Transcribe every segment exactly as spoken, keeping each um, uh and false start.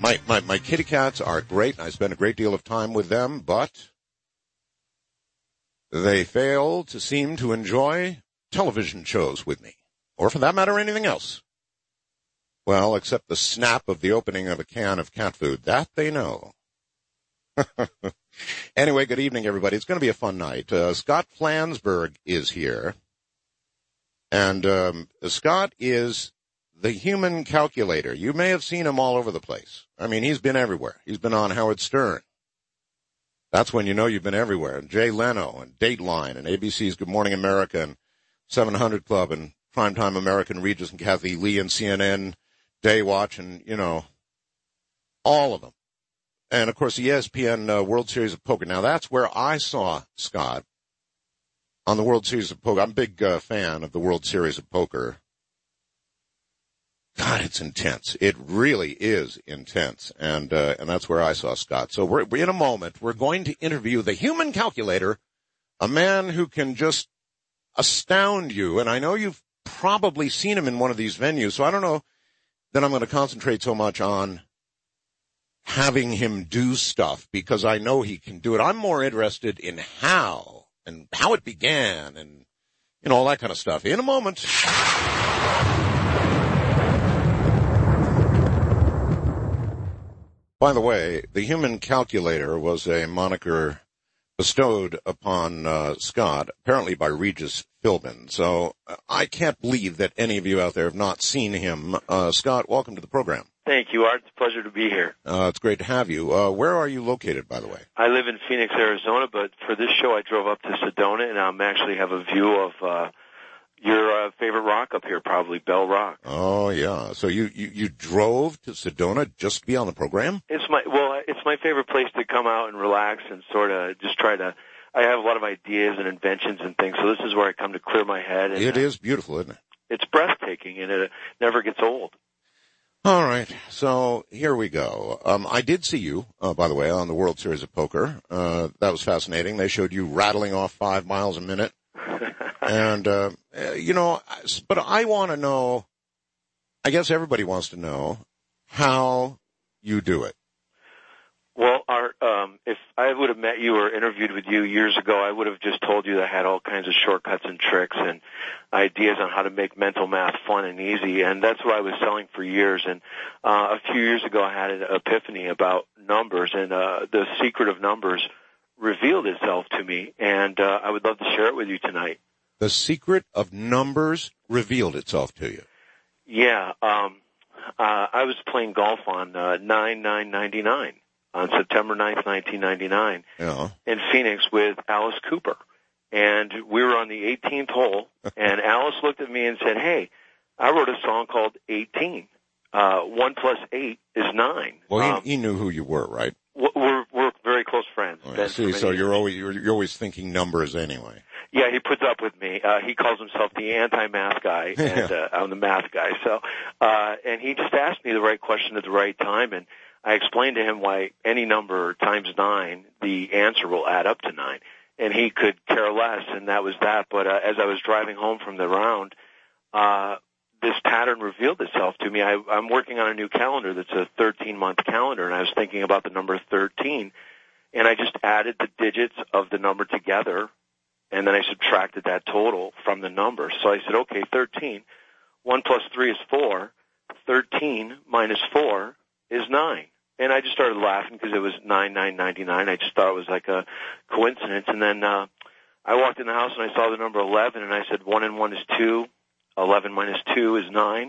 My, my, my kitty cats are great, and I spend a great deal of time with them, but they fail to seem to enjoy television shows with me, or for that matter, anything else. Well, except the snap of the opening of a can of cat food. That they know. Anyway, good evening, everybody. It's going to be a fun night. Uh, Scott Flansburgh is here. And um, Scott is the human calculator. You may have seen him all over the place. I mean, he's been everywhere. He's been on Howard Stern. That's when you know you've been everywhere. And Jay Leno and Dateline and A B C's Good Morning America and seven hundred Club and Primetime American Regis and Kathy Lee and C N N Daywatch and, you know, all of them. And, of course, the E S P N uh, World Series of Poker. Now, that's where I saw Scott on the World Series of Poker. I'm a big uh, fan of the World Series of Poker. God, it's intense. It really is intense. And uh, and that's where I saw Scott. So we're, we're in a moment, we're going to interview the human calculator, a man who can just astound you. And I know you've probably seen him in one of these venues, so I don't know that I'm going to concentrate so much on having him do stuff, because I know he can do it. I'm more interested in how and how it began and, you know, all that kind of stuff. In a moment. By the way, the human calculator was a moniker bestowed upon uh, Scott, apparently by Regis Philbin. So uh, I can't believe that any of you out there have not seen him. Uh, Scott, welcome to the program. Thank you, Art. It's a pleasure to be here. Uh, it's great to have you. Uh, where are you located, by the way? I live in Phoenix, Arizona, but for this show I drove up to Sedona, and I'm actually have a view of uh, your uh, favorite rock up here, probably Bell Rock. Oh, yeah. So you, you, you drove to Sedona just to be on the program? It's my well, it's my favorite place to come out and relax and sort of just try to. I have a lot of ideas and inventions and things, so this is where I come to clear my head. And, it uh, is beautiful, isn't it? It's breathtaking, and it never gets old. All right, so here we go. Um, I did see you, uh, by the way, on the World Series of Poker. Uh, that was fascinating. They showed you rattling off five miles a minute. and, uh, you know, but I want to know, I guess everybody wants to know how you do it. Well, Art, um, if I would have met you or interviewed with you years ago, I would have just told you that I had all kinds of shortcuts and tricks and ideas on how to make mental math fun and easy, and that's what I was selling for years. And uh, a few years ago, I had an epiphany about numbers, and uh, the secret of numbers revealed itself to me, and uh, I would love to share it with you tonight. The secret of numbers revealed itself to you? Yeah. Um, uh, I was playing golf on uh, nine nine ninety-nine. On September ninth, nineteen ninety-nine, yeah. in Phoenix with Alice Cooper. And we were on the eighteenth hole, and Alice looked at me and said, hey, I wrote a song called eighteen. Uh, one plus eight is nine. Well, um, he, he knew who you were, right? We're, we're very close friends. Oh, I see, so you're always, you're, you're always thinking numbers anyway. Yeah, he puts up with me. Uh, he calls himself the anti-math guy, and uh, I'm the math guy. So, uh, and he just asked me the right question at the right time, and I explained to him why any number times nine, the answer will add up to nine. And he could care less, and that was that. But uh, as I was driving home from the round, uh, this pattern revealed itself to me. I, I'm working on a new calendar that's a thirteen-month calendar, and I was thinking about the number thirteen. And I just added the digits of the number together, and then I subtracted that total from the number. So I said, okay, thirteen. one plus three is four. thirteen minus four is nine. And I just started laughing because it was nine nine ninety-nine. I just thought it was like a coincidence. And then uh, I walked in the house and I saw the number eleven, and I said one and one is two. eleven minus two is nine.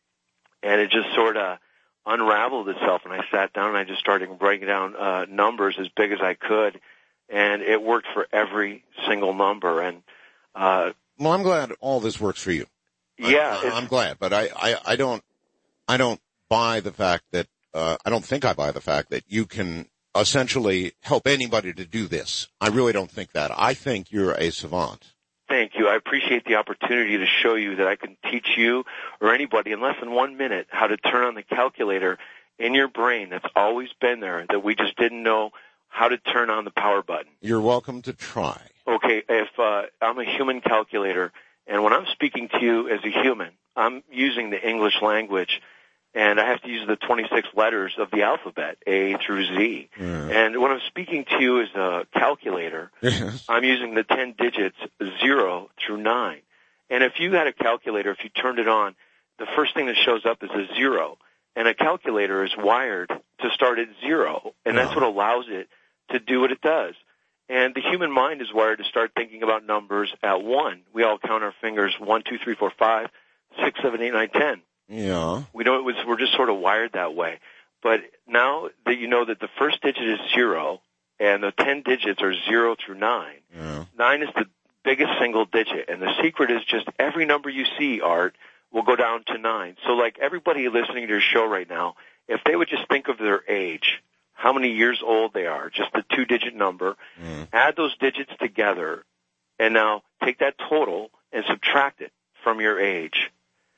And it just sort of unraveled itself, and I sat down and I just started breaking down uh, numbers as big as I could, and it worked for every single number. And uh, well, I'm glad all this works for you. Yeah, I, I'm glad, but I, I, I don't, I don't buy the fact that. Uh, I don't think I buy the fact that you can essentially help anybody to do this. I really don't think that. I think you're a savant. Thank you. I appreciate the opportunity to show you that I can teach you or anybody in less than one minute how to turn on the calculator in your brain that's always been there, that we just didn't know how to turn on the power button. You're welcome to try. Okay, if uh, I'm a human calculator, and when I'm speaking to you as a human, I'm using the English language. and I have to use the twenty-six letters of the alphabet, A through Z. Mm. And when I'm speaking to you as a calculator, yes. I'm using the ten digits zero through nine. And if you had a calculator, if you turned it on, the first thing that shows up is a zero. And a calculator is wired to start at zero, and that's what allows it to do what it does. And the human mind is wired to start thinking about numbers at one. We all count our fingers, one, two, three, four, five, six, seven, eight, nine, ten. Yeah. We know it was, we're just sort of wired that way. But now that you know that the first digit is zero, and the ten digits are zero through nine, yeah. nine is the biggest single digit, and the secret is just every number you see, Art, will go down to nine. So like everybody listening to your show right now, if they would just think of their age, how many years old they are, just the two-digit number, mm. add those digits together, and now take that total and subtract it from your age.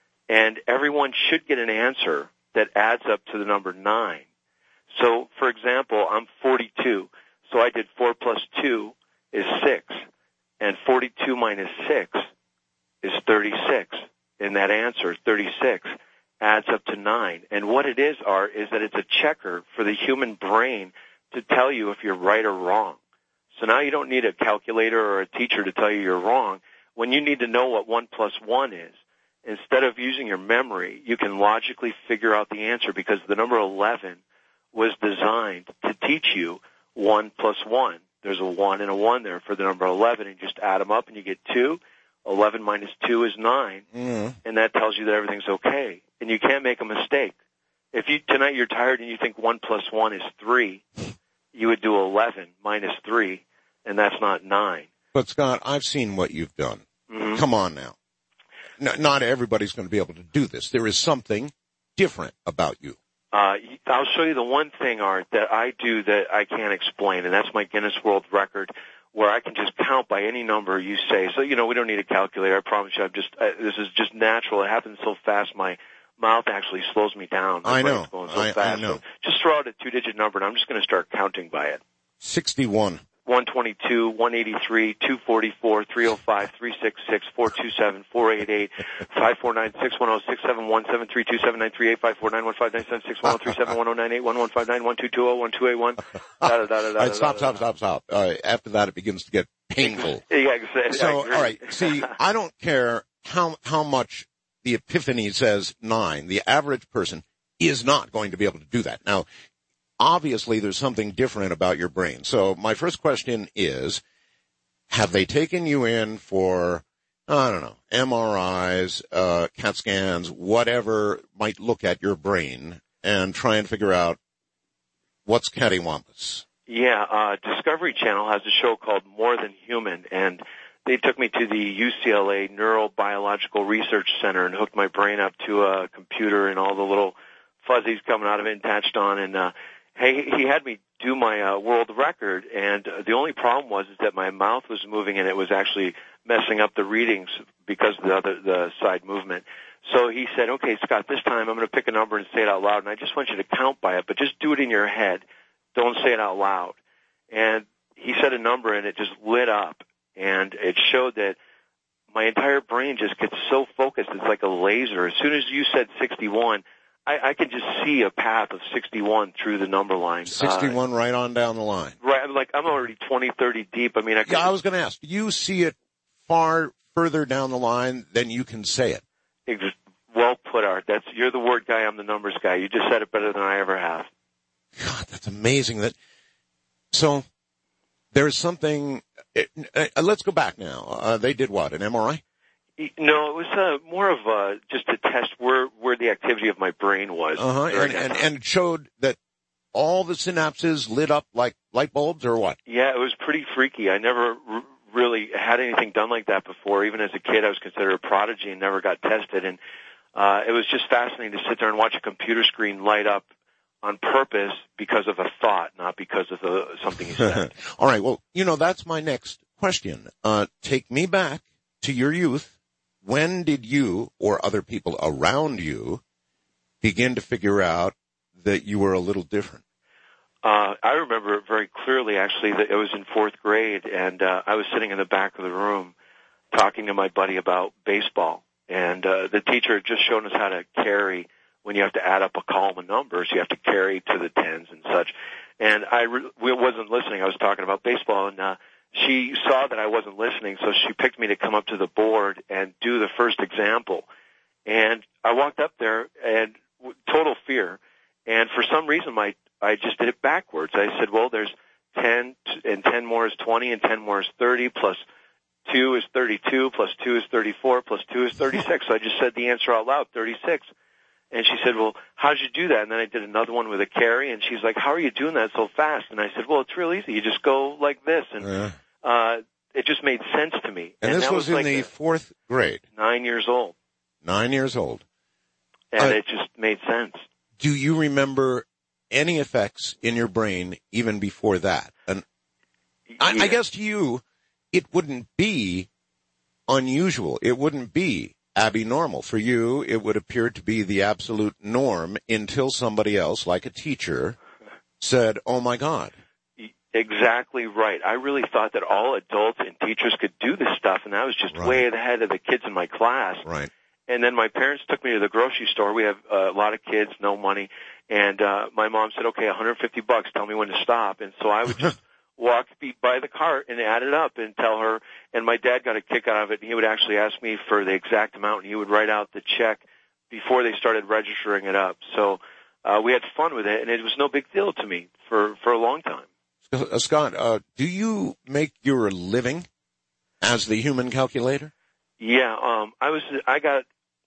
And everyone should get an answer that adds up to the number nine. So, for example, I'm forty-two, so I did four plus two is six, and forty-two minus six is thirty-six. And that answer, thirty-six, adds up to nine. And what it is, Art, is that it's a checker for the human brain to tell you if you're right or wrong. So now you don't need a calculator or a teacher to tell you you're wrong. When you need to know what one plus one is, instead of using your memory, you can logically figure out the answer because the number eleven was designed to teach you one plus one. There's a one and a one there for the number eleven, and you just add them up and you get two. eleven minus two is nine, mm. and that tells you that everything's okay. And you can't make a mistake. If you tonight you're tired and you think one plus one is three, you would do eleven minus three, and that's not nine. But, Scott, I've seen what you've done. Mm-hmm. Come on now. No, not everybody's going to be able to do this. There is something different about you. Uh, I'll show you the one thing, Art, that I do that I can't explain, and that's my Guinness World Record, where I can just count by any number you say. So, you know, we don't need a calculator. I promise you, I'm just, uh, this is just natural. It happens so fast, my mouth actually slows me down. My I know. Going so I, fast. I know. So just throw out a two-digit number, and I'm just going to start counting by it. sixty-one. one twenty-two, one eighty-three, two forty-four, three oh five, three sixty-six, four twenty-seven, four eighty-eight, five four nine, six one oh, six seven one, seven three two, seven nine three eight, five four nine, one five nine seven six, one oh three seven, one oh nine eight, one one five nine, one two two oh, one two eight one. All right, stop, stop, stop, stop. Uh, after that, it begins to get painful. Yeah, exactly. So, all right, see, I don't care how how much the epiphany says nine. The average person is not going to be able to do that. Now, obviously, there's something different about your brain. So my first question is, have they taken you in for, I don't know, M R Is, uh, CAT scans, whatever might look at your brain and try and figure out what's cattywampus? Yeah, uh, Discovery Channel has a show called More Than Human, and they took me to the U C L A Neurobiological Research Center and hooked my brain up to a computer and all the little fuzzies coming out of it and attached on, and uh, hey, he had me do my uh, world record, and uh, the only problem was is that my mouth was moving and it was actually messing up the readings because of the other the side movement. So he said, okay, Scott, this time I'm going to pick a number and say it out loud, and I just want you to count by it, but just do it in your head. Don't say it out loud. And he said a number, and it just lit up, and it showed that my entire brain just gets so focused. It's like a laser. As soon as you said sixty-one, I, I can just see a path of sixty-one through the number line. sixty-one uh, right on down the line. Right. I'm like, I'm already twenty, thirty deep. I mean, I can, yeah, I was going to ask, you see it far further down the line than you can say it. Ex- well put, Art. That's, you're the word guy. I'm the numbers guy. You just said it better than I ever have. God, that's amazing. That so there's something. Uh, let's go back now. Uh, they did what? An M R I? No, it was uh, more of uh, just to test where where the activity of my brain was. Uh huh. And, and and it showed that all the synapses lit up like light bulbs, or what? Yeah, it was pretty freaky. I never r- really had anything done like that before. Even as a kid, I was considered a prodigy and never got tested. And uh, it was just fascinating to sit there and watch a computer screen light up on purpose because of a thought, not because of the, something you said. All right. Well, you know, that's my next question. Uh, take me back to your youth. When did you or other people around you begin to figure out that you were a little different? Uh, I remember it very clearly, actually, that it was in fourth grade, and uh, I was sitting in the back of the room talking to my buddy about baseball. And uh, the teacher had just shown us how to carry when you have to add up a column of numbers, you have to carry to the tens and such. And I re- wasn't listening. I was talking about baseball, and uh, she saw that I wasn't listening, so she picked me to come up to the board and do the first example. And I walked up there and total fear. And for some reason, my I just did it backwards. I said, well, there's ten, and ten more is twenty, and ten more is thirty, plus two is thirty-two, plus two is thirty-four, plus two is thirty-six. So I just said the answer out loud, thirty-six. And she said, well, how did you do that? And then I did another one with a carry, and she's like, how are you doing that so fast? And I said, well, it's real easy. You just go like this. And yeah. uh, it just made sense to me. And, and this was, was in like the fourth grade? Nine years old. Nine years old. And uh, it just made sense. Do you remember any effects in your brain even before that? And I, yeah. I guess to you, it wouldn't be unusual. It wouldn't be abnormal. For you, it would appear to be the absolute norm until somebody else, like a teacher, said, oh, my God. Exactly right. I really thought that all adults and teachers could do this stuff, and I was just right. way ahead of the kids in my class. Right. And then my parents took me to the grocery store. We have uh, a lot of kids, no money. And uh, my mom said, okay, one hundred fifty bucks, tell me when to stop. And so I would just walk by the cart and add it up and tell her. And my dad got a kick out of it. And he would actually ask me for the exact amount, and he would write out the check before they started registering it up. So uh, we had fun with it, and it was no big deal to me for, for a long time. Uh, Scott, uh, do you make your living as the human calculator? Yeah, um, I was, I got,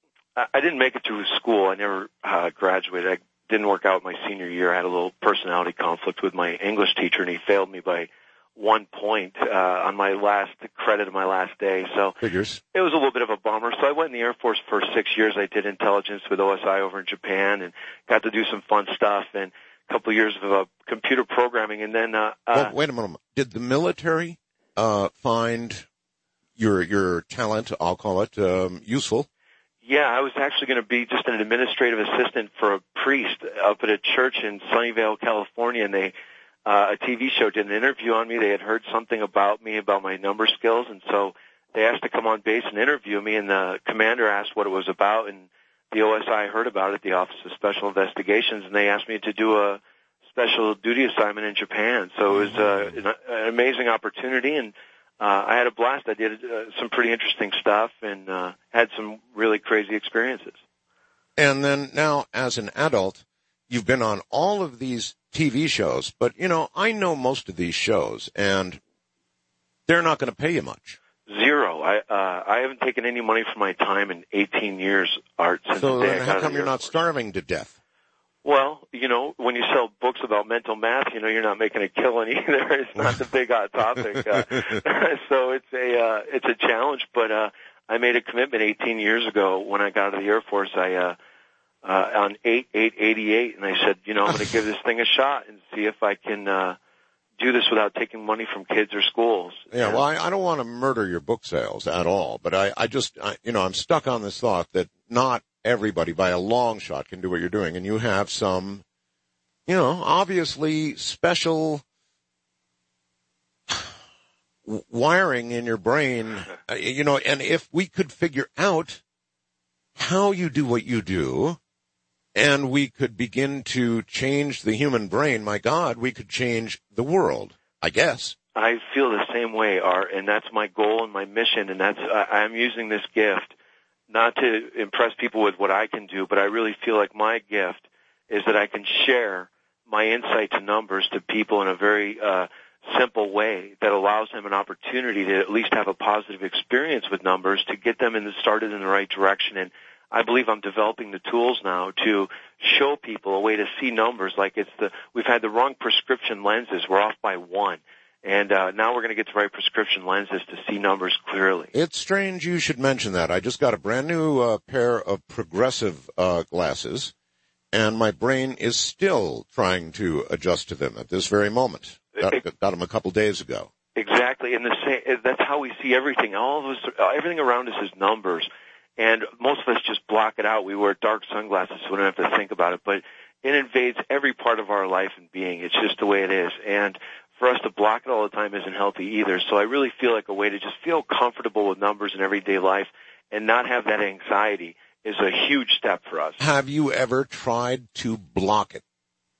I didn't make it through school. I never uh, graduated. I didn't work out my senior year. I had a little personality conflict with my English teacher, and he failed me by one point uh, on my last credit of my last day. So Figures. It was a little bit of a bummer. So I went in the Air Force for six years. I did intelligence with O S I over in Japan and got to do some fun stuff and a couple of years of uh, computer programming. And then, uh, uh, well, wait a moment. Did the military uh, find your your talent, I'll call it, um, useful? Yeah, I was actually going to be just an administrative assistant for a priest up at a church in Sunnyvale, California, and they, uh, a T V show did an interview on me. They had heard something about me, about my number skills, and so they asked to come on base and interview me, and the commander asked what it was about, and the O S I heard about it, the Office of Special Investigations, and they asked me to do a special duty assignment in Japan. So it was uh, an, an amazing opportunity, and Uh, I had a blast. I did uh, some pretty interesting stuff and uh, had some really crazy experiences. And then now, as an adult, you've been on all of these T V shows, but, you know, I know most of these shows, and they're not going to pay you much. Zero. I uh, I haven't taken any money for my time in eighteen years, Art, since so the day I then got how out come of the you're Air not Force. starving to death? Well, you know, when you sell books about mental math, you know you're not making a killing either. It's not the big hot topic. Uh, so it's a uh, it's a challenge. But uh, I made a commitment eighteen years ago when I got out of the Air Force. I uh, uh, on eight eight eighty eight, and I said, you know, I'm going to give this thing a shot and see if I can uh, do this without taking money from kids or schools. Yeah, and, well, I, I don't want to murder your book sales at all, but I I just I, you know I'm stuck on this thought that not everybody by a long shot can do what you're doing, and you have some, you know, obviously special wiring in your brain, you know, and if we could figure out how you do what you do, and we could begin to change the human brain, my God, we could change the world, I guess. I feel the same way, Art, and that's my goal and my mission, and that's I, I'm using this gift not to impress people with what I can do, but I really feel like my gift is that I can share my insight to numbers to people in a very uh, simple way that allows them an opportunity to at least have a positive experience with numbers, to get them in the, started in the right direction. And I believe I'm developing the tools now to show people a way to see numbers. Like it's the we've had the wrong prescription lenses. We're off by one. And uh, now we're going to get the right prescription lenses to see numbers clearly. It's strange you should mention that. I just got a brand new uh, pair of progressive uh, glasses, and my brain is still trying to adjust to them at this very moment. Got, got them a couple days ago. Exactly, and the same, that's how we see everything. All of us, everything around us is numbers, and most of us just block it out. We wear dark sunglasses, so we don't have to think about it. But it invades every part of our life and being. It's just the way it is, and for us to block it all the time isn't healthy either. So I really feel like a way to just feel comfortable with numbers in everyday life and not have that anxiety is a huge step for us. Have you ever tried to block it?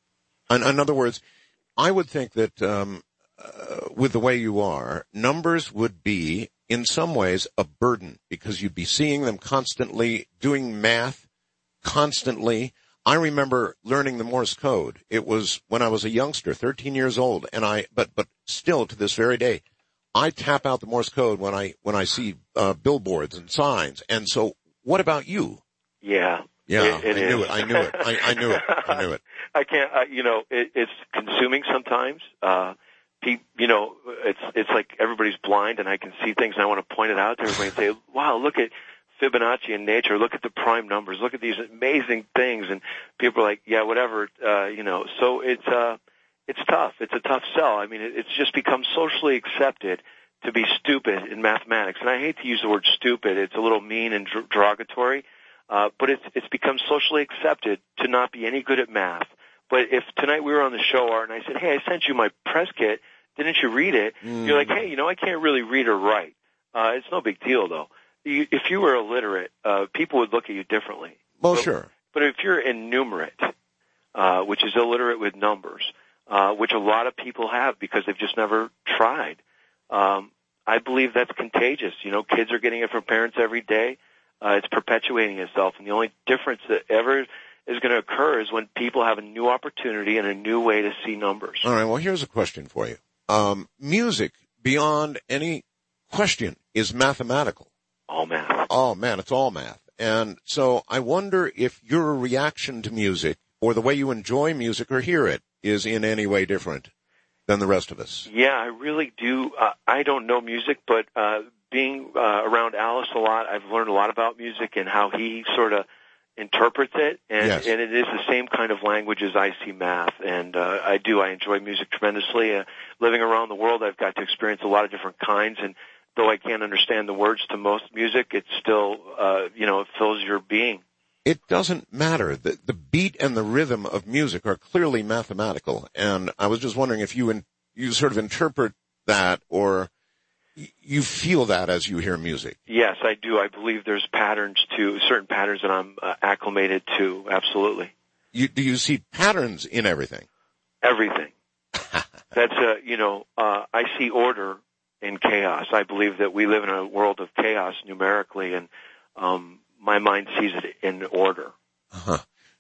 In, in other words, I would think that um, uh, with the way you are, numbers would be, in some ways, a burden because you'd be seeing them constantly, doing math constantly. I remember learning the Morse code. It was when I was a youngster, thirteen years old, and I, but, but still to this very day, I tap out the Morse code when I, when I see, uh, billboards and signs. And so what about you? Yeah. Yeah, it, it I knew is. it. I knew it. I, I knew it. I knew it. I can't, uh, you know, it, it's consuming sometimes. Uh, pe- you know, it's, it's like everybody's blind and I can see things and I want to point it out to everybody and say, wow, look at Fibonacci in nature, look at the prime numbers, look at these amazing things, and people are like, yeah, whatever, uh, you know, so it's, uh, it's tough. It's a tough sell. I mean, it, it's just become socially accepted to be stupid in mathematics, and I hate to use the word stupid. It's a little mean and der- derogatory, uh, but it's, it's become socially accepted to not be any good at math. But if tonight we were on the show, Art, and I said, hey, I sent you my press kit, didn't you read it? Mm. You're like, hey, you know, I can't really read or write. Uh, it's no big deal, though. You, if you were illiterate, uh, people would look at you differently. Well, but, sure. But if you're innumerate, uh, which is illiterate with numbers, uh, which a lot of people have because they've just never tried, um, I believe that's contagious. You know, kids are getting it from parents every day. Uh, it's perpetuating itself, and the only difference that ever is going to occur is when people have a new opportunity and a new way to see numbers. All right, well, here's a question for you. Um, music, beyond any question, is mathematical. All math. Oh, man, it's all math. And so I wonder if your reaction to music or the way you enjoy music or hear it is in any way different than the rest of us. Yeah, I really do. Uh, I don't know music, but uh, being uh, around Alice a lot, I've learned a lot about music and how he sort of interprets it. And, yes. and it is the same kind of language as I see math. And uh, I do. I enjoy music tremendously. Uh, living around the world, I've got to experience a lot of different kinds, and though I can't understand the words to most music, it still, uh, you know, it fills your being. It doesn't matter. The, the beat and the rhythm of music are clearly mathematical. And I was just wondering if you in, you sort of interpret that or y- you feel that as you hear music. Yes, I do. I believe there's patterns to, certain patterns that I'm uh, acclimated to. Absolutely. You, do you see patterns in everything? Everything. That's, uh, you know, uh, I see order in chaos. I believe that we live in a world of chaos numerically, and um, my mind sees it in order. Uh-huh.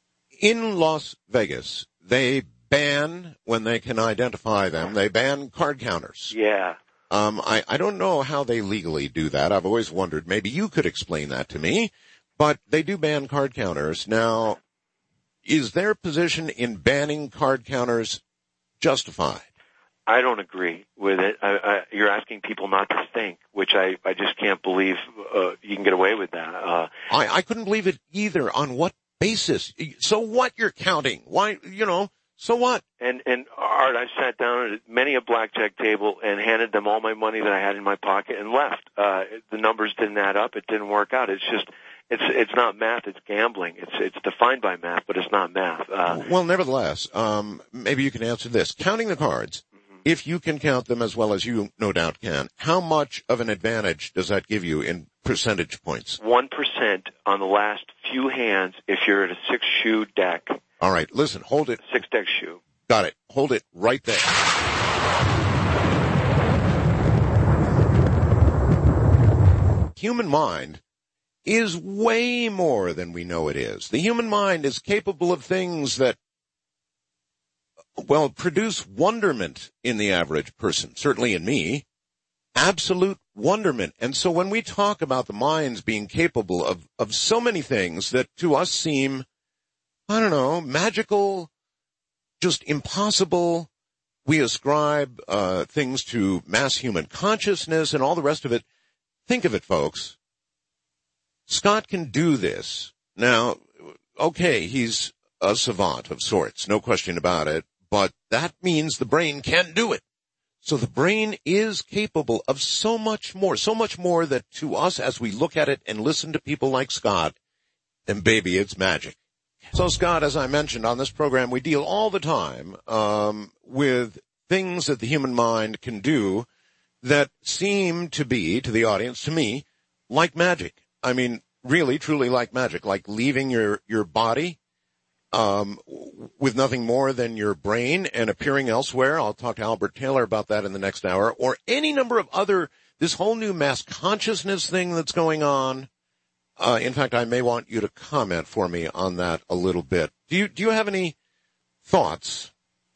In Las Vegas, they ban, when they can identify them, they ban card counters. Yeah. Um, I, I don't know how they legally do that. I've always wondered. Maybe you could explain that to me. But they do ban card counters. Now, is their position in banning card counters justified? I don't agree with it. I, I, you're asking people not to think, which I, I just can't believe uh, you can get away with that. Uh, I, I couldn't believe it either. On what basis? So what you're counting? Why, you know, so what? And, and Art, I sat down at many a blackjack table and handed them all my money that I had in my pocket and left. Uh, the numbers didn't add up. It didn't work out. It's just, it's, it's not math. It's gambling. It's, it's defined by math, but it's not math. Uh, well, nevertheless, um, maybe you can answer this. Counting the cards. If you can count them as well as you no doubt can, how much of an advantage does that give you in percentage points? One percent on the last few hands if you're at a six-shoe deck. All right, listen, hold it. Six-deck shoe. Got it. Hold it right there. Human mind is way more than we know it is. The human mind is capable of things that, well, produce wonderment in the average person, certainly in me, absolute wonderment. And so when we talk about the minds being capable of, of so many things that to us seem, I don't know, magical, just impossible, we ascribe uh, things to mass human consciousness and all the rest of it. Think of it, folks. Scott can do this. Now, okay, he's a savant of sorts, no question about it. But that means the brain can do it. So the brain is capable of so much more, so much more that to us as we look at it and listen to people like Scott, then baby, it's magic. So Scott, as I mentioned on this program, we deal all the time um, with things that the human mind can do that seem to be, to the audience, to me, like magic. I mean, really, truly like magic, like leaving your, your body, um, with nothing more than your brain and appearing elsewhere. I'll talk to Albert Taylor about that in the next hour, or any number of other, this whole new mass consciousness thing that's going on. Uh, in fact, I may want you to comment for me on that a little bit. Do you, do you have any thoughts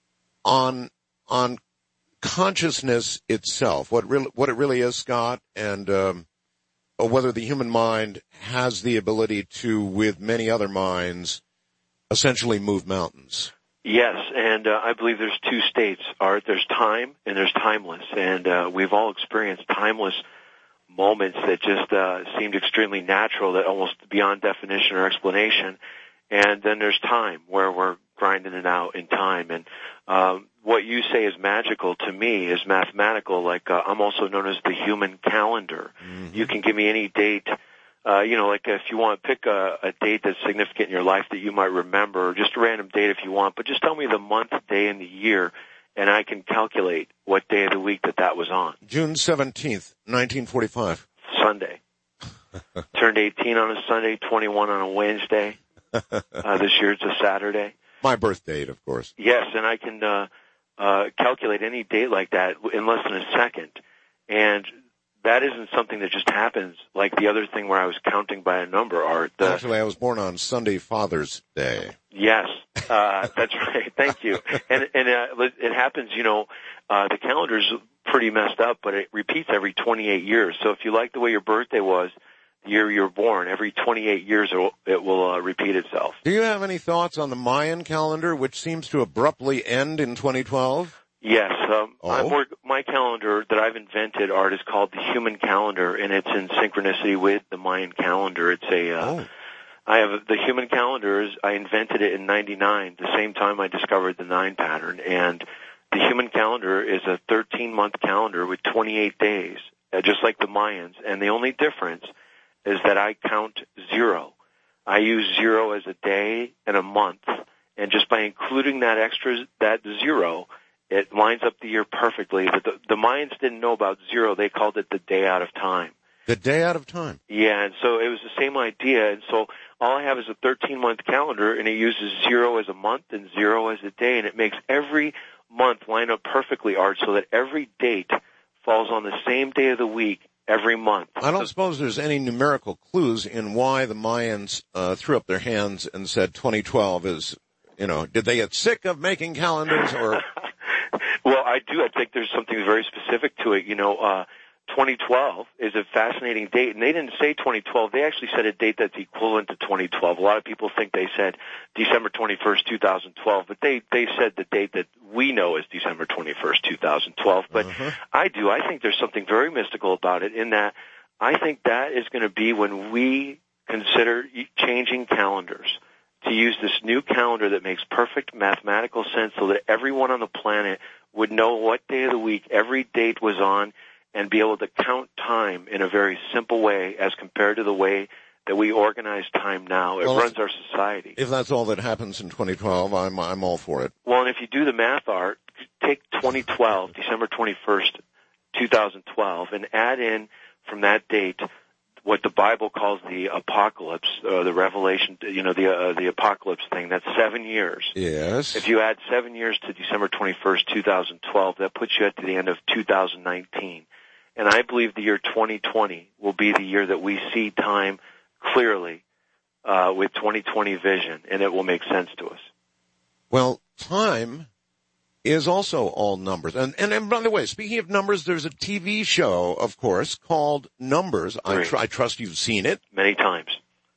on, on consciousness itself? What really, what it really is, Scott, and, um, whether the human mind has the ability to, with many other minds, essentially move mountains? Yes, and uh, I believe there's two states, Art. There's time and there's timeless, and uh, we've all experienced timeless moments that just uh, seemed extremely natural, that almost beyond definition or explanation. And then there's time, where we're grinding it out in time. And um, what you say is magical to me is mathematical. Like uh, I'm also known as the human calendar. Mm-hmm. You can give me any date. Uh, you know, like if you want, pick a, a date that's significant in your life that you might remember, or just a random date if you want, but just tell me the month, day, and the year, and I can calculate what day of the week that that was on. June seventeenth, nineteen forty-five. Sunday. Turned eighteen on a Sunday, twenty-one on a Wednesday. Uh, this year it's a Saturday. My birth date, of course. Yes, and I can uh, uh, calculate any date like that in less than a second. And that isn't something that just happens like the other thing where I was counting by a number, Art. The, Actually, I was born on Sunday, Father's Day. Yes, uh, that's right. Thank you. And, and uh, it happens, you know, uh, the calendar's pretty messed up, but it repeats every twenty-eight years. So if you like the way your birthday was, the year you were born, every twenty-eight years it will, it will uh, repeat itself. Do you have any thoughts on the Mayan calendar, which seems to abruptly end in twenty twelve? Yes. Um, oh. I'm work, my calendar that I've invented, Art, is called the human calendar, and it's in synchronicity with the Mayan calendar. It's a, uh, oh. I have a, the human calendar is, I invented it in ninety-nine, the same time I discovered the nine pattern, and the human calendar is a thirteen-month calendar with twenty-eight days, uh, just like the Mayans, and the only difference is that I count zero. I use zero as a day and a month, and just by including that extra, that zero, it lines up the year perfectly. But the, the Mayans didn't know about zero. They called it the day out of time. The day out of time. Yeah, and so it was the same idea. And so all I have is a thirteen-month calendar, and it uses zero as a month and zero as a day, and it makes every month line up perfectly, Art, so that every date falls on the same day of the week every month. I don't suppose there's any numerical clues in why the Mayans uh, threw up their hands and said twenty twelve is, you know, did they get sick of making calendars or... Well, I do. I think there's something very specific to it. You know, uh, twenty twelve is a fascinating date, and they didn't say twenty twelve. They actually said a date that's equivalent to twenty twelve. A lot of people think they said December twenty-first, twenty twelve, but they, they said the date that we know is December twenty-first, twenty twelve. But uh-huh. I do. I think there's something very mystical about it in that I think that is going to be when we consider changing calendars to use this new calendar that makes perfect mathematical sense so that everyone on the planet would know what day of the week every date was on and be able to count time in a very simple way as compared to the way that we organize time now. It well, runs our society. If that's all that happens in twenty twelve, I'm I'm all for it. Well, and if you do the math, Art, take twenty twelve, December twenty-first, twenty twelve, and add in from that date what the Bible calls the apocalypse, uh, the revelation, you know, the uh, the apocalypse thing. That's seven years. Yes. If you add seven years to December twenty-first, twenty twelve, that puts you at the end of two thousand nineteen. And I believe the year twenty twenty will be the year that we see time clearly uh, with twenty twenty vision, and it will make sense to us. Well, time is also all numbers. And, and, and by the way, speaking of numbers, there's a T V show, of course, called Numbers. I, tr- I trust you've seen it. Many times.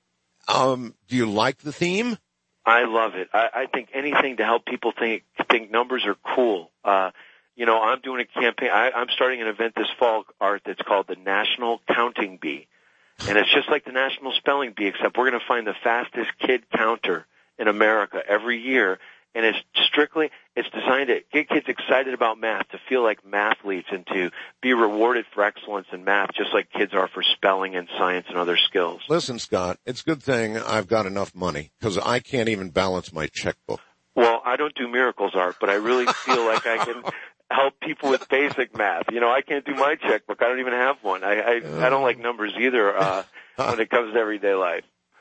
Um, do you like the theme? I love it. I, I think anything to help people think think numbers are cool. Uh, you know, I'm doing a campaign. I, I'm starting an event this fall, Art, that's called the National Counting Bee. And it's just like the National Spelling Bee, except we're going to find the fastest kid counter in America every year. And it's strictly, it's designed to get kids excited about math, to feel like mathletes, and to be rewarded for excellence in math, just like kids are for spelling and science and other skills. Listen, Scott, it's a good thing I've got enough money, because I can't even balance my checkbook. Well, I don't do miracles, Art, but I really feel like I can help people with basic math. You know, I can't do my checkbook. I don't even have one. I I, I don't like numbers either. Uh, when it comes to everyday life.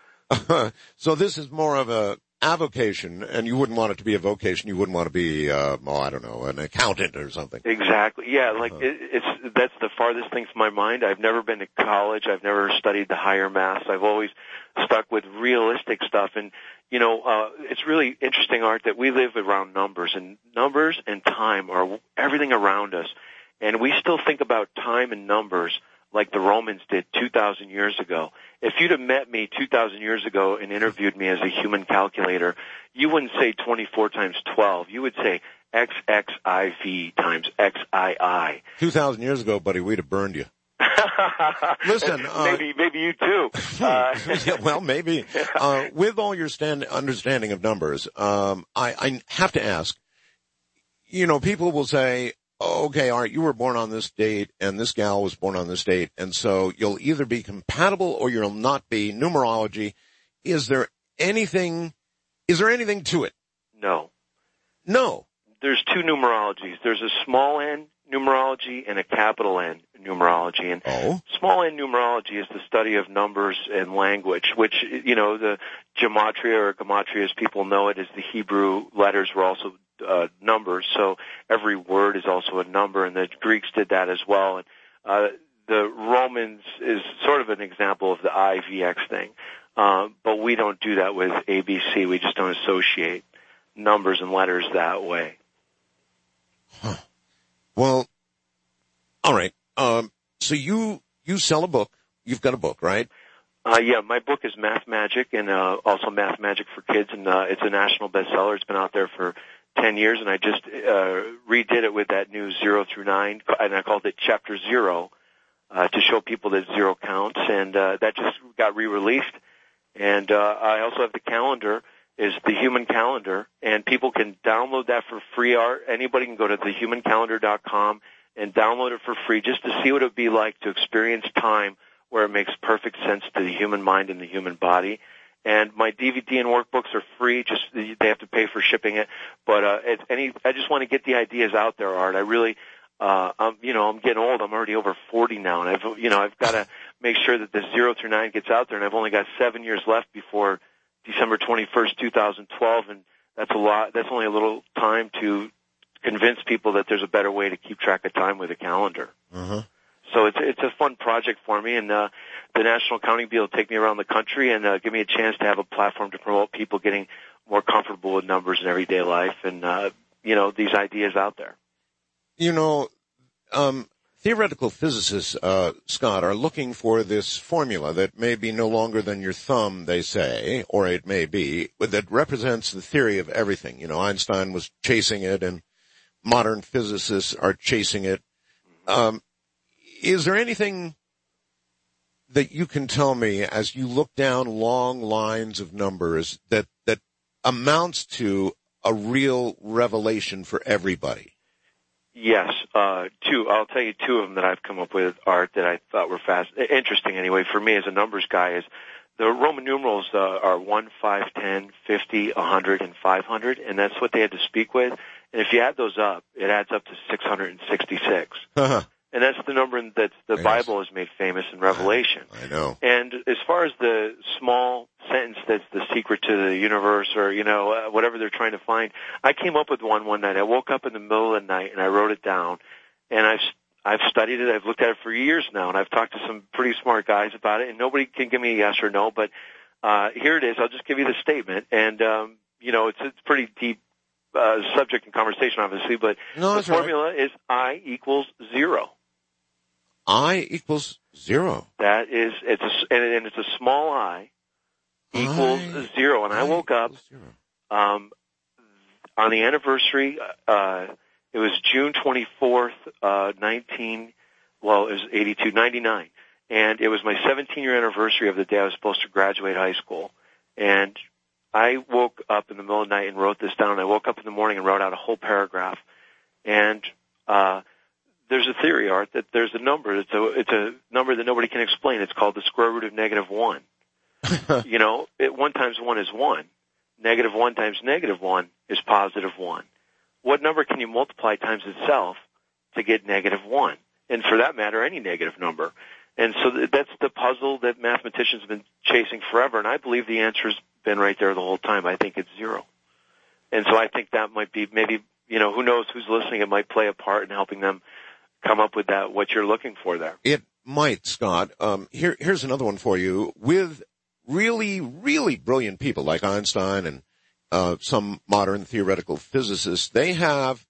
So this is more of a avocation, and you wouldn't want it to be a vocation. You wouldn't want to be, uh, oh, I don't know, an accountant or something. Exactly. Yeah, like uh-huh. it, it's that's the farthest thing from my mind. I've never been to college. I've never studied the higher maths. I've always stuck with realistic stuff. And you know, uh, it's really interesting, Art, that we live around numbers, and numbers and time are everything around us. And we still think about time and numbers like the Romans did two thousand years ago. If you'd have met me two thousand years ago and interviewed me as a human calculator, you wouldn't say twenty-four times twelve. You would say X X I V times X I I. two thousand years ago, buddy, we'd have burned you. Listen, uh, maybe maybe you too. Uh, yeah, well, maybe. Uh, with all your stand, understanding of numbers, um, I, I have to ask. You know, people will say, oh, "Okay, all right, you were born on this date, and this gal was born on this date, and so you'll either be compatible or you'll not be." Numerology. Is there anything? Is there anything to it? No. No. There's two numerologies. There's a small n numerology and a capital N numerology. And oh. small n numerology is the study of numbers and language, which, you know, the gematria or gematria as people know it is the Hebrew letters were also uh, numbers. So every word is also a number, and the Greeks did that as well. And uh, the Romans is sort of an example of the I V X thing. Uh, but we don't do that with A B C. We just don't associate numbers and letters that way. Huh. Well, all right. Um, so you you sell a book. You've got a book, right? Uh, yeah, my book is Math Magic, and uh, also Math Magic for Kids, and uh, it's a national bestseller. It's been out there for ten years, and I just uh, redid it with that new zero through nine, and I called it Chapter Zero uh, to show people that zero counts, and uh, that just got re-released. And uh, I also have the calendar. Is the Human Calendar, and people can download that for free. Art. Anybody can go to the human calendar dot com and download it for free just to see what it would be like to experience time where it makes perfect sense to the human mind and the human body. And my D V D and workbooks are free. Just they have to pay for shipping it. But uh, it's any, I just want to get the ideas out there, Art. I really, uh, I'm, you know, I'm getting old. I'm already over forty now, and I've, you know, I've got to make sure that the zero through nine gets out there. And I've only got seven years left before December twenty-first, twenty twelve, and that's a lot. That's only a little time to convince people that there's a better way to keep track of time with a calendar. Uh-huh. So it's it's a fun project for me, and uh, the National Accounting Bee will take me around the country and uh, give me a chance to have a platform to promote people getting more comfortable with numbers in everyday life, and uh, you know, these ideas out there. You know, um, theoretical physicists, uh, Scott, are looking for this formula that may be no longer than your thumb, they say, or it may be, but that represents the theory of everything. You know, Einstein was chasing it, and modern physicists are chasing it. Um, is there anything that you can tell me as you look down long lines of numbers that, that amounts to a real revelation for everybody? Yes, uh, two. I'll tell you two of them that I've come up with, Art, that I thought were fast, interesting anyway for me as a numbers guy. Is the Roman numerals uh, are one, five, ten, fifty, one hundred, and five hundred, and that's what they had to speak with. And if you add those up, it adds up to six hundred sixty-six. Uh-huh. And that's the number that the yes. Bible has made famous in Revelation. I know. And as far as the small sentence that's the secret to the universe, or, you know, uh, whatever they're trying to find, I came up with one one night. I woke up in the middle of the night and I wrote it down. And I've I've studied it. I've looked at it for years now, and I've talked to some pretty smart guys about it. And nobody can give me a yes or no, but uh, here it is. I'll just give you the statement. And um, you know, it's it's pretty deep uh, subject and conversation, obviously. But no, the formula right. is I equals zero. I equals zero. That is, it's a, and it's a small I equals I, zero. And I, I woke up, um, on the anniversary, uh, it was June twenty-fourth, uh, nineteen, well, it was eighty-two, ninety-nine. And it was my seventeen year anniversary of the day I was supposed to graduate high school. And I woke up in the middle of the night and wrote this down. I woke up in the morning and wrote out a whole paragraph. And, uh, there's a theory, Art, that there's a number. It's a, it's a number that nobody can explain. It's called the square root of negative one. You know, it, one times one is one. Negative one times negative one is positive one. What number can you multiply times itself to get negative one? And for that matter, any negative number. And so th- that's the puzzle that mathematicians have been chasing forever, and I believe the answer's been right there the whole time. I think it's zero. And so I think that might be maybe, you know, who knows who's listening, it might play a part in helping them come up with that, what you're looking for there. It might, Scott. Um, here, here's another one for you. With really, really brilliant people like Einstein and uh, some modern theoretical physicists, they have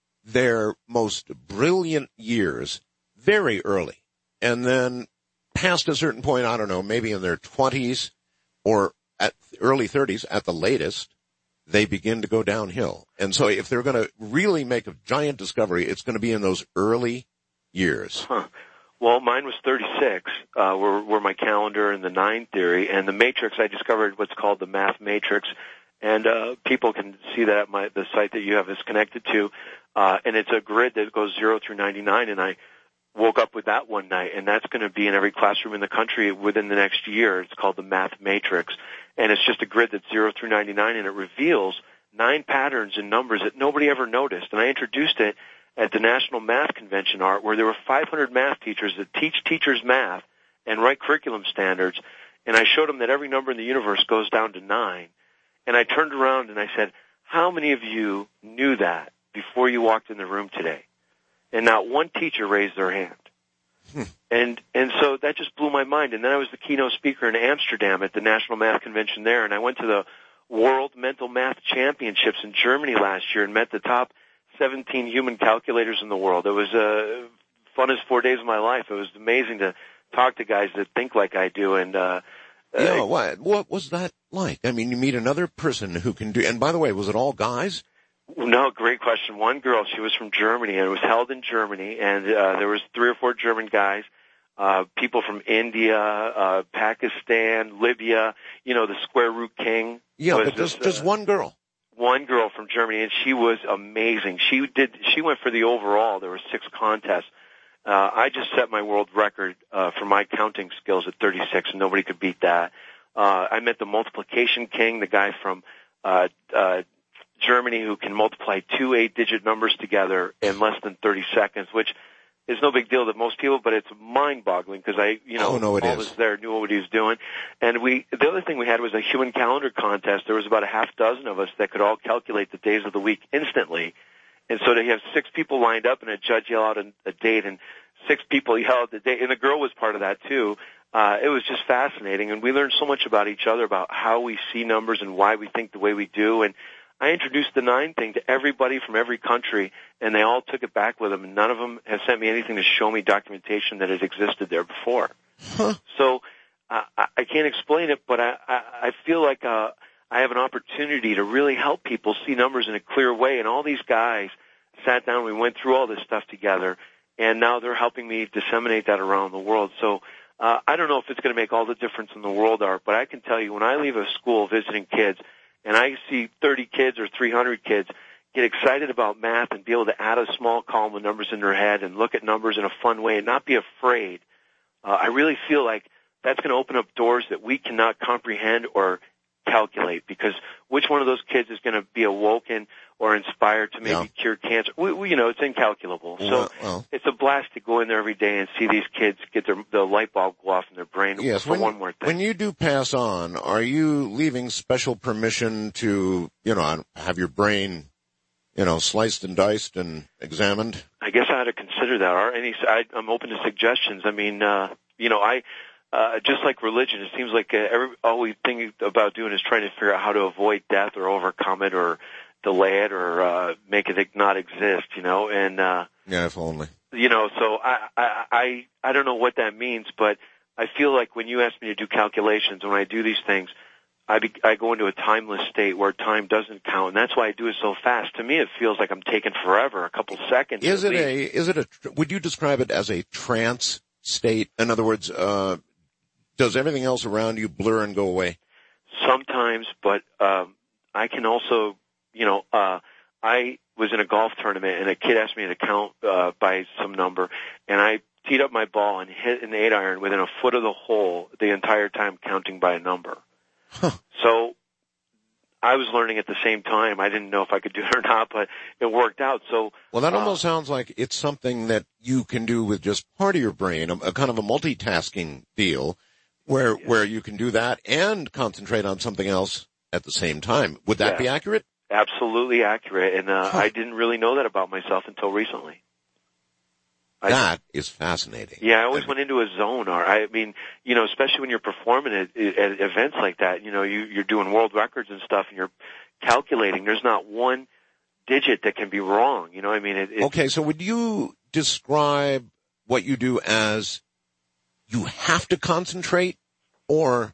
their most brilliant years very early. And then past a certain point, I don't know, maybe in their twenties or at early thirties at the latest, they begin to go downhill. And so if they're going to really make a giant discovery, it's going to be in those early years. Huh. Well, mine was thirty-six, uh, were, were my calendar and the nine theory. And the matrix, I discovered what's called the math matrix. And uh, people can see that at my, the site that you have is connected to. Uh, and it's a grid that goes zero through ninety-nine. And I woke up with that one night, and that's going to be in every classroom in the country within the next year. It's called the Math Matrix, and it's just a grid that's zero through ninety-nine, and it reveals nine patterns and numbers that nobody ever noticed. And I introduced it at the National Math Convention Art, where there were five hundred math teachers that teach teachers math and write curriculum standards, and I showed them that every number in the universe goes down to nine. And I turned around and I said, how many of you knew that before you walked in the room today? And not one teacher raised their hand. Hmm. And and so that just blew my mind. And then I was the keynote speaker in Amsterdam at the National Math Convention there, and I went to the World Mental Math Championships in Germany last year and met the top seventeen human calculators in the world. It was the uh, funnest four days of my life. It was amazing to talk to guys that think like I do. And uh, yeah, uh, what, what was that like? I mean, you meet another person who can do, and by the way, was it all guys? No, great question. One girl, she was from Germany, and it was held in Germany, and uh, there was three or four German guys, uh, people from India, uh, Pakistan, Libya, you know, the square root king. Yeah, but just, just uh, one girl. One girl from Germany, and she was amazing. She did, she went for the overall. There were six contests. Uh, I just set my world record, uh, for my counting skills at thirty-six, and nobody could beat that. Uh, I met the multiplication king, the guy from, uh, uh, Germany who can multiply two eight-digit numbers together in less than thirty seconds, which is no big deal to most people, but it's mind-boggling because I, you know, oh, no, it all is. of us there knew what he was doing. And we, the other thing we had was a human calendar contest. There was about a half dozen of us that could all calculate the days of the week instantly. And so they have six people lined up, and a judge yell out a, a date, and six people yell out the date, and the girl was part of that too. Uh, it was just fascinating, and we learned so much about each other, about how we see numbers and why we think the way we do. And I introduced the nine thing to everybody from every country, and they all took it back with them, and none of them have sent me anything to show me documentation that has existed there before. Huh. So uh, I can't explain it, but I, I, I feel like uh, I have an opportunity to really help people see numbers in a clear way, and all these guys sat down, we went through all this stuff together, and now they're helping me disseminate that around the world. So uh, I don't know if it's going to make all the difference in the world, Art, but I can tell you when I leave a school visiting kids, and I see thirty kids or three hundred kids get excited about math and be able to add a small column of numbers in their head and look at numbers in a fun way and not be afraid, uh, I really feel like that's going to open up doors that we cannot comprehend or calculate, because which one of those kids is going to be awoken or inspired to maybe yeah. cure cancer? We, we, you know, it's incalculable. So well, well. It's a blast to go in there every day and see these kids get their the light bulb go off in their brain. Yes, for when, one more thing. When you do pass on, are you leaving special permission to, you know, have your brain, you know, sliced and diced and examined? I guess I ought to consider that. Or any, I, I'm open to suggestions. I mean, uh, you know, I. Uh, just like religion, it seems like uh, every, all we think about doing is trying to figure out how to avoid death or overcome it or delay it or uh, make it not exist, you know. And uh, yeah, if only. You know, so I, I I I don't know what that means, but I feel like when you ask me to do calculations, when I do these things, I be, I go into a timeless state where time doesn't count, and that's why I do it so fast. To me, it feels like I'm taking forever, a couple seconds. Is it least. a? Is it a? Would you describe it as a trance state? In other words, uh, does everything else around you blur and go away? Sometimes, but um, I can also, you know, uh, I was in a golf tournament and a kid asked me to count uh, by some number, and I teed up my ball and hit an eight iron within a foot of the hole the entire time, counting by a number. Huh. So I was learning at the same time. I didn't know if I could do it or not, but it worked out. So, well, that uh, almost sounds like it's something that you can do with just part of your brain, a, a kind of a multitasking deal, where yes. where you can do that and concentrate on something else at the same time. Would that yeah, be accurate? Absolutely accurate, and uh, huh. I didn't really know that about myself until recently. That I, is fascinating. Yeah, I always went into a zone. Or I mean, you know, especially when you're performing at, at events like that, you know, you, you're doing world records and stuff, and you're calculating. There's not one digit that can be wrong. You know, I mean, it, it, okay. So, would you describe what you do as you have to concentrate, or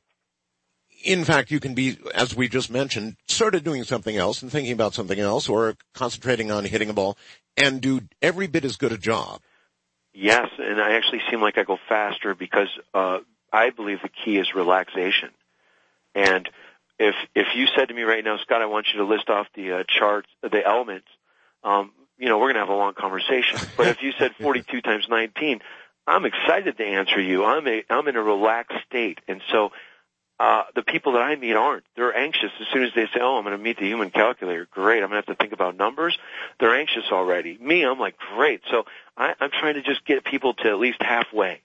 in fact, you can be, as we just mentioned, sort of doing something else and thinking about something else, or concentrating on hitting a ball and do every bit as good a job? Yes, and I actually seem like I go faster because uh, I believe the key is relaxation. And if if you said to me right now, Scott, I want you to list off the uh, charts, the elements, um, you know, we're going to have a long conversation. But if you said forty-two times nineteen, I'm excited to answer you. I'm a I'm in a relaxed state, and so uh, the people that I meet aren't. They're anxious as soon as they say, "Oh, I'm going to meet the human calculator." Great, I'm going to have to think about numbers. They're anxious already. Me, I'm like, great. So I, I'm trying to just get people to at least halfway.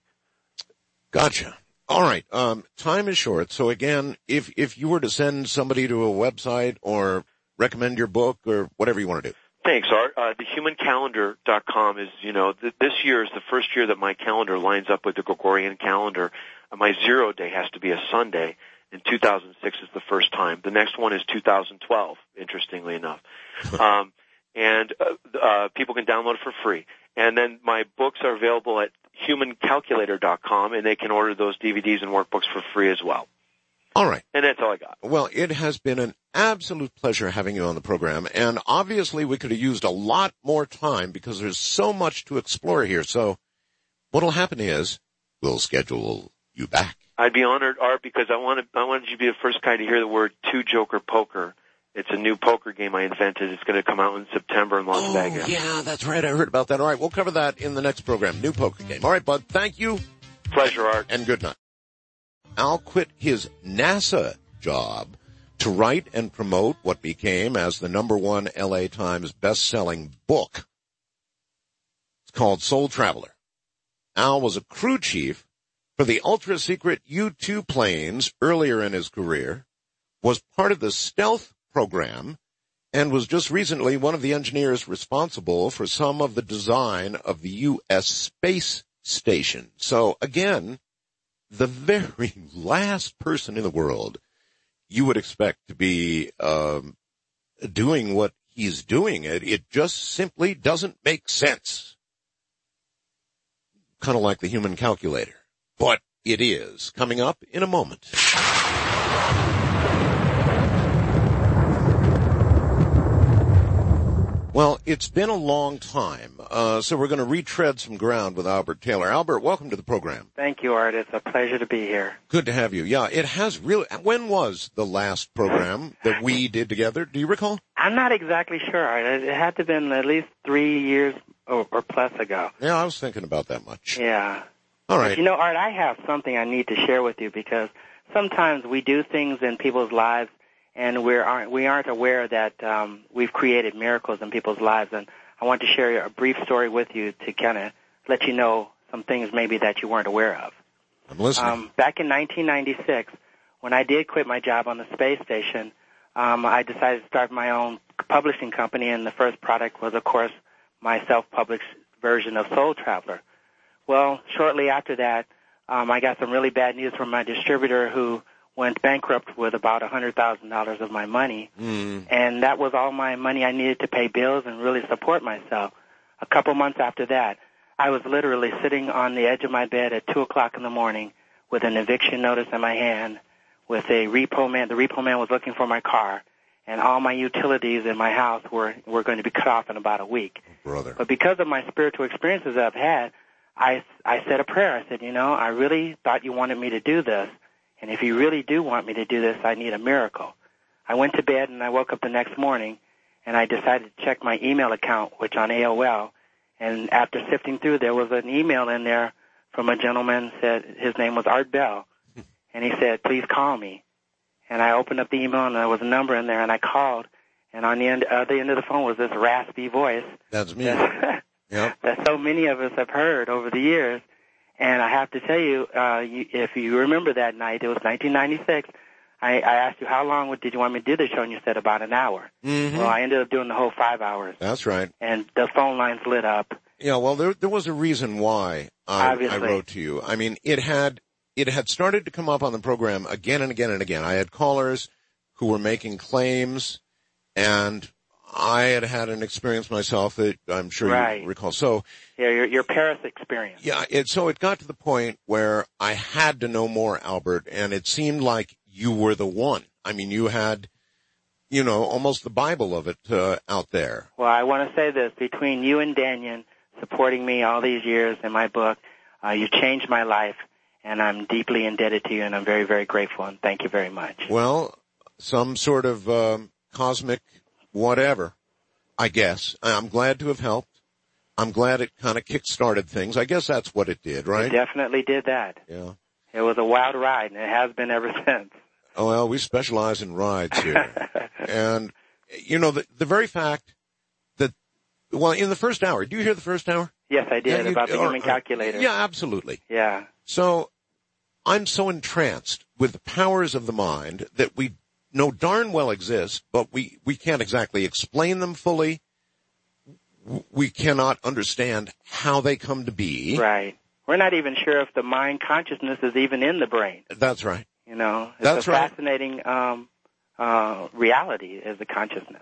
Gotcha. All right. Um, time is short. So again, if, if you were to send somebody to a website or recommend your book or whatever you want to do. Thanks, Art. Uh, the human calendar dot com is, you know, th- this year is the first year that my calendar lines up with the Gregorian calendar. Uh, my zero day has to be a Sunday. In two thousand six is the first time. The next one is two thousand twelve, interestingly enough. Um, and uh, uh, people can download it for free. And then my books are available at human calculator dot com, and they can order those D V Ds and workbooks for free as well. All right. And that's all I got. Well, it has been an absolute pleasure having you on the program, and obviously we could have used a lot more time because there's so much to explore here. So what'll happen is we'll schedule you back. I'd be honored, Art, because I wanted I wanted you to be the first guy to hear the word two-joker poker. It's a new poker game I invented. It's going to come out in September in Las oh, Vegas. Yeah, that's right. I heard about that. All right, we'll cover that in the next program. New poker game. All right, bud. Thank you. Pleasure, Art. And good night. Al quit his NASA job to write and promote what became as the number one L A Times best-selling book. It's called Soul Traveler. Al was a crew chief for the ultra-secret U two planes earlier in his career, was part of the stealth program, and was just recently one of the engineers responsible for some of the design of the U S Space Station. So again, the very last person in the world you would expect to be um, doing what he's doing. It, it just simply doesn't make sense. Kind of like the human calculator. But it is. Coming up in a moment. Well, it's been a long time, uh, so we're going to retread some ground with Albert Taylor. Albert, welcome to the program. Thank you, Art. It's a pleasure to be here. Good to have you. Yeah, it has really. When was the last program that we did together? Do you recall? I'm not exactly sure, Art. It had to have been at least three years or, or plus ago. Yeah, I was thinking about that much. Yeah. All right. But you know, Art, I have something I need to share with you because sometimes we do things in people's lives and we aren't we aren't aware that um, we've created miracles in people's lives. And I want to share a brief story with you to kind of let you know some things maybe that you weren't aware of. I'm listening. Um, back in nineteen ninety-six, when I did quit my job on the space station, um, I decided to start my own publishing company, and the first product was, of course, my self-published version of Soul Traveler. Well, shortly after that, um, I got some really bad news from my distributor who went bankrupt with about one hundred thousand dollars of my money, mm. and that was all my money I needed to pay bills and really support myself. A couple months after that, I was literally sitting on the edge of my bed at two o'clock in the morning with an eviction notice in my hand, with a repo man. The repo man was looking for my car, and all my utilities in my house were, were going to be cut off in about a week. Oh, brother. But because of my spiritual experiences I've had, I, I said a prayer. I said, you know, I really thought you wanted me to do this, and if you really do want me to do this, I need a miracle. I went to bed, and I woke up the next morning, and I decided to check my email account, which on A O L, and after sifting through, there was an email in there from a gentleman, said his name was Art Bell, and he said, please call me. and I opened up the email, and there was a number in there, and I called, and on the end, other end of the phone was this raspy voice. That's me. That, yep. that so many of us have heard over the years. And I have to tell you, uh, you, if you remember that night, it was nineteen ninety-six, I, I asked you how long did you want me to do the show, and you said about an hour. Mm-hmm. Well, I ended up doing the whole five hours. That's right. And the phone lines lit up. Yeah, well, there there was a reason why I, I wrote to you. I mean, it had it had started to come up on the program again and again and again. I had callers who were making claims, and I had had an experience myself that I'm sure right. you recall. So yeah, your your Paris experience. Yeah, it, so it got to the point where I had to know more, Albert, and it seemed like you were the one. I mean, you had, you know, almost the Bible of it uh, out there. Well, I want to say this. Between you and Daniel supporting me all these years in my book, uh, you changed my life, and I'm deeply indebted to you, and I'm very, very grateful, and thank you very much. Well, some sort of um, cosmic whatever, I guess. I'm glad to have helped. I'm glad it kind of kick-started things. I guess that's what it did, right? It definitely did that. Yeah. It was a wild ride, and it has been ever since. Oh, well, we specialize in rides here. And, you know, the, the very fact that, well, in the first hour, do you hear the first hour? Yes, I did, you, about the or, human calculator. Yeah, absolutely. Yeah. So I'm so entranced with the powers of the mind that we know darn well exist, but we, we can't exactly explain them fully. We cannot understand how they come to be. Right. We're not even sure if the mind consciousness is even in the brain. That's right. You know, it's That's a right. fascinating um, uh, reality is the consciousness.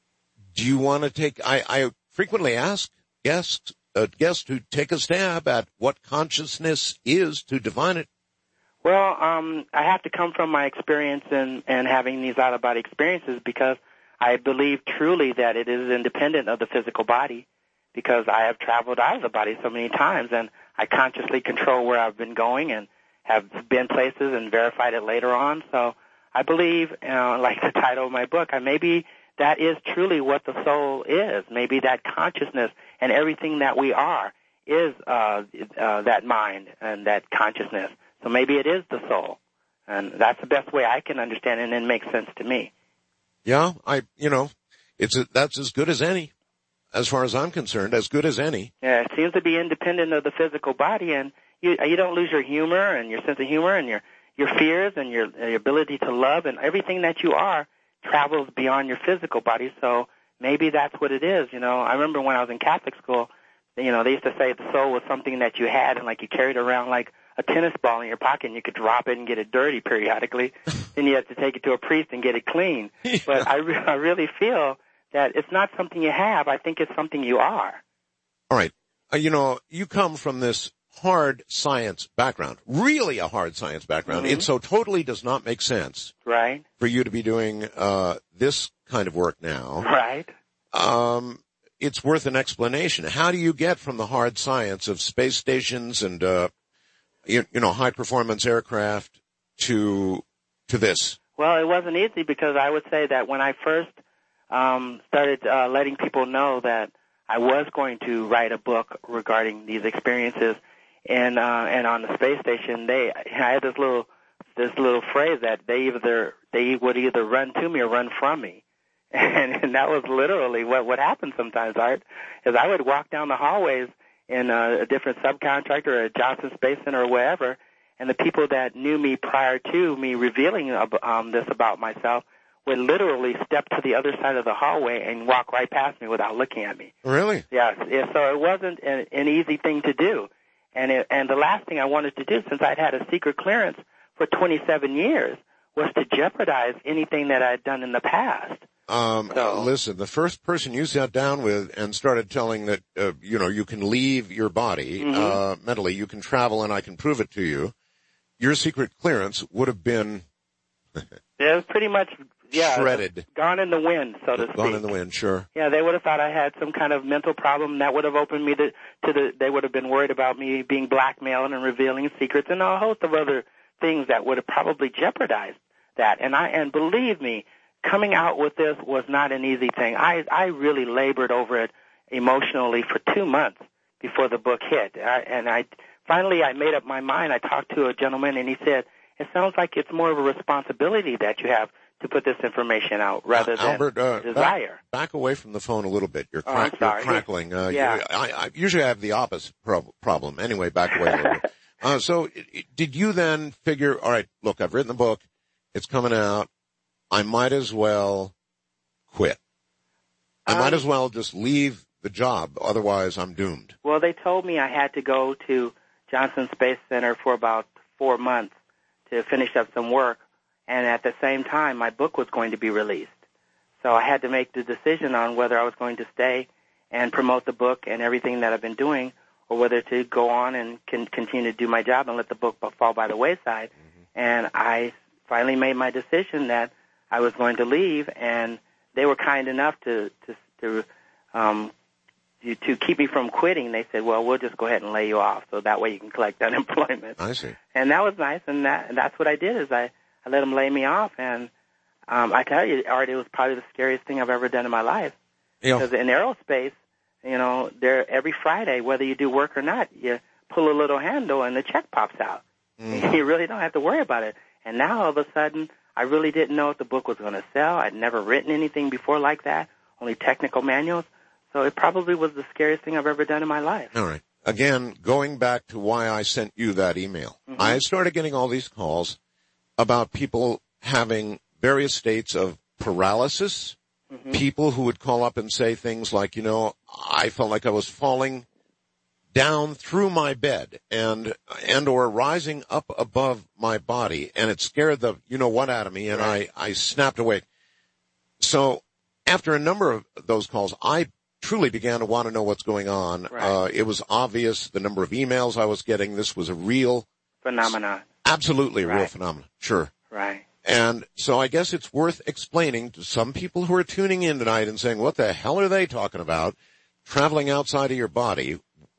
Do you want to take, I, I frequently ask guests, uh, guests to take a stab at what consciousness is to define it. Well, um, I have to come from my experience and, and having these out-of-body experiences because I believe truly that it is independent of the physical body because I have traveled out of the body so many times and I consciously control where I've been going and have been places and verified it later on. So I believe, you know, like the title of my book, I maybe that is truly what the soul is. Maybe that consciousness and everything that we are is uh, uh, that mind and that consciousness. So maybe it is the soul, and that's the best way I can understand it, and it makes sense to me. Yeah, I, you know, it's a, that's as good as any, as far as I'm concerned, as good as any. Yeah, it seems to be independent of the physical body, and you you don't lose your humor and your sense of humor and your your fears and your, your ability to love and everything that you are travels beyond your physical body. So maybe that's what it is. You know, I remember when I was in Catholic school, you know, they used to say the soul was something that you had and like you carried around like a tennis ball in your pocket and you could drop it and get it dirty periodically. Then you have to take it to a priest and get it clean. Yeah. But I, re- I really feel that it's not something you have. I think it's something you are. All right. Uh, you know, you come from this hard science background, really a hard science background. Mm-hmm. It so totally does not make sense. Right. For you to be doing uh this kind of work now. Right. Um it's worth an explanation. How do you get from the hard science of space stations and uh you, you know high performance aircraft to to this? Well, it wasn't easy because I would say that when I first um started uh, letting people know that I was going to write a book regarding these experiences and uh and on the space station, they I had this little this little phrase that they either they would either run to me or run from me. And, and that was literally what what happened sometimes, Art, is I would walk down the hallways in a, a different subcontractor or a Johnson Space Center or wherever, and the people that knew me prior to me revealing um, this about myself would literally step to the other side of the hallway and walk right past me without looking at me. Really? Yes. Yeah, so it wasn't an, an easy thing to do. And it, and the last thing I wanted to do, since I'd had a secret clearance for twenty-seven years, was to jeopardize anything that I'd done in the past. Um, so, listen, the first person you sat down with and started telling that, uh, you know, you can leave your body, mm-hmm. uh, mentally, you can travel and I can prove it to you, your secret clearance would have been it was pretty much, yeah, shredded. Gone in the wind, so to speak. Gone in the wind, sure. Yeah, they would have thought I had some kind of mental problem that would have opened me to, to the, they would have been worried about me being blackmailed and revealing secrets and a host of other things that would have probably jeopardized that. And I, and believe me, coming out with this was not an easy thing. I, I really labored over it emotionally for two months before the book hit. I, and I, finally I made up my mind. I talked to a gentleman and he said, it sounds like it's more of a responsibility that you have to put this information out rather uh, than Albert, uh, desire. Back, back away from the phone a little bit. You're, Oh, crack, I'm sorry. you're crackling. Uh, Yeah. you, I, I usually have the opposite prob- problem. Anyway, back away a little bit. Uh, so it, it, did you then figure, all right, look, I've written the book. It's coming out. I might as well quit. I um, might as well just leave the job. Otherwise, I'm doomed. Well, they told me I had to go to Johnson Space Center for about four months to finish up some work. And at the same time, my book was going to be released. So I had to make the decision on whether I was going to stay and promote the book and everything that I've been doing, or whether to go on and can continue to do my job and let the book fall by the wayside. Mm-hmm. And I finally made my decision that I was going to leave, and they were kind enough to to to um, to, to keep me from quitting. They said, "Well, we'll just go ahead and lay you off, so that way you can collect unemployment." I see. And that was nice, and that and that's what I did. Is I I let them lay me off, and um, I tell you, Art, it was probably the scariest thing I've ever done in my life. Yeah. Because in aerospace, you know, there every Friday, whether you do work or not, you pull a little handle and the check pops out. Mm. You really don't have to worry about it. And now all of a sudden, I really didn't know if the book was going to sell. I'd never written anything before like that, only technical manuals. So it probably was the scariest thing I've ever done in my life. All right. Again, going back to why I sent you that email, mm-hmm. I started getting all these calls about people having various states of paralysis, mm-hmm. people who would call up and say things like, you know, I felt like I was falling down through my bed and and or rising up above my body, and it scared the you-know-what out of me, and right. I, I snapped awake. So after a number of those calls, I truly began to want to know what's going on. Right. Uh, it was obvious, the number of emails I was getting, this was a real phenomenon. Absolutely a right. real phenomenon. Sure. Right. And so I guess it's worth explaining to some people who are tuning in tonight and saying, what the hell are they talking about? Traveling outside of your body.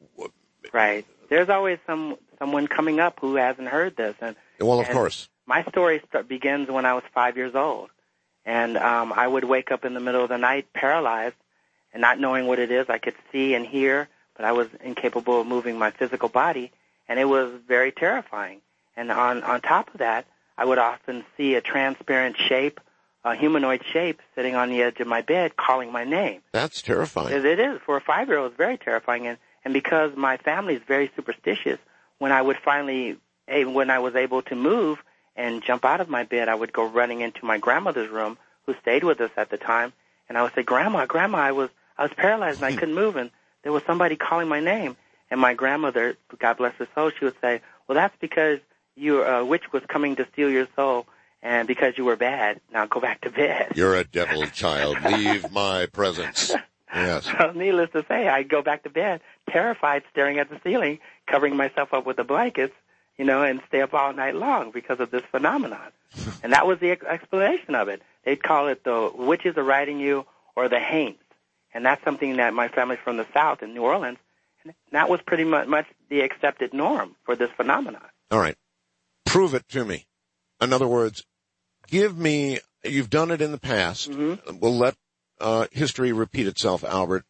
Right. There's always some someone coming up who hasn't heard this. And, well, of and course. My story start, begins when I was five years old. And um, I would wake up in the middle of the night paralyzed and not knowing what it is. I could see and hear, but I was incapable of moving my physical body. And it was very terrifying. And on, on top of that, I would often see a transparent shape, a humanoid shape, sitting on the edge of my bed calling my name. That's terrifying. It is. For a five-year-old, it's very terrifying. And, and because my family is very superstitious, when I would finally, when I was able to move and jump out of my bed, I would go running into my grandmother's room, who stayed with us at the time, and I would say, Grandma, Grandma, I was I was paralyzed and I couldn't move, and there was somebody calling my name. And my grandmother, God bless her soul, she would say, well, that's because you, a witch was coming to steal your soul, and because you were bad, now go back to bed. You're a devil child. Leave my presence. Yes. So needless to say, I'd go back to bed, terrified, staring at the ceiling, covering myself up with the blankets, you know, and stay up all night long because of this phenomenon. And that was the ex- explanation of it. They'd call it the witches are riding you or the haints. And that's something that my family's from the South in New Orleans, and that was pretty much, much the accepted norm for this phenomenon. All right. Prove it to me. In other words, give me, you've done it in the past. Mm-hmm. We'll let uh, history repeat itself, Albert.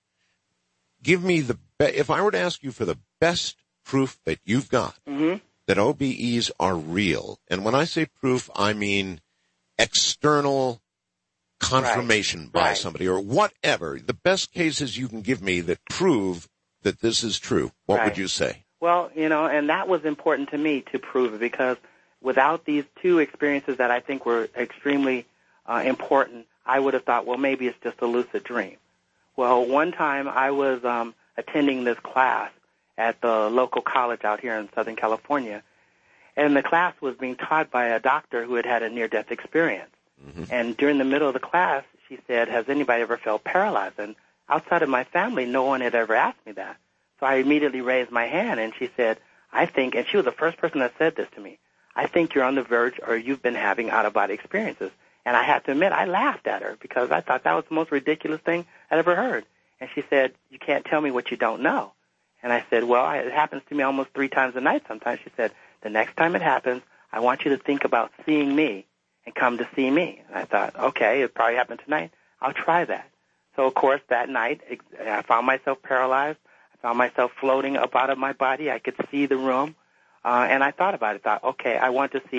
Give me the, be- if I were to ask you for the best proof that you've got, mm-hmm. that O B Es are real, and when I say proof, I mean external confirmation right. by right. somebody or whatever, the best cases you can give me that prove that this is true, what right. would you say? Well, you know, and that was important to me to prove it, because without these two experiences that I think were extremely uh, important, I would have thought, well, maybe it's just a lucid dream. Well, one time I was um, attending this class at the local college out here in Southern California, and the class was being taught by a doctor who had had a near-death experience. Mm-hmm. And during the middle of the class, she said, has anybody ever felt paralyzed? And outside of my family, no one had ever asked me that. So I immediately raised my hand, and she said, I think, and she was the first person that said this to me, I think you're on the verge or you've been having out-of-body experiences. And I have to admit, I laughed at her because I thought that was the most ridiculous thing I'd ever heard. And she said, you can't tell me what you don't know. And I said, well, it happens to me almost three times a night sometimes. She said, the next time it happens, I want you to think about seeing me and come to see me. And I thought, okay, it probably happened tonight. I'll try that. So, of course, that night, I found myself paralyzed. I found myself floating up out of my body. I could see the room. Uh, and I thought about it. thought, okay, I want to see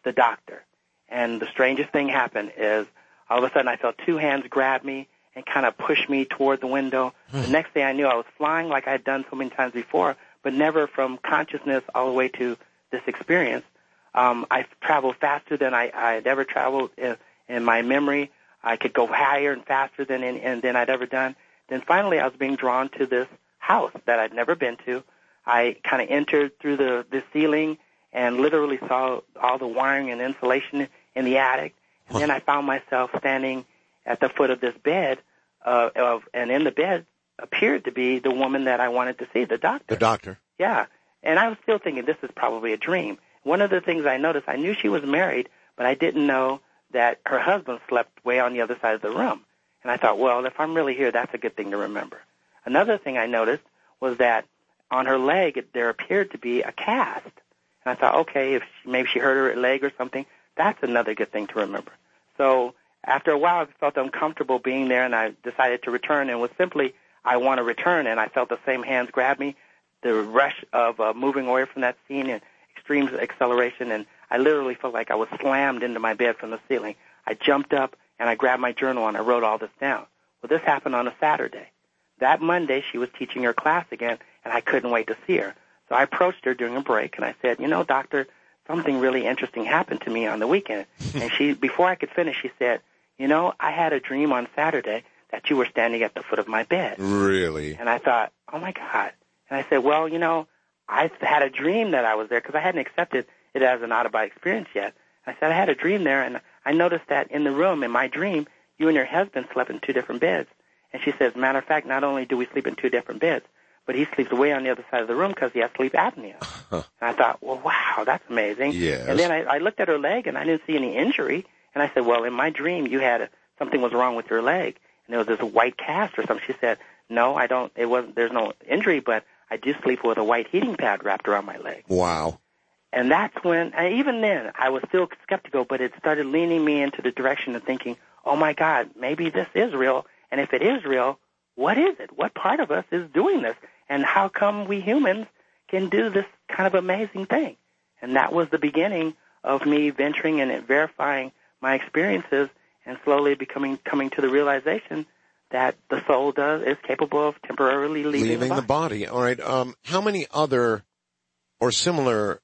the doctor. And the strangest thing happened is all of a sudden I felt two hands grab me and kind of push me toward the window. The next thing I knew, I was flying like I had done so many times before, but never from consciousness all the way to this experience. Um, I traveled faster than I, I had ever traveled in, in my memory. I could go higher and faster than in, and than I'd ever done. Then finally, I was being drawn to this house that I'd never been to. I kind of entered through the, the ceiling and literally saw all the wiring and insulation in the attic. And then I found myself standing at the foot of this bed, uh, of, and in the bed appeared to be the woman that I wanted to see, the doctor. The doctor. Yeah. And I was still thinking this is probably a dream. One of the things I noticed, I knew she was married, but I didn't know that her husband slept way on the other side of the room. And I thought, well, if I'm really here, that's a good thing to remember. Another thing I noticed was that on her leg, there appeared to be a cast. And I thought, okay, if she, maybe she hurt her leg or something, that's another good thing to remember. So after a while, I felt uncomfortable being there, and I decided to return, and was simply, I want to return, and I felt the same hands grab me, the rush of uh, moving away from that scene and extreme acceleration, and I literally felt like I was slammed into my bed from the ceiling. I jumped up, and I grabbed my journal, and I wrote all this down. Well, this happened on a Saturday. That Monday, she was teaching her class again, and I couldn't wait to see her. So I approached her during a break, and I said, you know, doctor, something really interesting happened to me on the weekend. And she, before I could finish, she said, you know, I had a dream on Saturday that you were standing at the foot of my bed. Really? And I thought, oh, my God. And I said, well, you know, I had a dream that I was there because I hadn't accepted it as an out-of-body experience yet. I said, I had a dream there, and I noticed that in the room, in my dream, you and your husband slept in two different beds. And she says, matter of fact, not only do we sleep in two different beds, but he sleeps way on the other side of the room because he has sleep apnea. And I thought, well, wow, that's amazing. Yes. And then I, I looked at her leg, and I didn't see any injury. And I said, well, in my dream, you had a, something was wrong with your leg, and there was this white cast or something. She said, no, I don't. It wasn't. There's no injury, but I do sleep with a white heating pad wrapped around my leg. Wow. And that's when, and even then, I was still skeptical, but it started leaning me into the direction of thinking, oh, my God, maybe this is real. And if it is real, what is it? What part of us is doing this? And how come we humans can do this kind of amazing thing? And that was the beginning of me venturing and verifying my experiences and slowly becoming coming to the realization that the soul does is capable of temporarily leaving, leaving the, body. the body. All right. Um, how many other or similar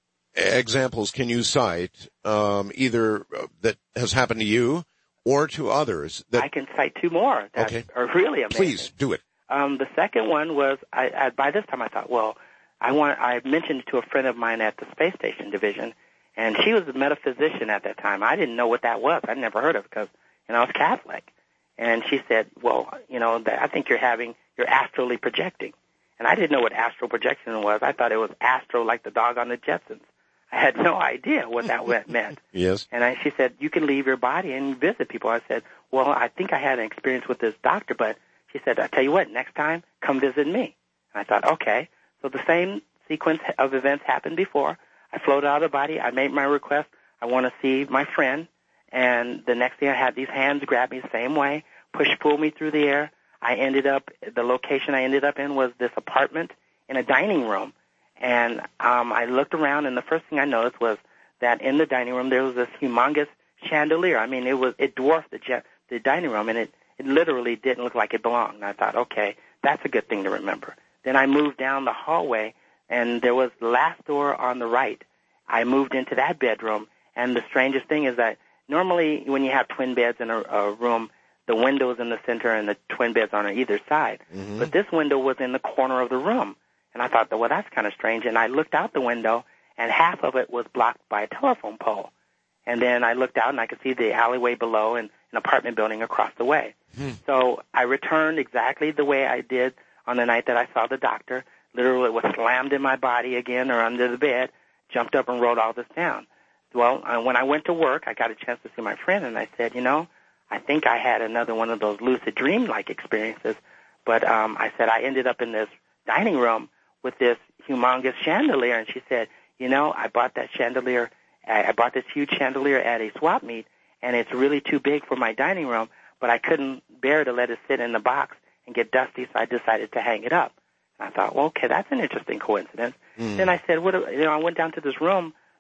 examples can you cite, um, either that has happened to you or to others? That I can cite two more that okay. are really amazing. Please do it. Um, the second one was, I, I, by this time I thought, well, I want. I mentioned it to a friend of mine at the space station division, and she was a metaphysician at that time. I didn't know what that was. I'd never heard of it because, you know, I was Catholic. And she said, well, you know, that I think you're having, you're astrally projecting. And I didn't know what astral projection was. I thought it was astro like the dog on the Jetsons. I had no idea what that meant. Yes. And I, she said, you can leave your body and visit people. I said, well, I think I had an experience with this doctor, but she said, I tell you what, next time, come visit me. And I thought, okay. So the same sequence of events happened before. I floated out of the body. I made my request. I want to see my friend. And the next thing I had these hands grab me the same way, push, pull me through the air. I ended up, the location I ended up in was this apartment in a dining room. And um, I looked around, and the first thing I noticed was that in the dining room there was this humongous chandelier. I mean, it was it dwarfed the, the dining room, and it, it literally didn't look like it belonged. And I thought, okay, that's a good thing to remember. Then I moved down the hallway, and there was the last door on the right. I moved into that bedroom, and the strangest thing is that normally when you have twin beds in a, a room, the window's in the center and the twin beds on either side. Mm-hmm. But this window was in the corner of the room. And I thought, well, that's kind of strange. And I looked out the window, and half of it was blocked by a telephone pole. And then I looked out, and I could see the alleyway below and an apartment building across the way. Hmm. So I returned exactly the way I did on the night that I saw the doctor. Literally, it was slammed in my body again or under the bed, jumped up and wrote all this down. Well, uh, when I went to work, I got a chance to see my friend, and I said, you know, I think I had another one of those lucid dream-like experiences. But um, I said I ended up in this dining room with this humongous chandelier, and she said, you know, I bought that chandelier, I bought this huge chandelier at a swap meet, and it's really too big for my dining room, but I couldn't bear to let it sit in the box and get dusty, so I decided to hang it up. And I thought, well, okay, that's an interesting coincidence. Mm. Then I said, what? You know, I went down to this room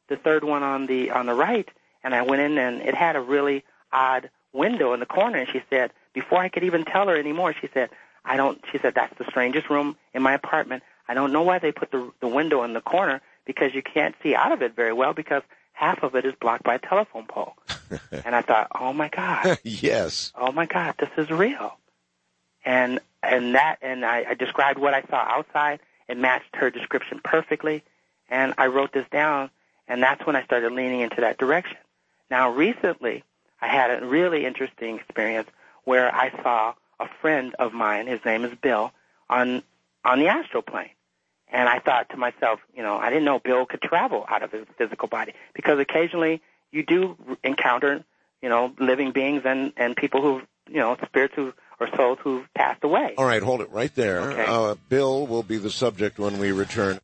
the third one on the on the right, and I went in, and it had a really odd window in the corner. And she said, before I could even tell her anymore, she said, I don't. She said, that's the strangest room in my apartment. I don't know why they put the the window in the corner, because you can't see out of it very well, because half of it is blocked by a telephone pole. And I thought, oh my God. Yes. Oh my God, this is real. And and that and I, I described what I saw outside. It matched her description perfectly. And I wrote this down, and that's when I started leaning into that direction. Now, recently, I had a really interesting experience where I saw a friend of mine, his name is Bill, on on the astral plane. And I thought to myself, you know, I didn't know Bill could travel out of his physical body, because occasionally you do encounter, you know, living beings and, and people who, you know, spirits who or souls who've passed away. All right, hold it right there. Okay. Uh, Bill will be the subject when we return.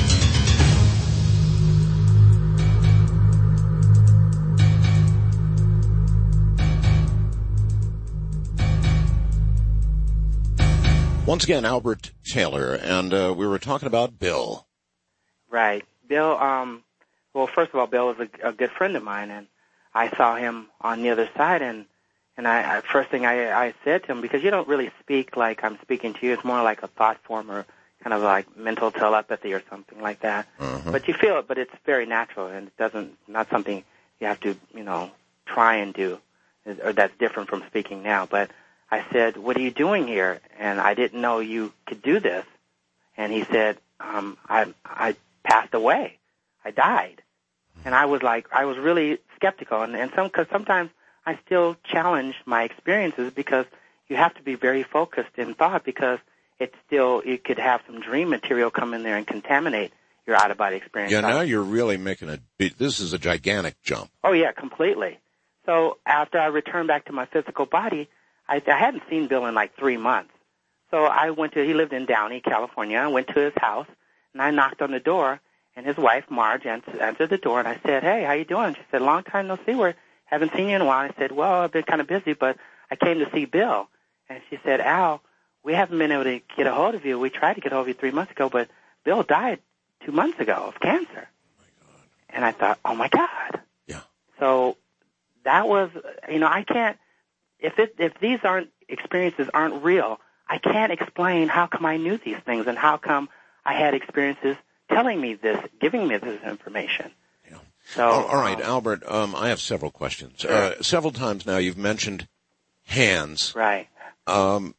Once again, Albert Taylor, and uh, we were talking about Bill. Right. Bill, um, well, first of all, Bill is a, a good friend of mine, and I saw him on the other side, and, and I, I first thing I, I said to him, because you don't really speak like I'm speaking to you, it's more like a thought form or kind of like mental telepathy or something like that. Uh-huh. But you feel it, but it's very natural, and it doesn't, not something you have to, you know, try and do, or that's different from speaking now. But I said, what are you doing here? And I didn't know you could do this. And he said, um, I, I passed away. I died. And I was like, I was really skeptical. And, and some, cause sometimes I still challenge my experiences, because you have to be very focused in thought, because it's still, you could have some dream material come in there and contaminate your out-of-body experience. Yeah, now you're really making a, this is a gigantic jump. Oh, yeah, completely. So after I returned back to my physical body, I, I hadn't seen Bill in like three months. So I went to, he lived in Downey, California. I went to his house, and I knocked on the door, and his wife, Marge, answered the door, and I said, hey, how you doing? She said, long time no see. We haven't seen you in a while. I said, well, I've been kind of busy, but I came to see Bill. And she said, Al, we haven't been able to get a hold of you. We tried to get a hold of you three months ago, but Bill died two months ago of cancer. Oh, my God. And I thought, oh, my God. Yeah. So that was, you know, I can't, If it, if these aren't experiences aren't real, I can't explain how come I knew these things, and how come I had experiences telling me this, giving me this information. Yeah. So, all, all right, um, Albert, um, I have several questions. Sure. Uh, several times now you've mentioned hands. Right. Um,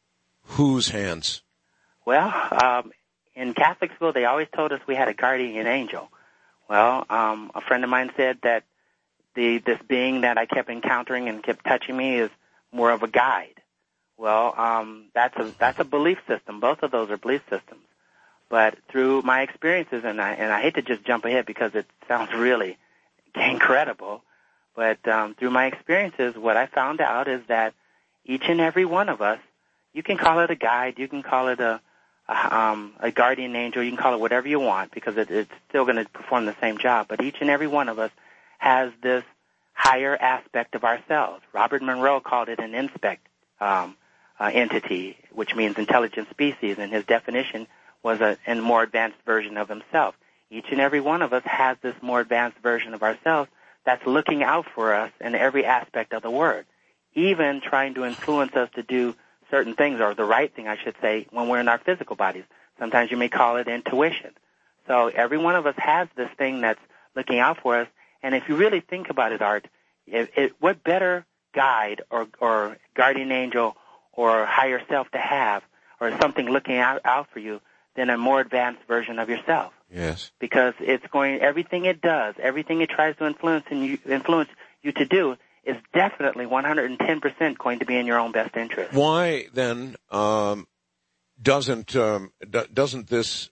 whose hands? Well, um, in Catholic school, they always told us we had a guardian angel. Well, um, a friend of mine said that the this being that I kept encountering and kept touching me is more of a guide. Well, um, that's a that's a belief system. Both of those are belief systems. But through my experiences, and I and I hate to just jump ahead because it sounds really incredible, but um, through my experiences, what I found out is that each and every one of us, you can call it a guide, you can call it a a, um, a guardian angel, you can call it whatever you want, because it, it's still going to perform the same job. But each and every one of us has this higher aspect of ourselves. Robert Monroe called it an inspect um, uh, entity, which means intelligent species, and his definition was a, a more advanced version of himself. Each and every one of us has this more advanced version of ourselves that's looking out for us in every aspect of the word, even trying to influence us to do certain things, or the right thing, I should say, when we're in our physical bodies. Sometimes you may call it intuition. So every one of us has this thing that's looking out for us. And if you really think about it, Art, it, it, what better guide or, or guardian angel or higher self to have, or something looking out, out for you, than a more advanced version of yourself? Yes. Because it's going, everything it does, everything it tries to influence and you, influence you to do is definitely one hundred ten percent going to be in your own best interest. Why then um, doesn't um, d- doesn't this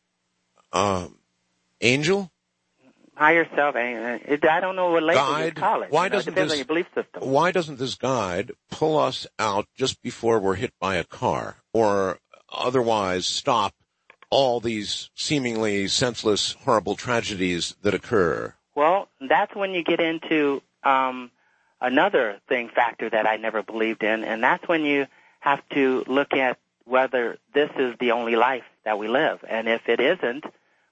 um, angel? Higher self, I don't know what label guide, you call it. Why you know, doesn't it depends this, on your belief system. Why doesn't this guide pull us out just before we're hit by a car, or otherwise stop all these seemingly senseless, horrible tragedies that occur? Well, that's when you get into um, another thing, factor that I never believed in, and that's when you have to look at whether this is the only life that we live. And if it isn't,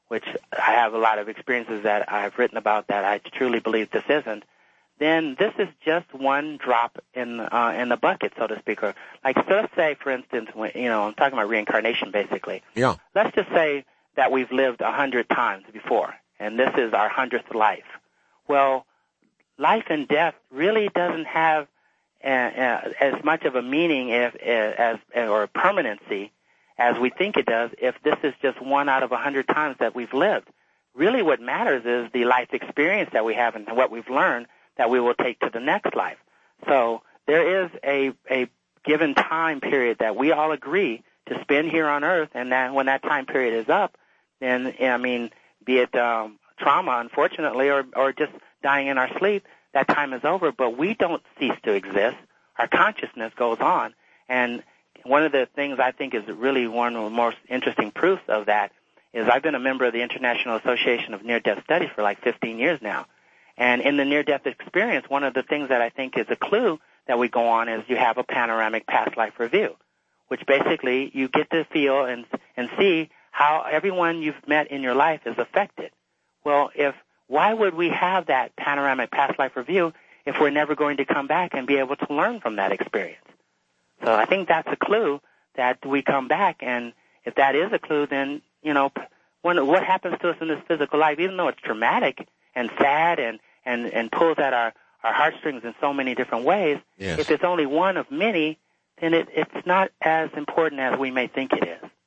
which I have a lot of experiences that I've written about that I truly believe this isn't, then this is just one drop in uh, in the bucket, so to speak. Or like, so let's say, for instance, when, you know, I'm talking about reincarnation, basically. Yeah. Let's just say that we've lived a hundred times before, and this is our hundredth life. Well, life and death really doesn't have uh, uh, as much of a meaning if, uh, as or permanency as we think it does if this is just one out of a hundred times that we've lived. Really what matters is the life experience that we have and what we've learned that we will take to the next life. So there is a, a given time period that we all agree to spend here on Earth, and then when that time period is up, then, I mean, be it um, trauma, unfortunately, or, or just dying in our sleep, that time is over, but we don't cease to exist. Our consciousness goes on, and one of the things I think is really one of the most interesting proofs of that is I've been a member of the International Association of Near-Death Studies for like fifteen years now. And in the near-death experience, one of the things that I think is a clue that we go on is you have a panoramic past life review, which basically you get to feel and and see how everyone you've met in your life is affected. Well, if why would we have that panoramic past life review if we're never going to come back and be able to learn from that experience? So I think that's a clue that we come back, and if that is a clue, then, you know, when, what happens to us in this physical life, even though it's traumatic and sad and, and, and pulls at our, our heartstrings in so many different ways, yes. if it's only one of many, then it, it's not as important as we may think it is.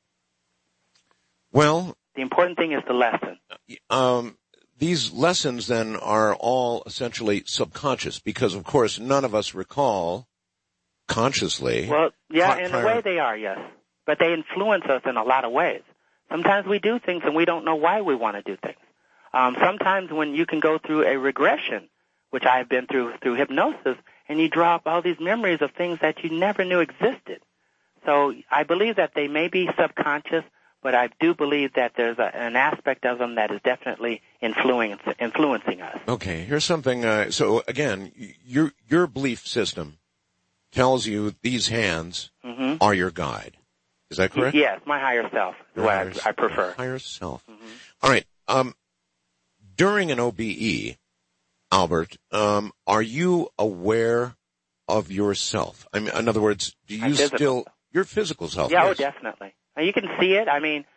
Well, the important thing is the lesson. Um, these lessons then are all essentially subconscious because, of course, none of us recall consciously. Well, yeah, prior- in a way they are, yes. But they influence us in a lot of ways. Sometimes we do things and we don't know why we want to do things. Um, sometimes when you can go through a regression, which I've been through through hypnosis, and you draw up all these memories of things that you never knew existed. So I believe that they may be subconscious, but I do believe that there's a, an aspect of them that is definitely influence, influencing us. Okay, here's something. Uh, so again, your your belief system tells you these hands mm-hmm. are your guide. Is that correct? Yes, my higher self is what I, I prefer. Higher self. Mm-hmm. All right. Um, during an O B E, Albert, um, are you aware of yourself? I mean, in other words, do you still your physical self? Yeah, yes. oh, definitely. You can see it. I mean,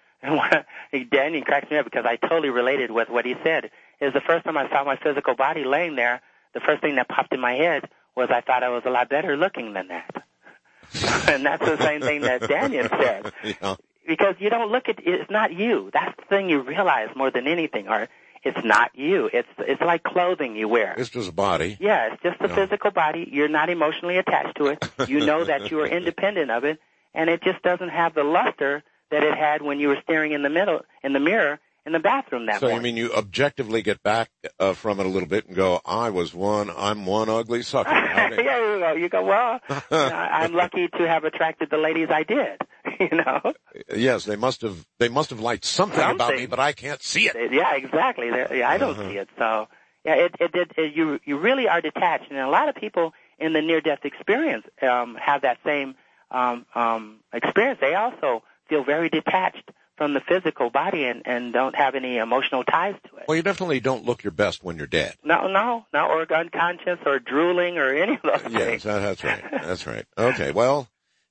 Danny cracks me up because I totally related with what he said. It was the first time I saw my physical body laying there. The first thing that popped in my head was I thought I was a lot better looking than that. And that's the same thing that Daniel said. Yeah. Because you don't look at, it's not you. That's the thing you realize more than anything. Or it's not you. It's it's like clothing you wear. It's just a body. Yeah, it's just a yeah. physical body. You're not emotionally attached to it. You know that you are independent of it. And it just doesn't have the luster that it had when you were staring in the middle, in the mirror in the bathroom that so morning. So you mean you objectively get back uh, from it a little bit and go, I was one, I'm one ugly sucker. Yeah, you go. You go, well, you know, I'm lucky to have attracted the ladies I did, you know? Yes, they must have, they must have liked something, something. about me, but I can't see it. Yeah, exactly. Yeah, I don't uh-huh. see it. So, yeah, it, it, it, it, you, you really are detached. And a lot of people in the near-death experience, um, have that same, um, um, experience. They also feel very detached from the physical body and, and don't have any emotional ties to it. Well, you definitely don't look your best when you're dead. No, no, no, or unconscious or drooling or any of those yes, things. Yes, that's right. That's right. Okay, well,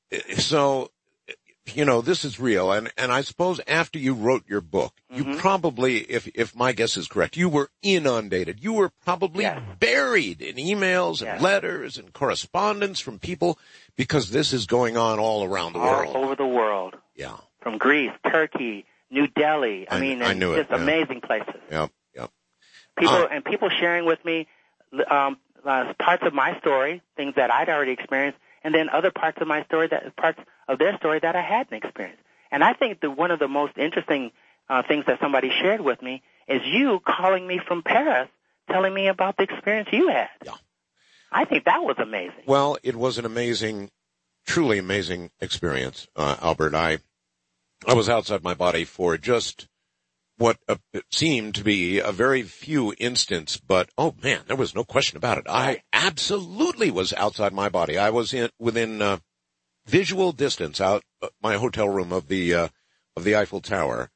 so, you know, this is real. And, and I suppose after you wrote your book, mm-hmm. you probably, if, if my guess is correct, you were inundated. You were probably yes. buried in emails and yes. letters and correspondence from people because this is going on all around the all world. All over the world. Yeah. From Greece, Turkey, New Delhi. I, I mean, I knew just it, yeah. amazing places. Yep, yep. People uh, and people sharing with me um, uh, parts of my story, things that I'd already experienced, and then other parts of my story, that parts of their story that I hadn't experienced. And I think that one of the most interesting uh, things that somebody shared with me is you calling me from Paris, telling me about the experience you had. Yeah. I think that was amazing. Well, it was an amazing, truly amazing experience, uh, Albert. I. I was outside my body for just what uh, seemed to be a very few instants, but oh man, there was no question about it. I absolutely was outside my body. I was in within uh, visual distance out uh, my hotel room of the uh, of the Eiffel Tower,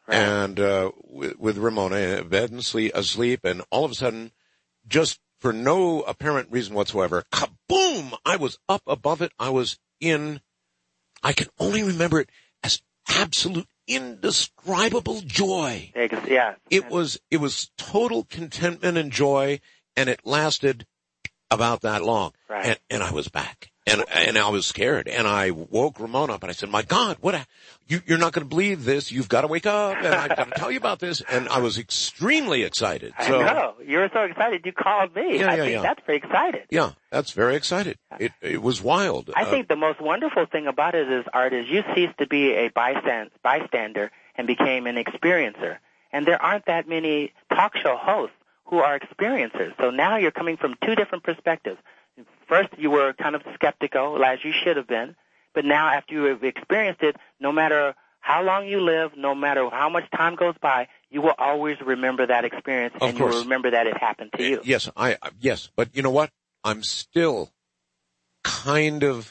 right. and uh, with, with Ramona in bed and sleep, asleep, and all of a sudden, just for no apparent reason whatsoever, kaboom! I was up above it. I was in, I can only remember it as absolute indescribable joy. Yeah. It was, it was total contentment and joy, and it lasted about that long. Right. And, and I was back. And, and I was scared. And I woke Ramona up and I said, my God, what a, you, you're not going to believe this. You've got to wake up and I've got to tell you about this. And I was extremely excited. So, I know. You were so excited you called me. Yeah, I yeah, think yeah. that's very excited. Yeah, that's very excited. It, it was wild. I uh, think the most wonderful thing about it is, Art, is you ceased to be a bystand, bystander and became an experiencer. And there aren't that many talk show hosts who are experiencers. So now you're coming from two different perspectives. First, you were kind of skeptical, as you should have been. But now, after you have experienced it, no matter how long you live, no matter how much time goes by, you will always remember that experience, of and course. you will remember that it happened to you. Yes, I yes, but you know what? I'm still kind of,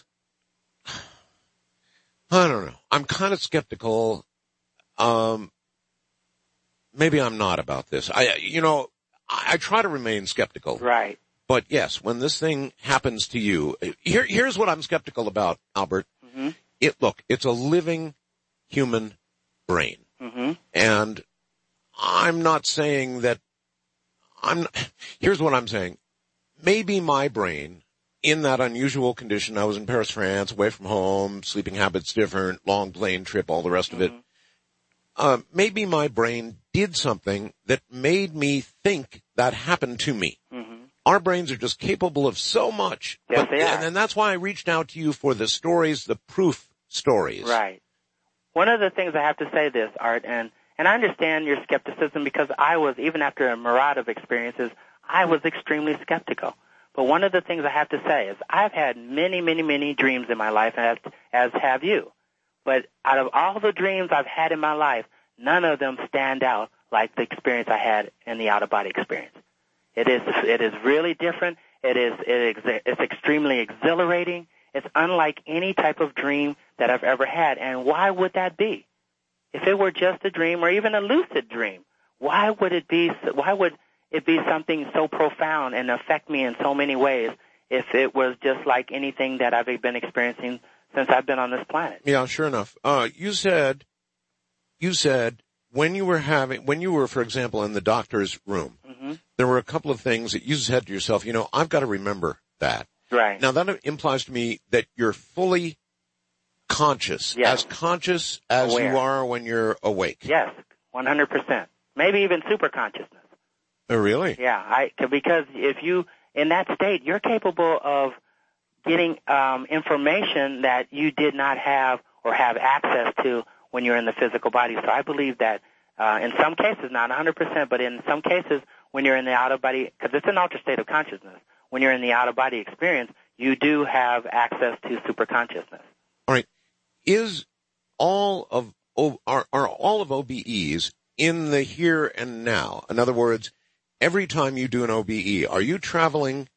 I don't know. I'm kind of skeptical. Um, maybe I'm not about this. I, you know, I, I try to remain skeptical. Right. But yes, when this thing happens to you, here, here's what I'm skeptical about, Albert. Mm-hmm. It, look, it's a living human brain. Mm-hmm. And I'm not saying that I'm, here's what I'm saying. Maybe my brain, in that unusual condition, I was in Paris, France, away from home, sleeping habits different, long plane trip, all the rest of it. Mm-hmm. Uh, maybe my brain did something that made me think that happened to me. Mm-hmm. Our brains are just capable of so much. Yes, but, they are. And, and that's why I reached out to you for the stories, the proof stories. Right. One of the things I have to say this, Art, and, and I understand your skepticism because I was, even after a myriad of experiences, I was extremely skeptical. But one of the things I have to say is I've had many, many, many dreams in my life, as, as have you. But out of all the dreams I've had in my life, none of them stand out like the experience I had in the out-of-body experience. It is, it is really different. It is, it is, it's extremely exhilarating. It's unlike any type of dream that I've ever had. And why would that be? If it were just a dream or even a lucid dream, why would it be, why would it be something so profound and affect me in so many ways if it was just like anything that I've been experiencing since I've been on this planet? Yeah, sure enough. Uh, you said, you said when you were having, when you were, for example, in the doctor's room, mm-hmm. there were a couple of things that you said to yourself, you know, I've got to remember that. Right. Now that implies to me that you're fully conscious, yes. as conscious as Aware. you are when you're awake. Yes, one hundred percent. Maybe even super consciousness. Oh, really? Yeah, I, because if you, in that state, you're capable of getting um, information that you did not have or have access to when you're in the physical body. So I believe that uh, in some cases, not one hundred percent, but in some cases, when you're in the out-of-body, because it's an altered state of consciousness, when you're in the out-of-body experience, you do have access to super consciousness. All right. Is all of, are, are all of O B Es in the here and now? In other words, every time you do an O B E, are you traveling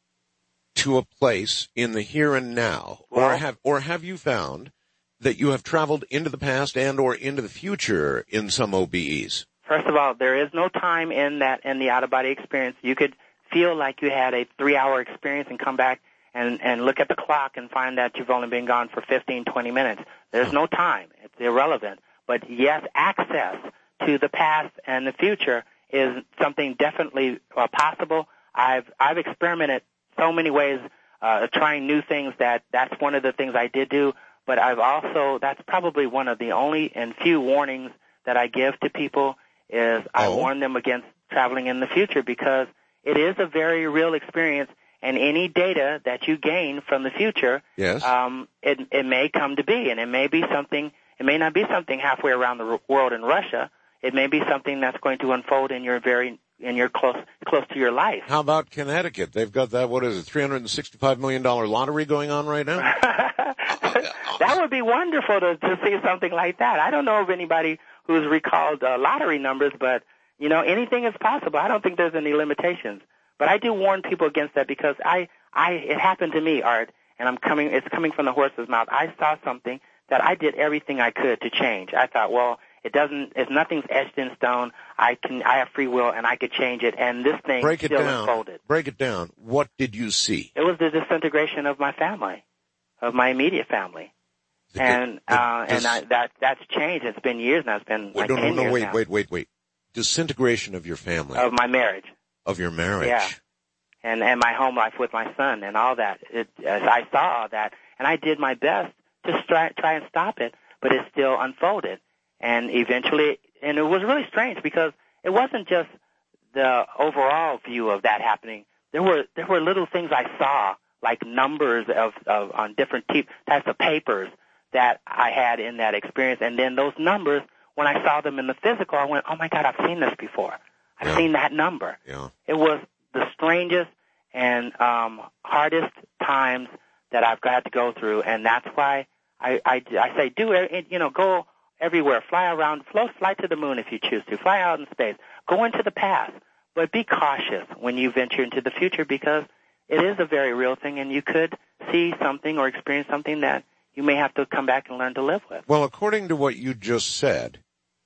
to a place in the here and now? Well, or have, or have you found that you have traveled into the past and or into the future in some O B Es? First of all, there is no time in that, in the out-of-body experience. You could feel like you had a three-hour experience and come back and, and look at the clock and find that you've only been gone for fifteen, twenty minutes. There's no time. It's irrelevant. But yes, access to the past and the future is something definitely uh, possible. I've, I've experimented so many ways, uh, trying new things that that's one of the things I did do. But I've also, that's probably one of the only and few warnings that I give to people is I oh. warn them against traveling in the future because it is a very real experience, and any data that you gain from the future, yes. um, it, it may come to be, and it may be something, it may not be something halfway around the world in Russia. It may be something that's going to unfold in your very, in your close, close to your life. How about Connecticut? They've got that, what is it, three hundred sixty-five million dollars lottery going on right now? That would be wonderful to, to see something like that. I don't know of anybody who's recalled uh, lottery numbers, but, you know, anything is possible. I don't think there's any limitations. But I do warn people against that because I, I, it happened to me, Art, and I'm coming, it's coming from the horse's mouth. I saw something that I did everything I could to change. I thought, well, It doesn't, if nothing's etched in stone, I can, I have free will and I could change it, and this thing Break it still down. unfolded. Break it down. What did you see? It was the disintegration of my family, of my immediate family. The, and, the, uh, dis- and I, that, that's changed. It's been years now. It's been wait, like no, ten no, no, years wait, now. wait, wait, wait. Disintegration of your family. Of my marriage. Of your marriage. Yeah. And, and my home life with my son and all that. It, as I saw all that, and I did my best to try, try and stop it, but it still unfolded. And eventually, and it was really strange because it wasn't just the overall view of that happening. There were there were little things I saw, like numbers of, of on different te- types of papers that I had in that experience. And then those numbers, when I saw them in the physical, I went, oh my God, I've seen this before. I've yeah. seen that number. Yeah. It was the strangest and um, hardest times that I've got to go through, and that's why I, I, I say do it. You know, go everywhere, fly around, float, fly to the moon if you choose to, fly out in space, go into the past, but be cautious when you venture into the future because it is a very real thing, and you could see something or experience something that you may have to come back and learn to live with. Well, according to what you just said,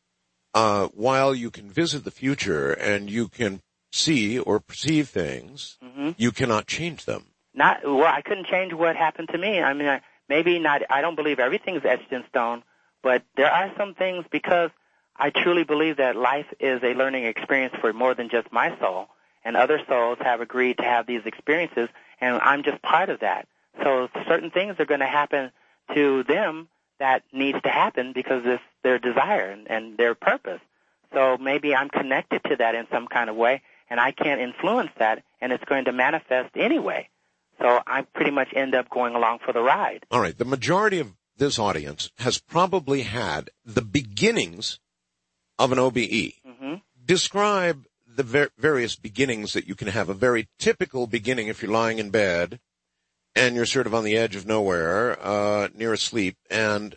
uh, while you can visit the future and you can see or perceive things, mm-hmm. you cannot change them. Not well. I couldn't change what happened to me. I mean, I, maybe not. I don't believe everything's etched in stone, but there are some things because I truly believe that life is a learning experience for more than just my soul, and other souls have agreed to have these experiences, and I'm just part of that. So certain things are going to happen to them that needs to happen because it's their desire and, and their purpose. So maybe I'm connected to that in some kind of way, and I can't influence that, and it's going to manifest anyway. So I pretty much end up going along for the ride. All right. The majority of this audience has probably had the beginnings of an O B E. Mm-hmm. Describe the ver- various beginnings that you can have. A very typical beginning if you're lying in bed and you're sort of on the edge of nowhere, uh, near asleep. And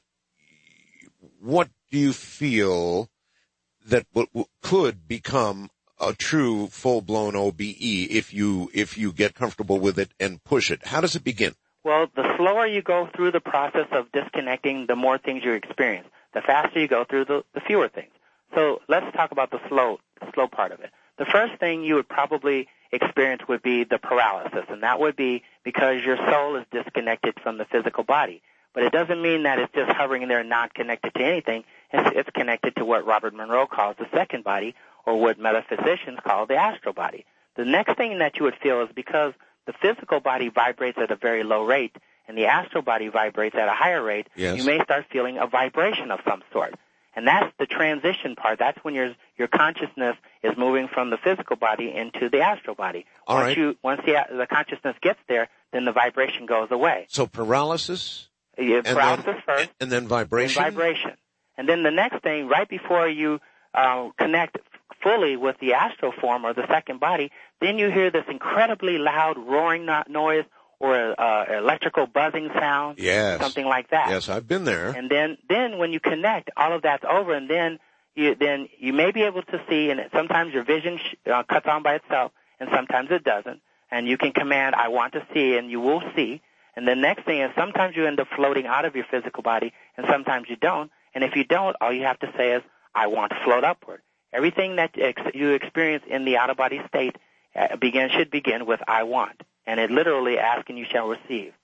what do you feel that w- w- could become a true full-blown O B E if you if you get comfortable with it and push it? How does it begin? Well, the slower you go through the process of disconnecting, the more things you experience. The faster you go through, the, the fewer things. So let's talk about the slow the slow part of it. The first thing you would probably experience would be the paralysis, and that would be because your soul is disconnected from the physical body. But it doesn't mean that it's just hovering there, not connected to anything. It's, it's connected to what Robert Monroe calls the second body, or what metaphysicians call the astral body. The next thing that you would feel is because the physical body vibrates at a very low rate and the astral body vibrates at a higher rate, yes. you may start feeling a vibration of some sort. And that's the transition part. That's when your your consciousness is moving from the physical body into the astral body. All once right. you once the the consciousness gets there, then the vibration goes away. So paralysis? You have and paralysis then, first. And then vibration? And vibration. And then the next thing, right before you uh, connect fully with the astral form or the second body, then you hear this incredibly loud roaring no- noise or a, uh, electrical buzzing sound, yes. something like that. Yes, I've been there. And then, then when you connect, all of that's over, and then you then you may be able to see, and sometimes your vision sh- uh, cuts on by itself, and sometimes it doesn't. And you can command, I want to see, and you will see. And the next thing is sometimes you end up floating out of your physical body, and sometimes you don't. And if you don't, all you have to say is, I want to float upward. Everything that ex- you experience in the out-of-body state uh, begin, should begin with I want. And it literally asks and you shall receive.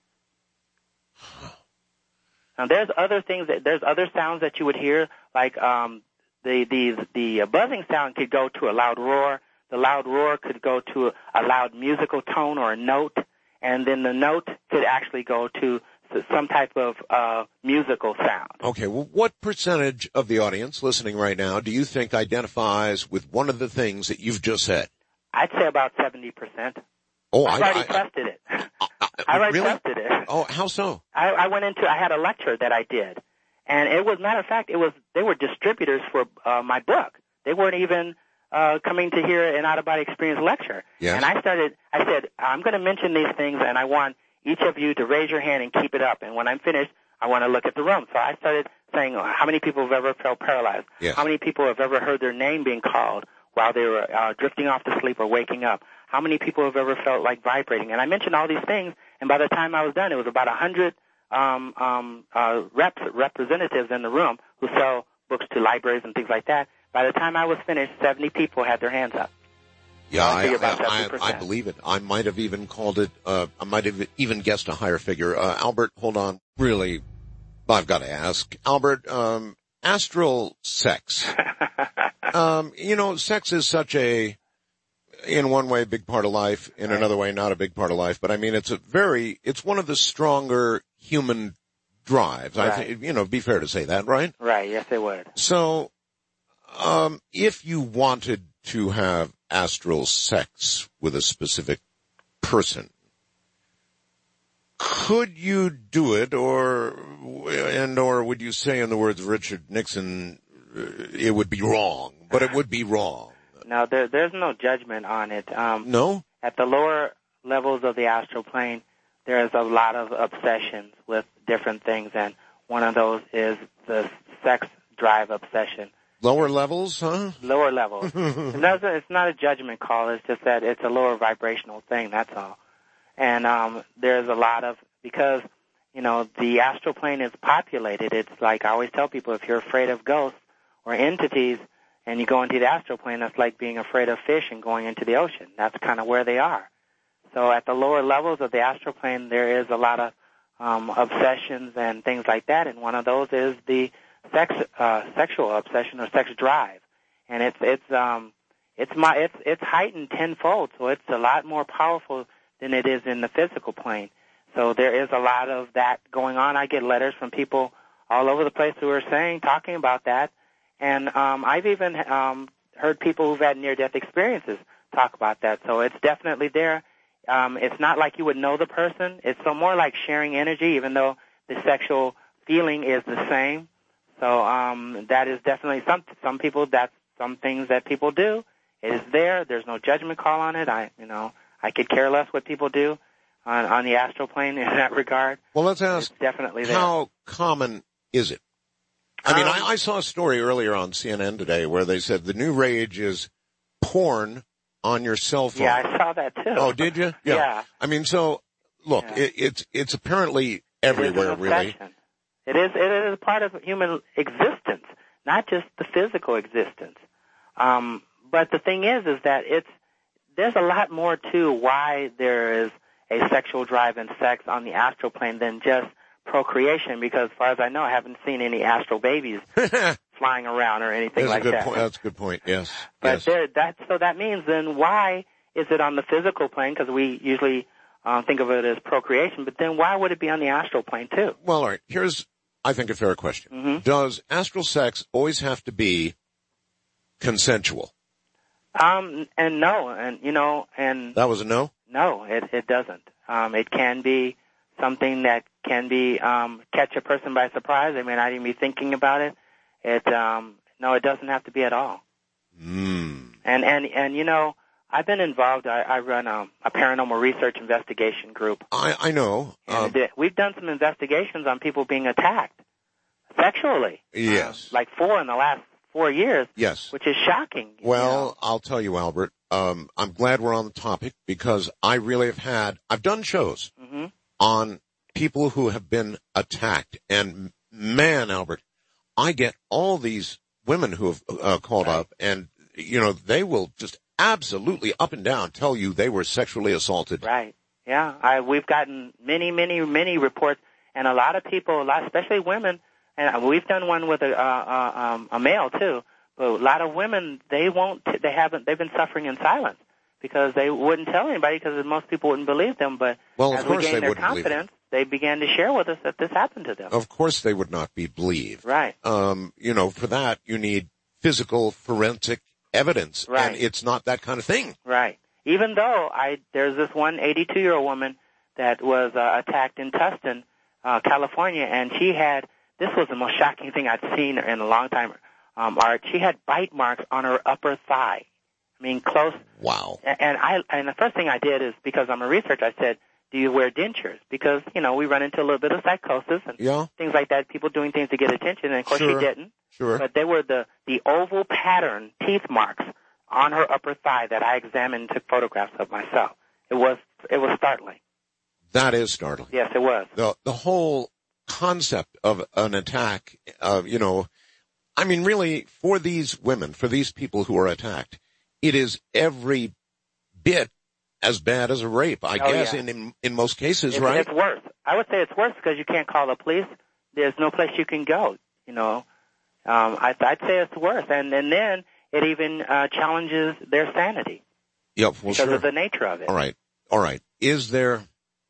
Now there's other things, that, there's other sounds that you would hear, like um, the, the, the buzzing sound could go to a loud roar. The loud roar could go to a, a loud musical tone or a note. And then the note could actually go to some type of uh, musical sound. Okay, well, what percentage of the audience listening right now do you think identifies with one of the things that you've just said? I'd say about seventy percent. Oh, I've I, already I, tested it. I, I, I already really? tested it. Oh, how so? I, I went into, I had a lecture that I did. And it was, matter of fact, it was, they were distributors for uh, my book. They weren't even uh, coming to hear an out-of-body experience lecture. Yes. And I started, I said, I'm going to mention these things, and I want each of you to raise your hand and keep it up. And when I'm finished, I want to look at the room. So I started saying, oh, how many people have ever felt paralyzed? Yes. How many people have ever heard their name being called while they were uh, drifting off to sleep or waking up? How many people have ever felt like vibrating? And I mentioned all these things, and by the time I was done, it was about a hundred um, um, uh, reps, representatives in the room who felt books to libraries and things like that. By the time I was finished, seventy people had their hands up. Yeah, I, I, about I, I, I believe it. I might have even called it, uh, I might have even guessed a higher figure. Uh, Albert, hold on. Really, I've got to ask. Albert, um, astral sex. um, you know, sex is such a, in one way, big part of life. In right. another way, not a big part of life. But I mean, it's a very, it's one of the stronger human drives. Right. I think, you know, be fair to say that, right? Right, yes it would. So, um, if you wanted to have astral sex with a specific person, could you do it, or, and or would you say, in the words of Richard Nixon, it would be wrong, but it would be wrong? No, there, there's no judgment on it. Um, no? At the lower levels of the astral plane, there's a lot of obsessions with different things, and one of those is the sex drive obsession. Lower levels, huh? Lower levels. It doesn't, it's not a judgment call. It's just that it's a lower vibrational thing, that's all. And um, there's a lot of, because, you know, the astral plane is populated. It's like I always tell people, if you're afraid of ghosts or entities and you go into the astral plane, that's like being afraid of fish and going into the ocean. That's kind of where they are. So at the lower levels of the astral plane, there is a lot of um, obsessions and things like that, and one of those is the sex, uh, sexual obsession or sex drive, and it's it's um it's my it's it's heightened tenfold, so it's a lot more powerful than it is in the physical plane. So there is a lot of that going on. I get letters from people all over the place who are saying, talking about that, and um, I've even um, heard people who've had near-death experiences talk about that. So it's definitely there. Um, it's not like you would know the person. It's so more like sharing energy, even though the sexual feeling is the same. So um, that is definitely some some people. That's some things that people do. It is there. There's no judgment call on it. I you know I could care less what people do on on the astral plane in that regard. Well, let's ask. It's definitely there. How common is it? I mean, um, I, I saw a story earlier on C N N today where they said the new rage is porn on your cell phone. Yeah, I saw that too. Oh, did you? Yeah. Yeah. I mean, so look, Yeah. it, it's it's apparently everywhere, it is an really. obsession. It is it is part of human existence, not just the physical existence. Um, but the thing is, is that it's there's a lot more to why there is a sexual drive and sex on the astral plane than just procreation. Because as far as I know, I haven't seen any astral babies flying around or anything That's like a good that. point. That's a good point. Yes. But yes. there, that so that means then why is it on the physical plane? Because we usually um, think of it as procreation. But then why would it be on the astral plane too? Well, all right. Here's, I think, a fair question. Mm-hmm. Does astral sex always have to be consensual? Um, and no, and you know, and That was a no? no, it it doesn't. Um, it can be something that can be um, catch a person by surprise. They may not even be thinking about it. It um, no, it doesn't have to be at all. Mm. And and and you know, I've been involved. I, I run um, a paranormal research investigation group. I I know. And Um, it, we've done some investigations on people being attacked sexually. yes. Uh, like four in the last four years. Yes. Which is shocking. you Well, know. I'll tell you, Albert, um, I'm glad we're on the topic because I really have had, I've done shows Mm-hmm. on people who have been attacked. And man, Albert, I get all these women who have uh, called Right. up and, you know, they will just absolutely up and down tell you they were sexually assaulted. Right. Yeah. I, we've gotten many, many, many reports, and a lot of people, a lot, especially women, and we've done one with a, uh, uh, um, a male too. But a lot of women, they won't, they haven't, they've been suffering in silence because they wouldn't tell anybody because most people wouldn't believe them. But Well, of as course we they gained their wouldn't believe confidence, they began to share with us that this happened to them. Of course they would not be believed. Right. Um, you know, for that you need physical forensic evidence. Right. And it's not that kind of thing. Right. Even though I, there's this one eighty-two-year-old woman that was uh, attacked in Tustin, uh, California, and she had, this was the most shocking thing I'd seen in a long time, um, Art. She had bite marks on her upper thigh. I mean, close. Wow. And I, and the first thing I did is, because I'm a researcher, I said, do you wear dentures? Because, you know, we run into a little bit of psychosis and Yeah. things like that, people doing things to get attention, and of course Sure. she didn't. Sure. But they were the, the oval pattern teeth marks on her upper thigh that I examined and took photographs of myself. It was, it was startling. That is startling. Yes, it was. The, the whole concept of an attack, uh, you know, I mean, really, for these women, for these people who are attacked, it is every bit as bad as a rape, I oh, guess, yeah. in, in in most cases, it's, right? It's worse. I would say it's worse because you can't call the police. There's no place you can go, you know. Um, I, I'd say it's worse. And, and then it even uh, challenges their sanity Yeah, well, because sure. of the nature of it. All right. All right. Is there,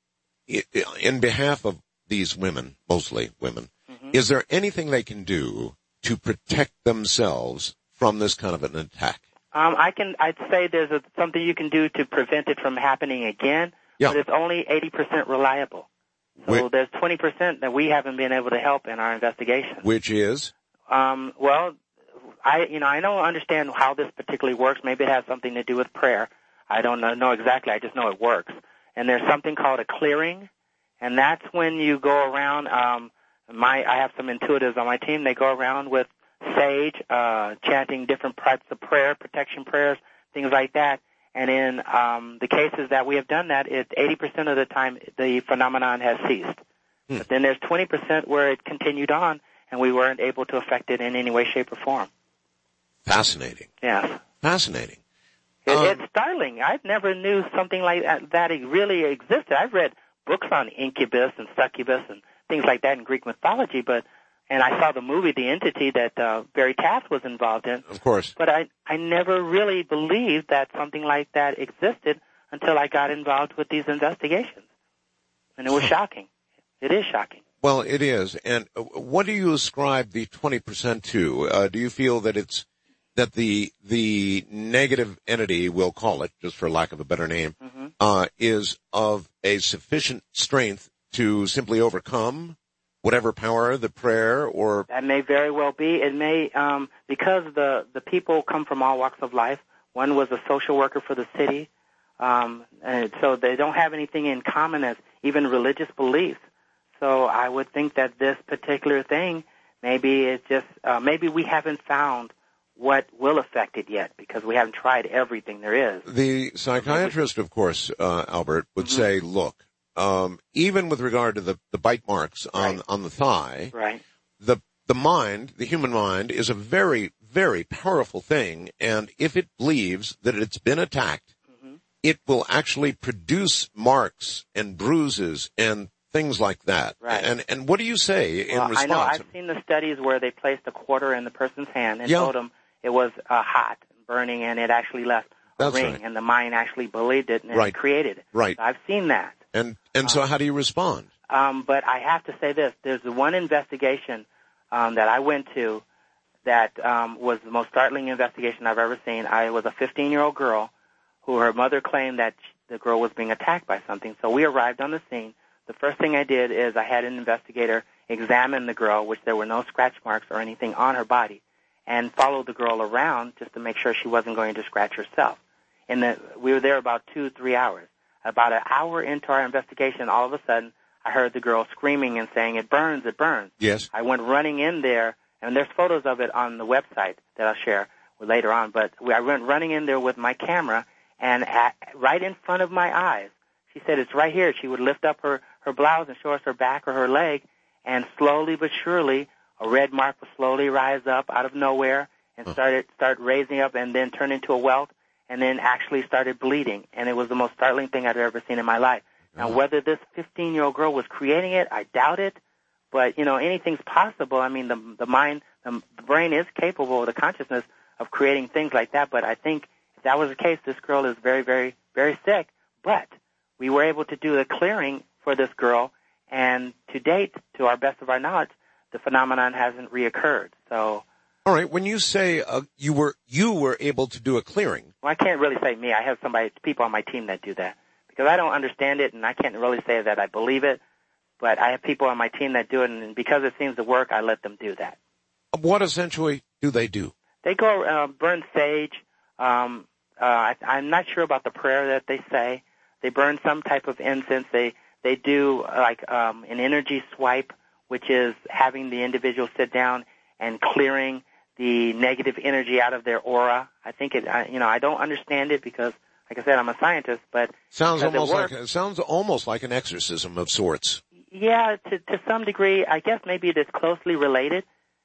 in behalf of these women, mostly women, mm-hmm. is there anything they can do to protect themselves from this kind of an attack? Um, I can, I'd say there's a, something you can do to prevent it from happening again, yeah. but it's only eighty percent reliable. So which, there's twenty percent that we haven't been able to help in our investigation. Which is? Um, well, I, you know, I don't understand how this particularly works. Maybe it has something to do with prayer. I don't know, know exactly. I just know it works. And there's something called a clearing, and that's when you go around. Um, my, I have some intuitives on my team. They go around with sage, uh, chanting different types of prayer, protection prayers, things like that. And in um, the cases that we have done that, it eighty percent of the time the phenomenon has ceased. Hmm. But then there's twenty percent where it continued on, and we weren't able to affect it in any way, shape, or form. Fascinating. Yes. Fascinating. It, um, it's startling. I never knew something like that, that it really existed. I've read books on incubus and succubus and things like that in Greek mythology, but and I saw the movie The Entity that uh, Barry Taft was involved in. Of course. But I, I never really believed that something like that existed until I got involved with these investigations. And it was shocking. It is shocking. Well, it is. And what do you ascribe the twenty percent to? Uh, do you feel that it's that the the negative entity, we'll call it, just for lack of a better name, mm-hmm. uh, is of a sufficient strength to simply overcome whatever power, the prayer, or... That may very well be. It may, um, because the, the people come from all walks of life. One was a social worker for the city, um, and so they don't have anything in common as even religious beliefs. So I would think that this particular thing, maybe it's just, uh, maybe we haven't found what will affect it yet because we haven't tried everything there is. The psychiatrist, of course, uh, Albert, would mm-hmm. say, look, Um, even with regard to the, the bite marks on, right. on the thigh, right. the, the mind, the human mind, is a very, very powerful thing. And if it believes that it's been attacked, mm-hmm. it will actually produce marks and bruises and things like that. Right. And, and what do you say well, in response? I know. I've seen the studies where they placed a quarter in the person's hand and yeah. told them it was uh, hot, burning, and it actually left a That's ring. Right. And the mind actually believed it and right. it created it. Right. So I've seen that. And and so um, how do you respond? Um, but I have to say this. There's one investigation um, that I went to that um, was the most startling investigation I've ever seen. I was a fifteen-year-old girl who her mother claimed that the girl was being attacked by something. So we arrived on the scene. The first thing I did is I had an investigator examine the girl, which there were no scratch marks or anything on her body, and followed the girl around just to make sure she wasn't going to scratch herself. And the, we were there about two, three hours. About an hour into our investigation, all of a sudden, I heard the girl screaming and saying, "It burns, it burns." Yes. I went running in there, and there's photos of it on the website that I'll share later on. But I went running in there with my camera, and at, right in front of my eyes, she said, "It's right here." She would lift up her, her blouse and show us her back or her leg, and slowly but surely, a red mark would slowly rise up out of nowhere and huh. started start raising up and then turn into a welt. And then actually started bleeding, and it was the most startling thing I'd ever seen in my life. Now, whether this fifteen-year-old girl was creating it, I doubt it, but, you know, anything's possible. I mean, the, the mind, the, the brain is capable, the consciousness of creating things like that, but I think if that was the case, this girl is very, very, very sick. But we were able to do the clearing for this girl, and to date, to our best of our knowledge, the phenomenon hasn't reoccurred, so... All right. When you say uh, you were you were able to do a clearing, well, I can't really say me. I have somebody, people on my team that do that because I don't understand it, and I can't really say that I believe it. But I have people on my team that do it, and because it seems to work, I let them do that. What essentially do they do? They go uh, burn sage. Um, uh, I, I'm not sure about the prayer that they say. They burn some type of incense. They they do uh, like um, an energy swipe, which is having the individual sit down and clearing the negative energy out of their aura. I think it, I, you know, I don't understand it because, like I said, I'm a scientist, but sounds almost it works, like it sounds almost like an exorcism of sorts. Yeah, to to some degree, I guess maybe it is closely related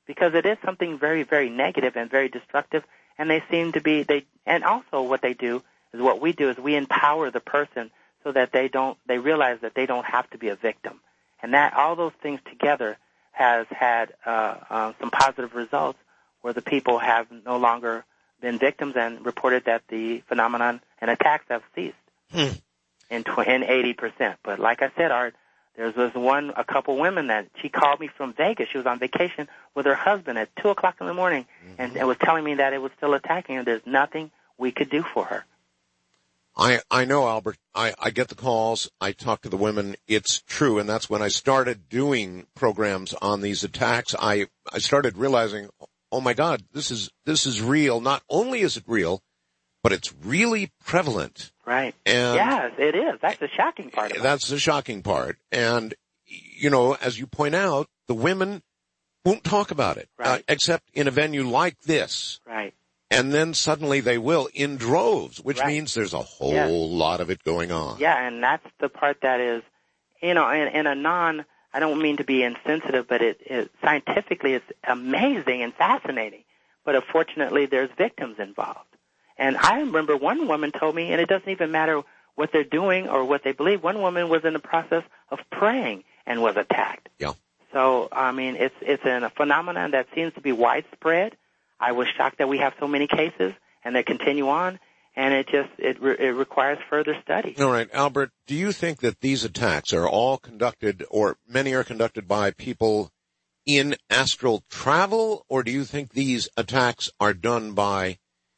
because it is something very, very negative and very destructive, and they seem to be, they, and also what they do is what we do is we empower the person so that they don't, they realize that they don't have to be a victim. And that, all those things together has had uh, uh, some positive results where the people have no longer been victims and reported that the phenomenon and attacks have ceased hmm. in, tw- in eighty percent. But like I said, Art, there was one, a couple women that she called me from Vegas. She was on vacation with her husband at two o'clock in the morning mm-hmm. and, and was telling me that it was still attacking her. There's nothing we could do for her. I, I know, Albert. I, I get the calls. I talk to the women. It's true. And that's when I started doing programs on these attacks. I, I started realizing, oh my God, this is, this is real. Not only is it real, but it's really prevalent. Right. And yes, it is. That's the shocking part of it. That's the shocking part. And, you know, as you point out, the women won't talk about it, right. uh, except in a venue like this. Right. And then suddenly they will in droves, which right. means there's a whole yeah. lot of it going on. Yeah, and that's the part that is, you know, in, in a non, I don't mean to be insensitive, but it, it scientifically it's amazing and fascinating. But unfortunately, there's victims involved. And I remember one woman told me, and it doesn't even matter what they're doing or what they believe, one woman was in the process of praying and was attacked. Yeah. So, I mean, it's it's a phenomenon that seems to be widespread. I was shocked that we have so many cases, and they continue on, and it just it, re- it requires further study. All right, Albert, do you think that these attacks are all conducted, or many are conducted by people in astral travel, or do you think these attacks are done by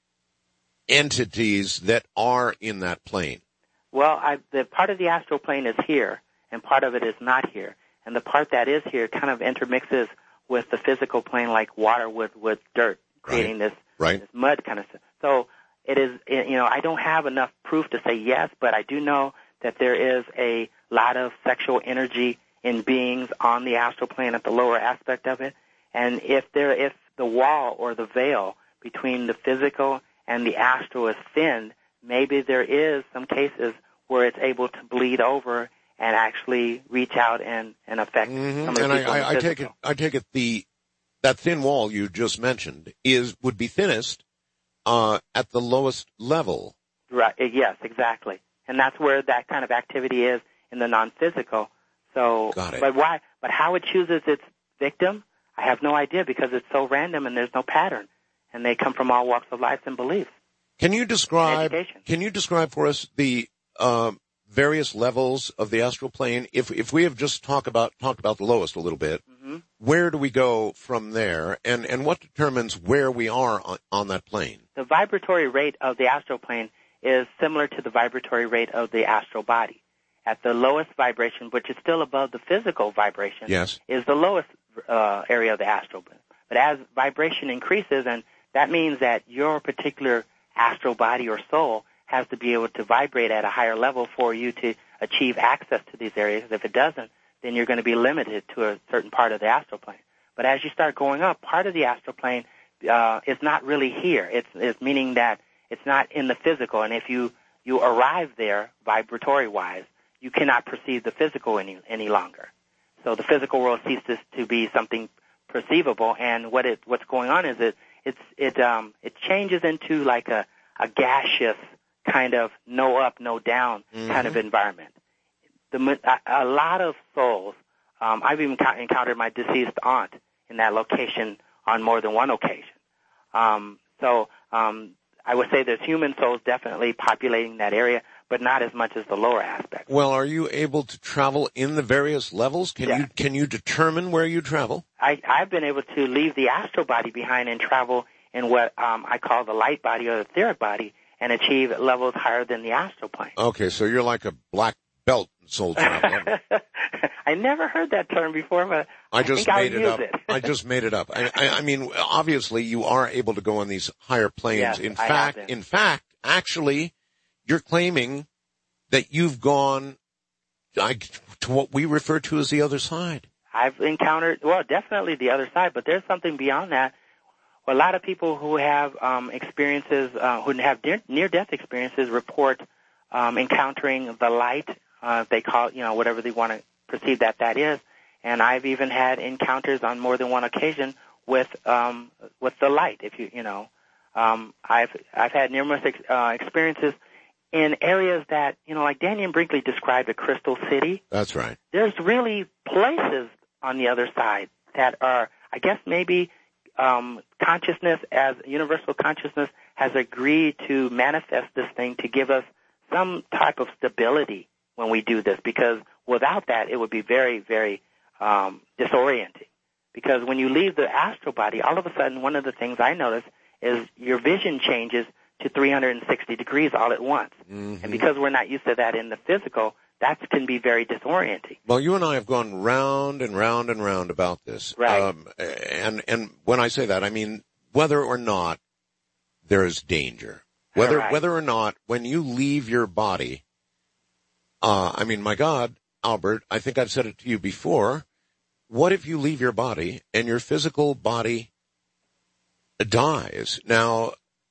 entities that are in that plane? Well, I, the part of the astral plane is here, and part of it is not here. And the part that is here kind of intermixes with the physical plane like water with, with dirt, creating right. this, right. this mud kind of stuff. So it is, you know, I don't have enough proof to say yes, but I do know that there is a lot of sexual energy in beings on the astral plane at the lower aspect of it. And if there, if the wall or the veil between the physical and the astral is thinned, maybe there is some cases where it's able to bleed over and actually reach out and, and affect mm-hmm. some of the and people I, in the I, I take it, I take it the that thin wall you just mentioned is would be thinnest uh, at the lowest level. Right. Yes, exactly. And that's where that kind of activity is in the non-physical. So, Got it. but why? But how it chooses its victim, I have no idea because it's so random and there's no pattern, and they come from all walks of life and beliefs. Can you describe? Can you describe for us the um, various levels of the astral plane? If if we have just talked about talked about the lowest a little bit, mm-hmm. where do we go from there, and and what determines where we are on, on that plane? The vibratory rate of the astral plane is similar to the vibratory rate of the astral body. At the lowest vibration, which is still above the physical vibration, yes. is the lowest uh, area of the astral plane. But as vibration increases, and that means that your particular astral body or soul has to be able to vibrate at a higher level for you to achieve access to these areas. If it doesn't, then you're going to be limited to a certain part of the astral plane. But as you start going up, part of the astral plane uh, is not really here. It's, it's meaning that it's not in the physical. And if you, you arrive there vibratory-wise, you cannot perceive the physical any, any longer. So the physical world ceases to be something perceivable. And what it, what's going on is it, it's, it, um, it changes into like a, a gaseous kind of no up, no down mm-hmm. kind of environment. The, a, a lot of souls, um, I've even encountered my deceased aunt in that location on more than one occasion. Um, so um, I would say there's human souls definitely populating that area, but not as much as the lower aspect. Well, are you able to travel in the various levels? Can yeah. you can you determine where you travel? I, I've been able to leave the astral body behind and travel in what um, I call the light body or the etheric body and achieve levels higher than the astral plane. Okay, so you're like a black belt soul traveler. I never heard that term before, but I, I just think made I'll it use up. it. I just made it up. I, I, I mean, obviously, you are able to go on these higher planes. Yes, in I fact, have been. in fact, actually, you're claiming that you've gone I, to what we refer to as the other side. I've encountered, well, definitely the other side, but there's something beyond that. A lot of people who have um, experiences, uh, who have near-death experiences, report um, encountering the light. Uh, they call it, you know, whatever they want to perceive that that is. And I've even had encounters on more than one occasion with um, with the light. If you you know, um, I've I've had numerous ex- uh, experiences in areas that, you know, like Daniel Brinkley described a crystal city. That's right. There's really places on the other side that are, I guess, maybe um, consciousness, as universal consciousness, has agreed to manifest this thing to give us some type of stability when we do this, because without that, it would be very, very um, disorienting. Because when you leave the astral body, all of a sudden, one of the things I notice is your vision changes to three hundred sixty degrees all at once. Mm-hmm. And because we're not used to that in the physical, that can be very disorienting. Well, you and I have gone round and round and round about this. Right. Um, and, and when I say that, I mean whether or not there is danger. Whether, right. whether or not when you leave your body, uh, I mean, my God, Albert, I think I've said it to you before. What if you leave your body and your physical body dies? Now,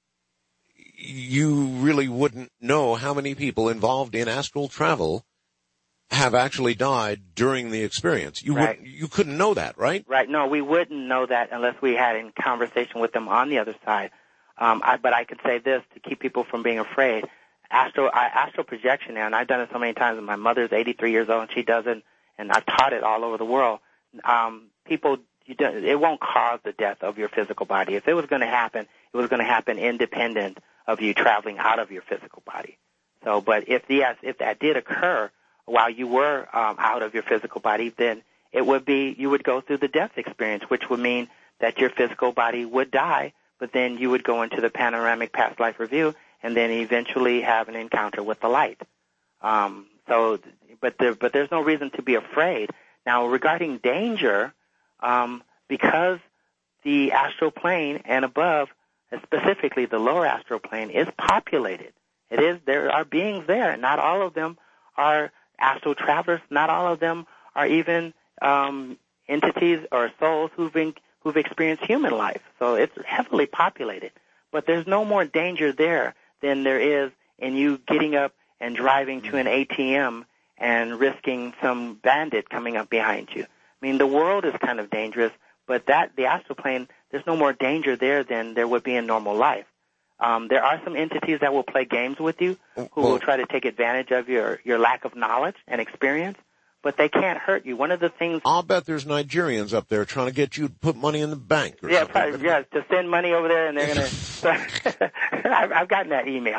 you really wouldn't know how many people involved in astral travel have actually died during the experience. You right. would, you couldn't know that, right? Right. No, we wouldn't know that unless we had a conversation with them on the other side. Um, I, but I could say this to keep people from being afraid. Astral, I, astral projection now, and I've done it so many times. And my mother's eighty-three years old, and she does it, and I've taught it all over the world. Um, people, you don't, it won't cause the death of your physical body. If it was going to happen, it was going to happen independent of you traveling out of your physical body. So, but if yes, if that did occur while you were um, out of your physical body, then it would be, you would go through the death experience, which would mean that your physical body would die, but then you would go into the panoramic past life review and then eventually have an encounter with the light. Um, so, but there, but there's no reason to be afraid. Now, regarding danger, um, because the astral plane and above, specifically the lower astral plane, is populated. It is, there are beings there. Not all of them are astral travelers. Not all of them are even um, entities or souls who've been, who've experienced human life. So it's heavily populated. But there's no more danger there than there is in you getting up and driving to an A T M and risking some bandit coming up behind you. I mean, the world is kind of dangerous, but that the astral plane, there's no more danger there than there would be in normal life. Um, there are some entities that will play games with you, who well, will try to take advantage of your, your lack of knowledge and experience, but they can't hurt you. One of the things... I'll bet there's Nigerians up there trying to get you to put money in the bank. Or yeah, probably, yeah, to send money over there, and they're going to... I've, I've gotten that email.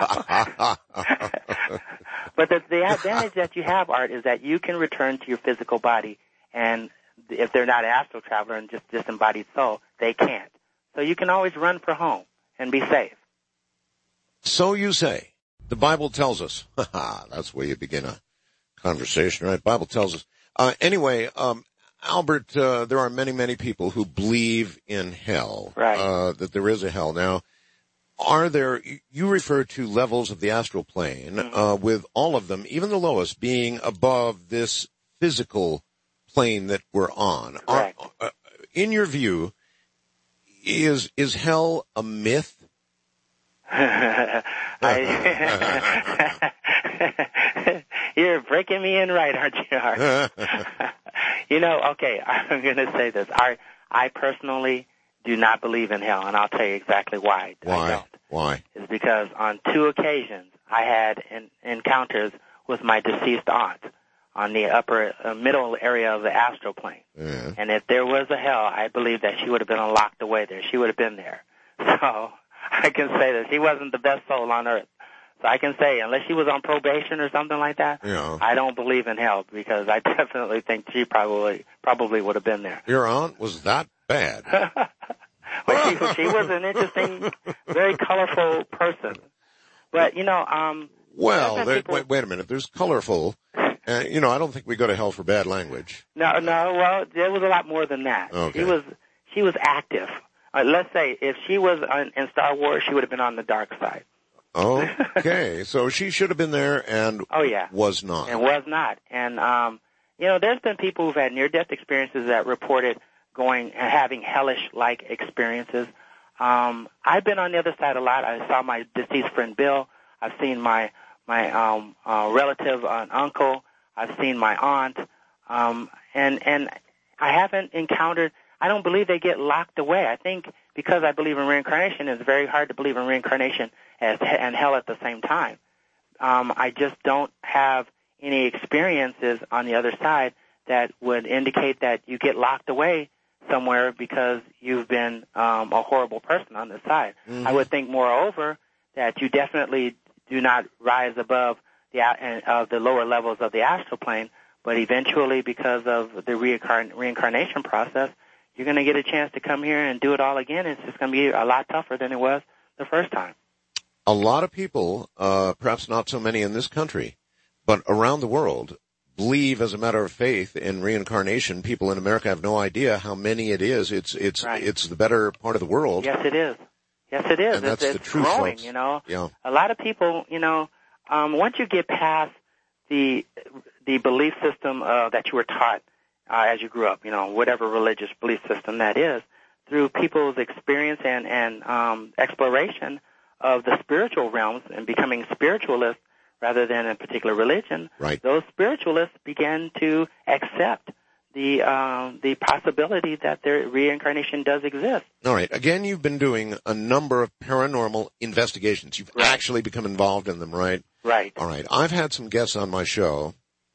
But the, the advantage that you have, Art, is that you can return to your physical body, and if they're not an astral traveler and just disembodied soul, they can't. So you can always run for home and be safe. So you say. The Bible tells us. That's where you begin a conversation, right? Bible tells us. Uh, anyway, um, Albert, uh, there are many, many people who believe in hell. Right. Uh, that there is a hell. Now, are there, you refer to levels of the astral plane, mm-hmm. uh, with all of them, even the lowest, being above this physical plane that we're on. Are, uh, in your view, is, is hell a myth? I, you're breaking me in right, aren't you, Art? You know, okay, I'm going to say this. I, I personally do not believe in hell, and I'll tell you exactly why. Why? I don't. Why? It's because on two occasions I had in, encounters with my deceased aunt on the upper uh, middle area of the astral plane. Yeah. And if there was a hell, I believe that she would have been locked away there. She would have been there. So I can say that she wasn't the best soul on earth. So I can say, unless she was on probation or something like that, yeah. I don't believe in hell, because I definitely think she probably probably would have been there. Your aunt was that bad? But she, she was an interesting, very colorful person. But, you know, um... Well, there, people... wait, wait a minute. There's colorful. Uh, you know, I don't think we go to hell for bad language. No, no, well, there was a lot more than that. Okay. She was, she was active. Uh, let's say if she was on, in Star Wars, she would have been on the dark side. Okay, so she should have been there and oh, yeah. was not. And was not. And, um, you know, there's been people who've had near-death experiences that reported going and having hellish-like experiences. Um, I've been on the other side a lot. I saw my deceased friend Bill. I've seen my my um, uh, relative, an uncle. I've seen my aunt. Um, and and I haven't encountered. I don't believe they get locked away. I think because I believe in reincarnation, it's very hard to believe in reincarnation as, and hell at the same time. Um, I just don't have any experiences on the other side that would indicate that you get locked away somewhere because you've been um, a horrible person on this side. Mm-hmm. I would think, moreover, that you definitely do not rise above the uh, the lower levels of the astral plane, but eventually, because of the reincarn- reincarnation process, you're going to get a chance to come here and do it all again. It's just going to be a lot tougher than it was the first time. A lot of people, uh, perhaps not so many in this country, but around the world, believe as a matter of faith in reincarnation. People in America have no idea how many it is. It's it's right. it's the better part of the world. Yes, it is. Yes, it is. And it's that's it's the truth, growing, folks. you know. Yeah. A lot of people, you know, um, once you get past the the belief system uh, that you were taught uh, as you grew up, you know, whatever religious belief system that is, through people's experience and, and um, exploration of the spiritual realms and becoming spiritualists rather than a particular religion, right. those spiritualists began to accept the um, the possibility that their reincarnation does exist. All right. Again, you've been doing a number of paranormal investigations. You've right. actually become involved in them, right? Right. All right. I've had some guests on my show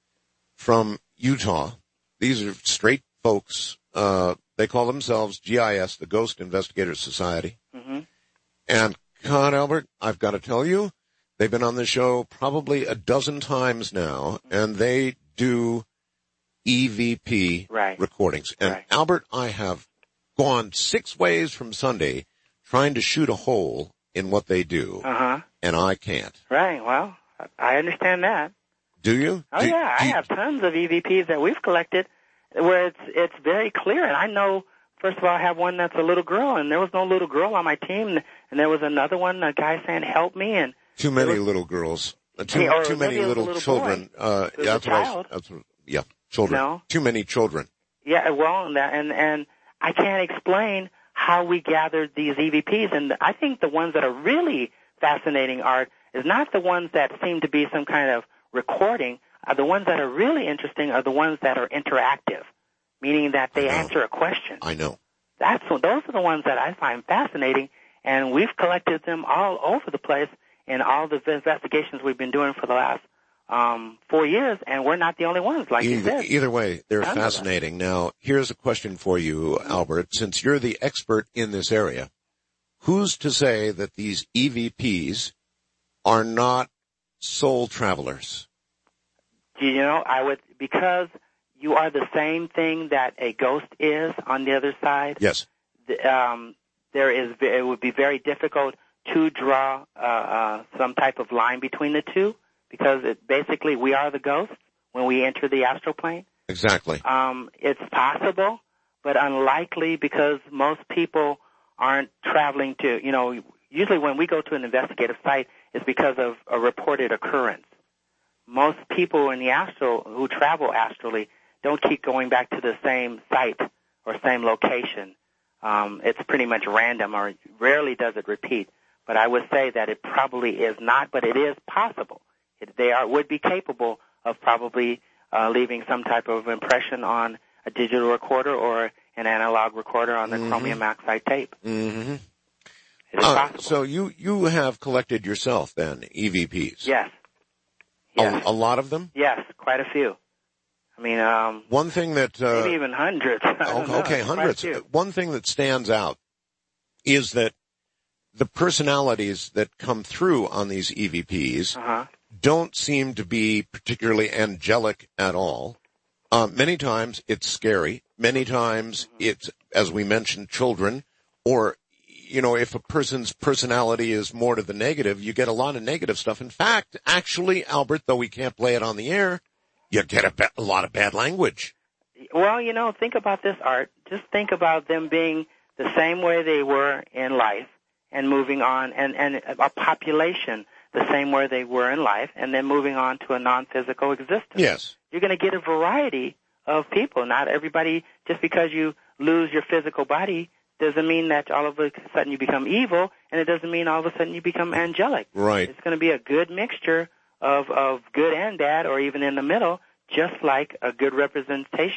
from Utah. These are straight folks. Uh, they call themselves G I S, the Ghost Investigators Society. Mm-hmm. And, God, Albert, I've got to tell you, they've been on the show probably a dozen times now, and they do E V P right. recordings. And, right. Albert, I have gone six ways from Sunday trying to shoot a hole in what they do, uh-huh. and I can't. Right. Well, I understand that. Do you? Oh, do, yeah. do I you, have tons of E V Ps that we've collected where it's it's very clear. And I know, first of all, I have one that's a little girl, and there was no little girl on my team. And there was another one, a guy saying, help me. And Too many was, little girls. Uh, too or too many little, little children. Boy. Uh, yeah, that's what I was, that's what, yeah, children. No. Too many children. Yeah, well, and, that, and, and I can't explain how we gathered these E V Ps. And I think the ones that are really fascinating, Art, is not the ones that seem to be some kind of recording. Uh, the ones that are really interesting are the ones that are interactive, meaning that they answer a question. I know. That's those are the ones that I find fascinating, and we've collected them all over the place in all the investigations we've been doing for the last um, four years, and we're not the only ones, like either, you said. Either way, they're None fascinating. Now, here's a question for you, Albert. Since you're the expert in this area, who's to say that these E V Ps are not soul travelers? You know, I would, because you are the same thing that a ghost is on the other side. Yes. The, um, there is, it would be very difficult to draw uh, uh, some type of line between the two, because it, basically we are the ghosts when we enter the astral plane. Exactly. Um, it's possible, but unlikely, because most people aren't traveling to, you know, usually when we go to an investigative site, it's because of a reported occurrence. Most people in the astral who travel astrally don't keep going back to the same site or same location. Um, it's pretty much random, or rarely does it repeat. But I would say that it probably is not, but it is possible. It, they are would be capable of probably uh, leaving some type of impression on a digital recorder or an analog recorder on the mm-hmm. chromium oxide tape. Mm-hmm. It is uh, possible. So you, you have collected yourself, then, E V Ps? Yes. Yes. A, a lot of them? Yes, quite a few. I mean, um, one thing that, uh, maybe even hundreds. okay, okay hundreds. One thing that stands out is that the personalities that come through on these E V Ps uh-huh. don't seem to be particularly angelic at all. Uh, many times it's scary. Many times it's, as we mentioned, children, or, you know, if a person's personality is more to the negative, you get a lot of negative stuff. In fact, actually, Albert, though we can't play it on the air, you get a, ba- a lot of bad language. Well, you know, think about this, Art. Just think about them being the same way they were in life and moving on, and, and a population the same way they were in life, and then moving on to a non-physical existence. Yes. You're going to get a variety of people. Not everybody, just because you lose your physical body, doesn't mean that all of a sudden you become evil, and it doesn't mean all of a sudden you become angelic. Right. It's going to be a good mixture of, of good and bad, or even in the middle, just like a good representation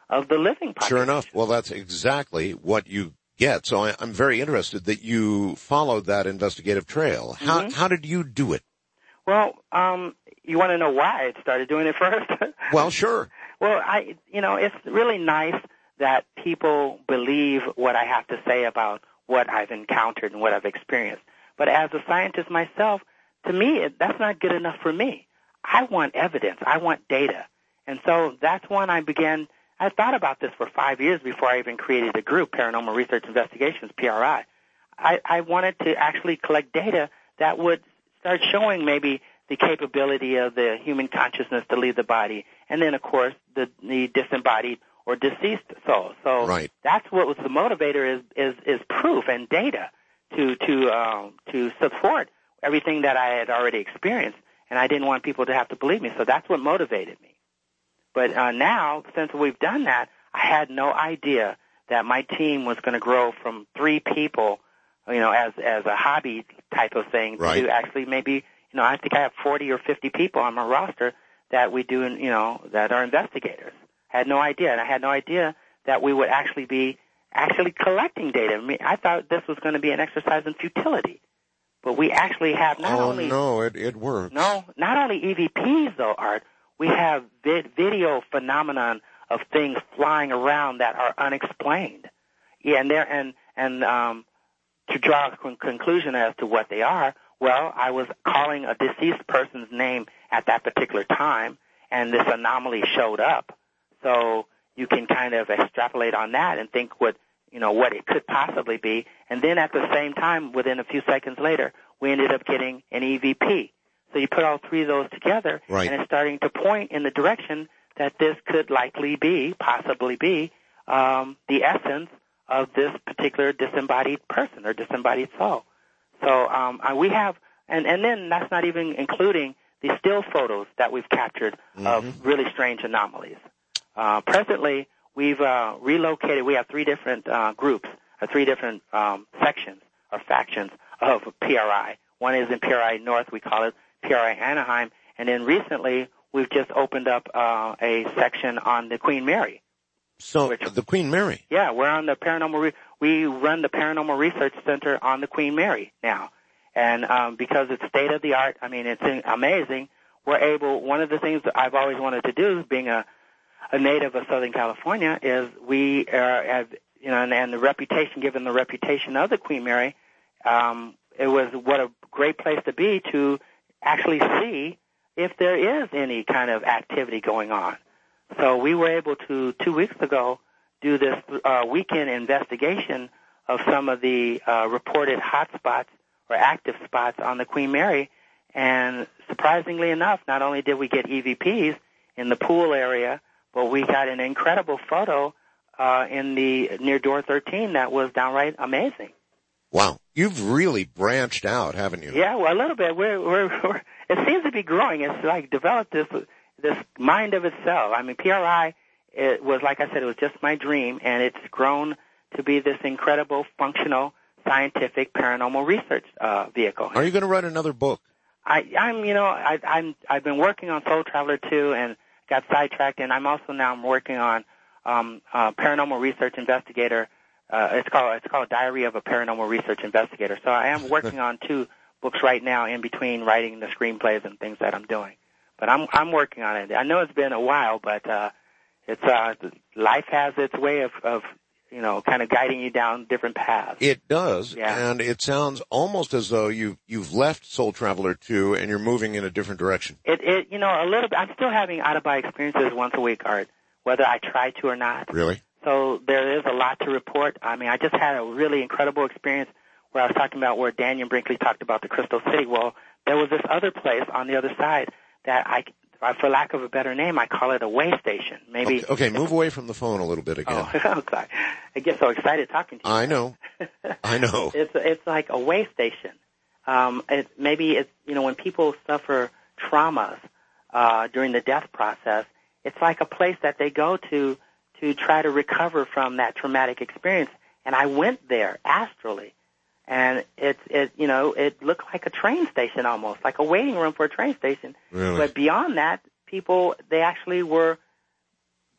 of the living population. Sure enough. Well, that's exactly what you get. So I, I'm very interested that you followed that investigative trail. How Mm-hmm. how did you do it? Well, um, you want to know why I started doing it first? Well, sure. Well, I, you know, it's really nice that people believe what I have to say about what I've encountered and what I've experienced. But as a scientist myself, to me, it, that's not good enough for me. I want evidence. I want data. And so that's when I began, I thought about this for five years before I even created a group, Paranormal Research Investigations, P R I. I, I wanted to actually collect data that would start showing maybe the capability of the human consciousness to leave the body, and then, of course, the, the disembodied or deceased soul. So right. That's what was the motivator is, is, is proof and data to to um, to support everything that I had already experienced, and I didn't want people to have to believe me. So that's what motivated me. But uh, now, since we've done that, I had no idea that my team was going to grow from three people, you know, as as a hobby type of thing, right. to actually maybe, you know, I think I have forty or fifty people on my roster that we do, you know, that are investigators. I had no idea, and I had no idea that we would actually be actually collecting data. I mean, I thought this was going to be an exercise in futility, but we actually have not oh, only no, it it works. No, not only E V Ps though, Art. We have vid- video phenomenon of things flying around that are unexplained. Yeah, and there and and um, to draw a con- conclusion as to what they are. Well, I was calling a deceased person's name at that particular time, and this anomaly showed up. So you can kind of extrapolate on that and think what you know what it could possibly be. And then at the same time, within a few seconds later, we ended up getting an E V P. So you put all three of those together, right. and it's starting to point in the direction that this could likely be, possibly be, um, the essence of this particular disembodied person or disembodied soul. So um, we have, and, and then that's not even including the still photos that we've captured mm-hmm. of really strange anomalies. Uh, presently, we've uh, relocated. We have three different uh, groups, or three different um, sections or factions of P R I. One is in P R I North. We call it P R I Anaheim. And then recently, we've just opened up uh, a section on the Queen Mary. So which, the Queen Mary? Yeah, we're on the paranormal. Re- we run the Paranormal Research Center on the Queen Mary now. And um, because it's state of the art, I mean, it's amazing. We're able. One of the things that I've always wanted to do, being a a native of Southern California, is we are, have, you know, and, and the reputation, given the reputation of the Queen Mary, um, it was what a great place to be to actually see if there is any kind of activity going on. So we were able to, two weeks ago, do this uh, weekend investigation of some of the uh, reported hot spots or active spots on the Queen Mary. And surprisingly enough, not only did we get E V Ps in the pool area, but we got an incredible photo uh, in the near door thirteen that was downright amazing. Wow, you've really branched out, haven't you? Yeah, well, a little bit. We're, we're, we're it seems to be growing. It's like developed this this mind of itself. I mean, P R I, it was, like I said, it was just my dream, and it's grown to be this incredible, functional, scientific paranormal research uh, vehicle. Are you going to write another book? I, I'm, you know, I, I'm I've been working on Soul Traveler two and got sidetracked, and I'm also now working on um, uh, Paranormal Research Investigator. Uh, it's called it's called Diary of a Paranormal Research Investigator. So I am working on two books right now, in between writing the screenplays and things that I'm doing. But I'm I'm working on it. I know it's been a while, but uh, it's uh, life has its way of, of you know kind of guiding you down different paths. It does, yeah. And it sounds almost as though you you've left Soul Traveler two and you're moving in a different direction. It it you know a little bit. I'm still having out of body experiences once a week, Art, whether I try to or not. Really? So there is a lot to report. I mean, I just had a really incredible experience where I was talking about where Daniel Brinkley talked about the Crystal City. Well, there was this other place on the other side that I, for lack of a better name, I call it a way station. Maybe. Okay, okay move away from the phone a little bit again. Oh, I'm sorry. I get so excited talking to you. I know. I know. It's it's like a way station. Um, it, maybe it's you know when people suffer traumas uh, during the death process, it's like a place that they go to to try to recover from that traumatic experience. And I went there astrally, and it it you know it looked like a train station almost, like a waiting room for a train station. Really? But beyond that, people they actually were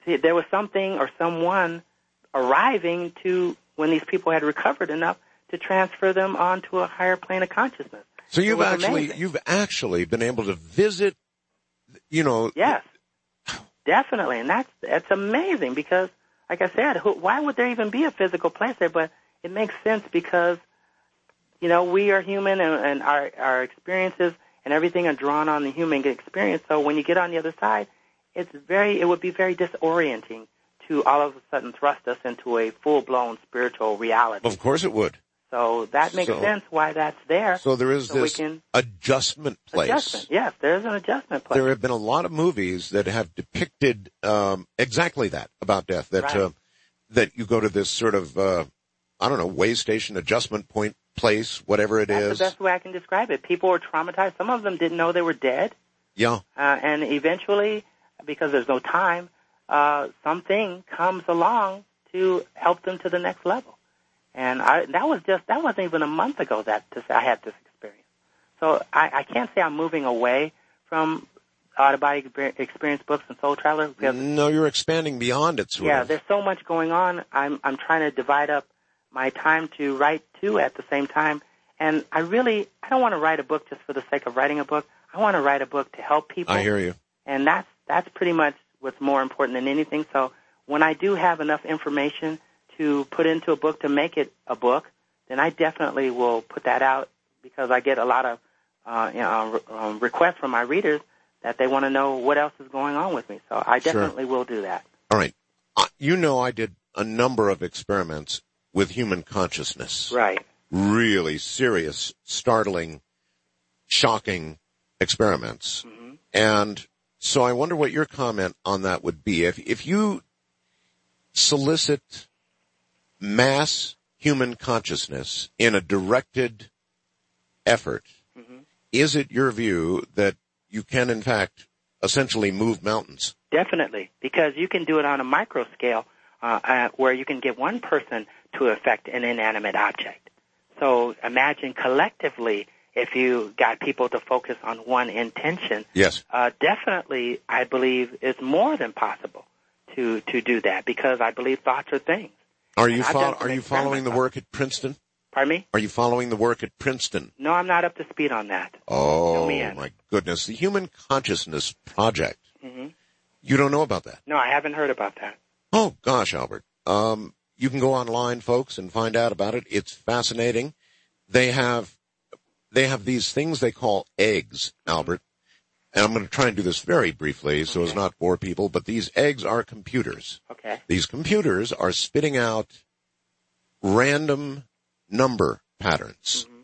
see, there was something or someone arriving to when these people had recovered enough to transfer them onto a higher plane of consciousness. So you've actually amazing. you've actually been able to visit, you know. Yes, definitely, and that's that's amazing because, like I said, who, why would there even be a physical place there? But it makes sense because, you know, we are human, and, and our our experiences and everything are drawn on the human experience. So when you get on the other side, it's very it would be very disorienting to all of a sudden thrust us into a full blown spiritual reality. Of course, it would. So that makes so, sense why that's there. So there is so this can, adjustment place. Adjustment, yes, there is an adjustment place. There have been a lot of movies that have depicted um, exactly that about death. That right. uh, that you go to this sort of uh, I don't know way station adjustment point place, whatever it that's is. That's the best way I can describe it. People were traumatized. Some of them didn't know they were dead. Yeah. Uh, and eventually, because there's no time, uh, something comes along to help them to the next level. And I, that was just, that wasn't even a month ago that this, I had this experience. So I, I can't say I'm moving away from out-of-body experience books and Soul Traveler. Because, no, you're expanding beyond it, sort yeah, of. there's so much going on. I'm, I'm trying to divide up my time to write two at the same time. And I really, I don't want to write a book just for the sake of writing a book. I want to write a book to help people. I hear you. And that's, that's pretty much what's more important than anything. So when I do have enough information to put into a book to make it a book, then I definitely will put that out because I get a lot of uh, you know, um, requests from my readers that they want to know what else is going on with me. So I definitely sure. will do that. All right. Uh, you know I did a number of experiments with human consciousness. Right. Really serious, startling, shocking experiments. Mm-hmm. And so I wonder what your comment on that would be. If, if you solicit mass human consciousness in a directed effort, mm-hmm. is it your view that you can, in fact, essentially move mountains? Definitely, because you can do it on a micro scale uh, uh, where you can get one person to affect an inanimate object. So imagine collectively if you got people to focus on one intention. Yes. Uh, definitely, I believe it's more than possible to, to do that because I believe thoughts are things. Are you fo- are you following the work at Princeton? Pardon me? Are you following the work at Princeton? No, I'm not up to speed on that. Oh, my goodness. The Human Consciousness Project. Mm-hmm. You don't know about that? No, I haven't heard about that. Oh, gosh, Albert. Um, you can go online, folks, and find out about it. It's fascinating. They have, they have these things they call eggs, Albert. And I'm going to try and do this very briefly so okay. as not bore people, but these eggs are computers. Okay. These computers are spitting out random number patterns. Mm-hmm.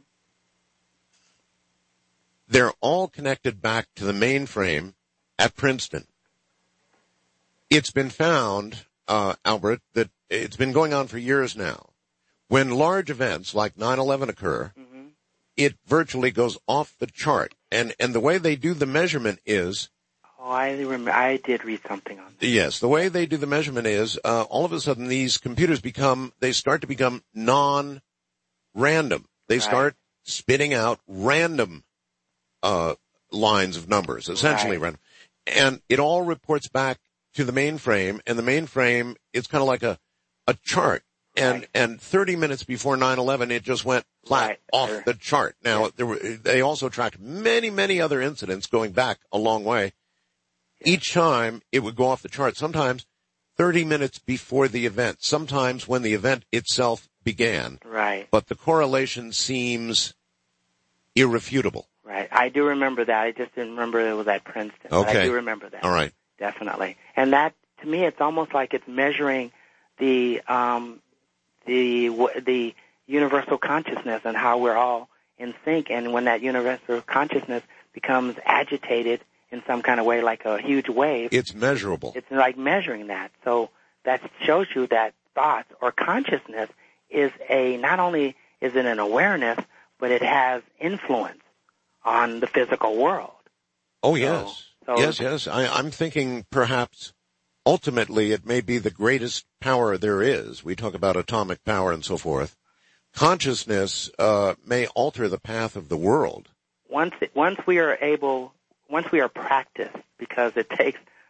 They're all connected back to the mainframe at Princeton. It's been found, uh, Albert, that it's been going on for years now. When large events like nine eleven occur, mm-hmm. it virtually goes off the chart. And, and the way they do the measurement is... Oh, I remember. I did read something on that. Yes, the way they do the measurement is, uh, all of a sudden these computers become, they start to become non-random. They right. start spitting out random, uh, lines of numbers, essentially right. random. And it all reports back to the mainframe, and the mainframe is kind of like a, a chart. And, right. and thirty minutes before nine eleven, it just went flat right. off sure. the chart. Now, yeah. there were, they also tracked many, many other incidents going back a long way. Yeah. Each time it would go off the chart, sometimes thirty minutes before the event, sometimes when the event itself began. Right. But the correlation seems irrefutable. Right. I do remember that. I just didn't remember it was at Princeton. Okay. But I do remember that. All right. Definitely. And that, to me, it's almost like it's measuring the, um, the, the universal consciousness and how we're all in sync. And when that universal consciousness becomes agitated in some kind of way, like a huge wave. It's measurable. It's like measuring that. So that shows you that thoughts or consciousness is a, not only is it an awareness, but it has influence on the physical world. Oh, yes. So, so yes, yes. I, I'm thinking perhaps ultimately it may be the greatest power there is. We talk about atomic power and so forth. Consciousness uh, may alter the path of the world. Once, once we are able, once we are practiced, because it takes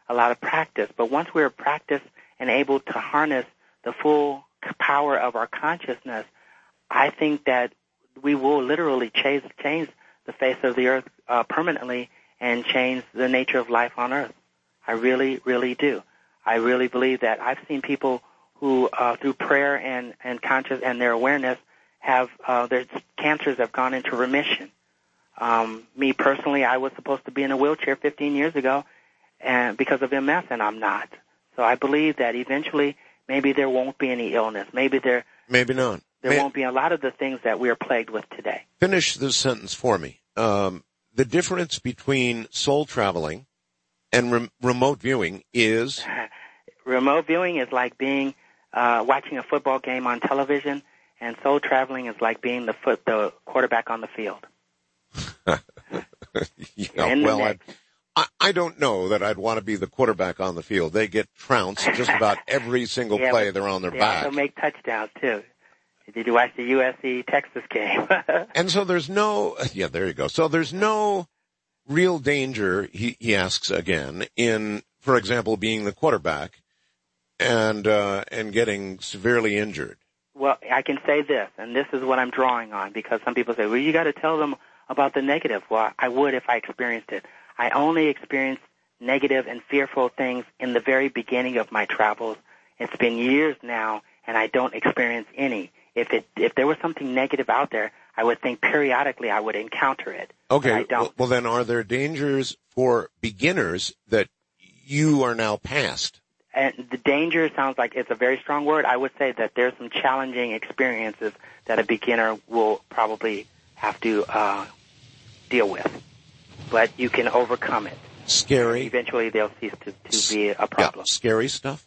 a lot of practice. But once we're practiced and able to harness the full power of our consciousness, I think that we will literally change, change the face of the earth uh, permanently and change the nature of life on earth. I really, really do. I really believe that. I've seen people who, uh, through prayer and, and conscious and their awareness, have uh, their cancers have gone into remission. Um, me personally, I was supposed to be in a wheelchair fifteen years ago, and because of M S, and I'm not. So I believe that eventually, maybe there won't be any illness. Maybe there, maybe not. There May- won't be a lot of the things that we are plagued with today. Finish this sentence for me. Um, the difference between soul traveling and re- remote viewing is remote viewing is like being uh, watching a football game on television. And soul traveling is like being the foot, the quarterback on the field. yeah, well, I, I, I don't know that I'd want to be the quarterback on the field. They get trounced just about every single yeah, play they're on their they back. They also make touchdowns, too. Did you watch the U S C Texas game? And so there's no, yeah, there you go. So there's no real danger, he, he asks again, in, for example, being the quarterback and, uh, and getting severely injured. Well, I can say this, and this is what I'm drawing on, because some people say, well, you got to tell them about the negative. Well, I would if I experienced it. I only experienced negative and fearful things in the very beginning of my travels. It's been years now, and I don't experience any. If it if there was something negative out there, I would think periodically I would encounter it. Okay, I don't. Well, well, then are there dangers for beginners that you are now past? And the danger sounds like it's a very strong word. I would say that there's some challenging experiences that a beginner will probably have to uh, deal with. But you can overcome it. Scary. And eventually they'll cease to, to be a problem. Yeah, scary stuff.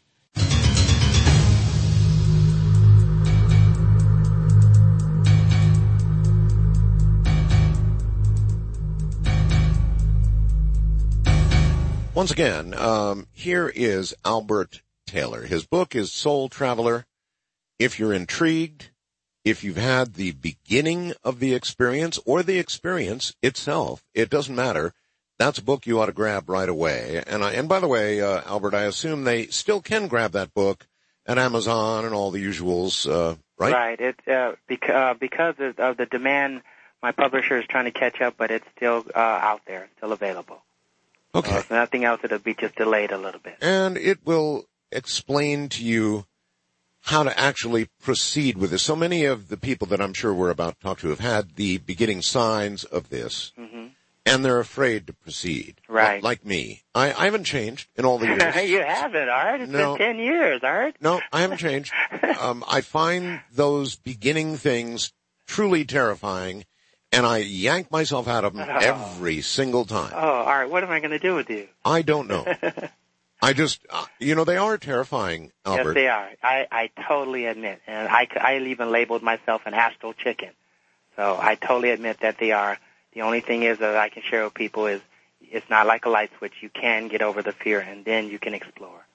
Once again, um, here is Albert Taylor. His book is Soul Traveler. If you're intrigued, if you've had the beginning of the experience or the experience itself, it doesn't matter. That's a book you ought to grab right away. And I, and by the way, uh, Albert, I assume they still can grab that book at Amazon and all the usuals, uh, right? Right. It, uh, because, uh, because of the demand, my publisher is trying to catch up, but it's still uh, out there, still available. Okay. So if nothing else, it'll be just delayed a little bit. And it will explain to you how to actually proceed with this. So many of the people that I'm sure we're about to talk to have had the beginning signs of this, mm-hmm. and they're afraid to proceed. Right. Like me. I, I haven't changed in all the years. You haven't, Art. It's no. been ten years, Art. No, I haven't changed. um, I find those beginning things truly terrifying, and I yank myself out of them oh. every single time. Oh, all right. What am I going to do with you? I don't know. I just, uh, you know, they are terrifying, Albert. Yes, they are. I, I totally admit. And I, I even labeled myself an astral chicken. So I totally admit that they are. The only thing is that I can share with people is it's not like a light switch. You can get over the fear, and then you can explore.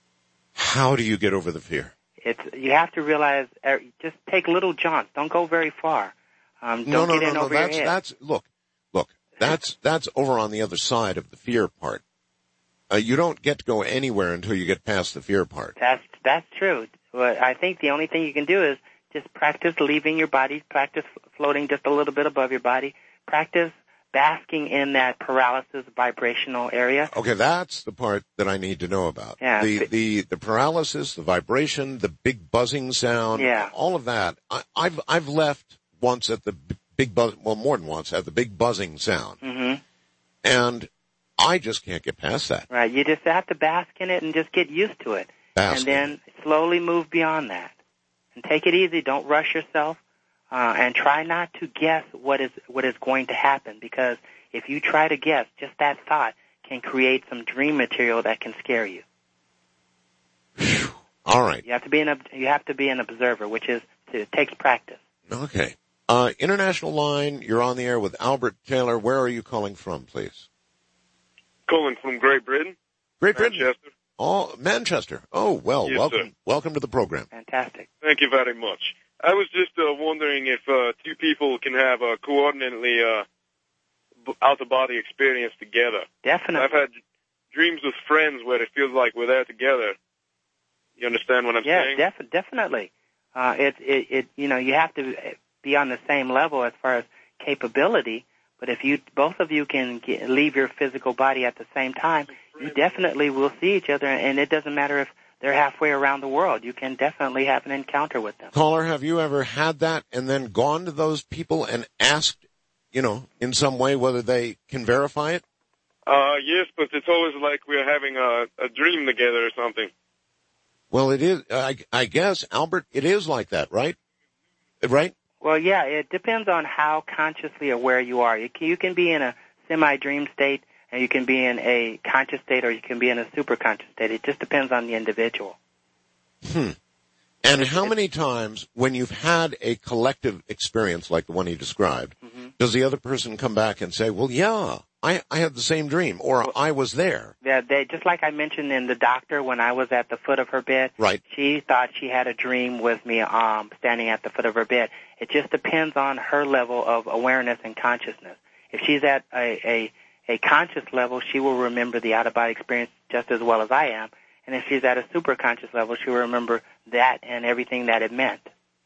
How do you get over the fear? It's you have to realize, uh, just take little jaunts. Don't go very far. Um, don't no, no, get no, in no. over That's your head. that's look, look. That's that's over on the other side of the fear part. Uh, you don't get to go anywhere until you get past the fear part. That's that's true. But I think the only thing you can do is just practice leaving your body, practice floating just a little bit above your body, practice basking in that paralysis vibrational area. Okay, that's the part that I need to know about. Yeah. The the the paralysis, the vibration, the big buzzing sound, yeah. all of that. I, I've I've left once at the big buzz, well, more than once at the big buzzing sound, mm-hmm. and I just can't get past that. Right, you just have to bask in it and just get used to it, bask and then slowly move beyond that, and take it easy. Don't rush yourself, uh, and try not to guess what is what is going to happen, because if you try to guess, just that thought can create some dream material that can scare you. All right. You have to be an you have to be an observer, which is it takes practice. Okay. Uh, international line, you're on the air with Albert Taylor. Where are you calling from, please? Calling from Great Britain. Great Britain. Manchester. Oh, Manchester. Oh, well, yes, welcome, sir. welcome to the program. Fantastic. Thank you very much. I was just uh, wondering if uh, two people can have a coordinately uh, out-of-body experience together. Definitely. I've had, dreams with friends where it feels like we're there together. You understand what I'm yeah, saying? Yeah, def- definitely. Uh, it, it, it, you know, you have to be on the same level as far as capability. But if you, both of you can get, leave your physical body at the same time, you definitely will see each other, and it doesn't matter if they're halfway around the world. You can definitely have an encounter with them. Caller, have you ever had that and then gone to those people and asked, you know, in some way whether they can verify it? Uh, yes, but it's always like we're having a, a dream together or something. Well, it is, I, I guess, Albert, it is like that, right? Right? Well, yeah, it depends on how consciously aware you are. You can, you can be in a semi-dream state, and you can be in a conscious state, or you can be in a super-conscious state. It just depends on the individual. Hmm. And how many times, when you've had a collective experience like the one he described, mm-hmm. does the other person come back and say, well, yeah, I, I had the same dream, or well, I was there? Yeah, they, just like I mentioned in The Doctor, when I was at the foot of her bed, right. She thought she had a dream with me um, standing at the foot of her bed. It just depends on her level of awareness and consciousness. If she's at a, a, a conscious level, she will remember the out-of-body experience just as well as I am. And if she's at a super-conscious level, she will remember that and everything that it meant.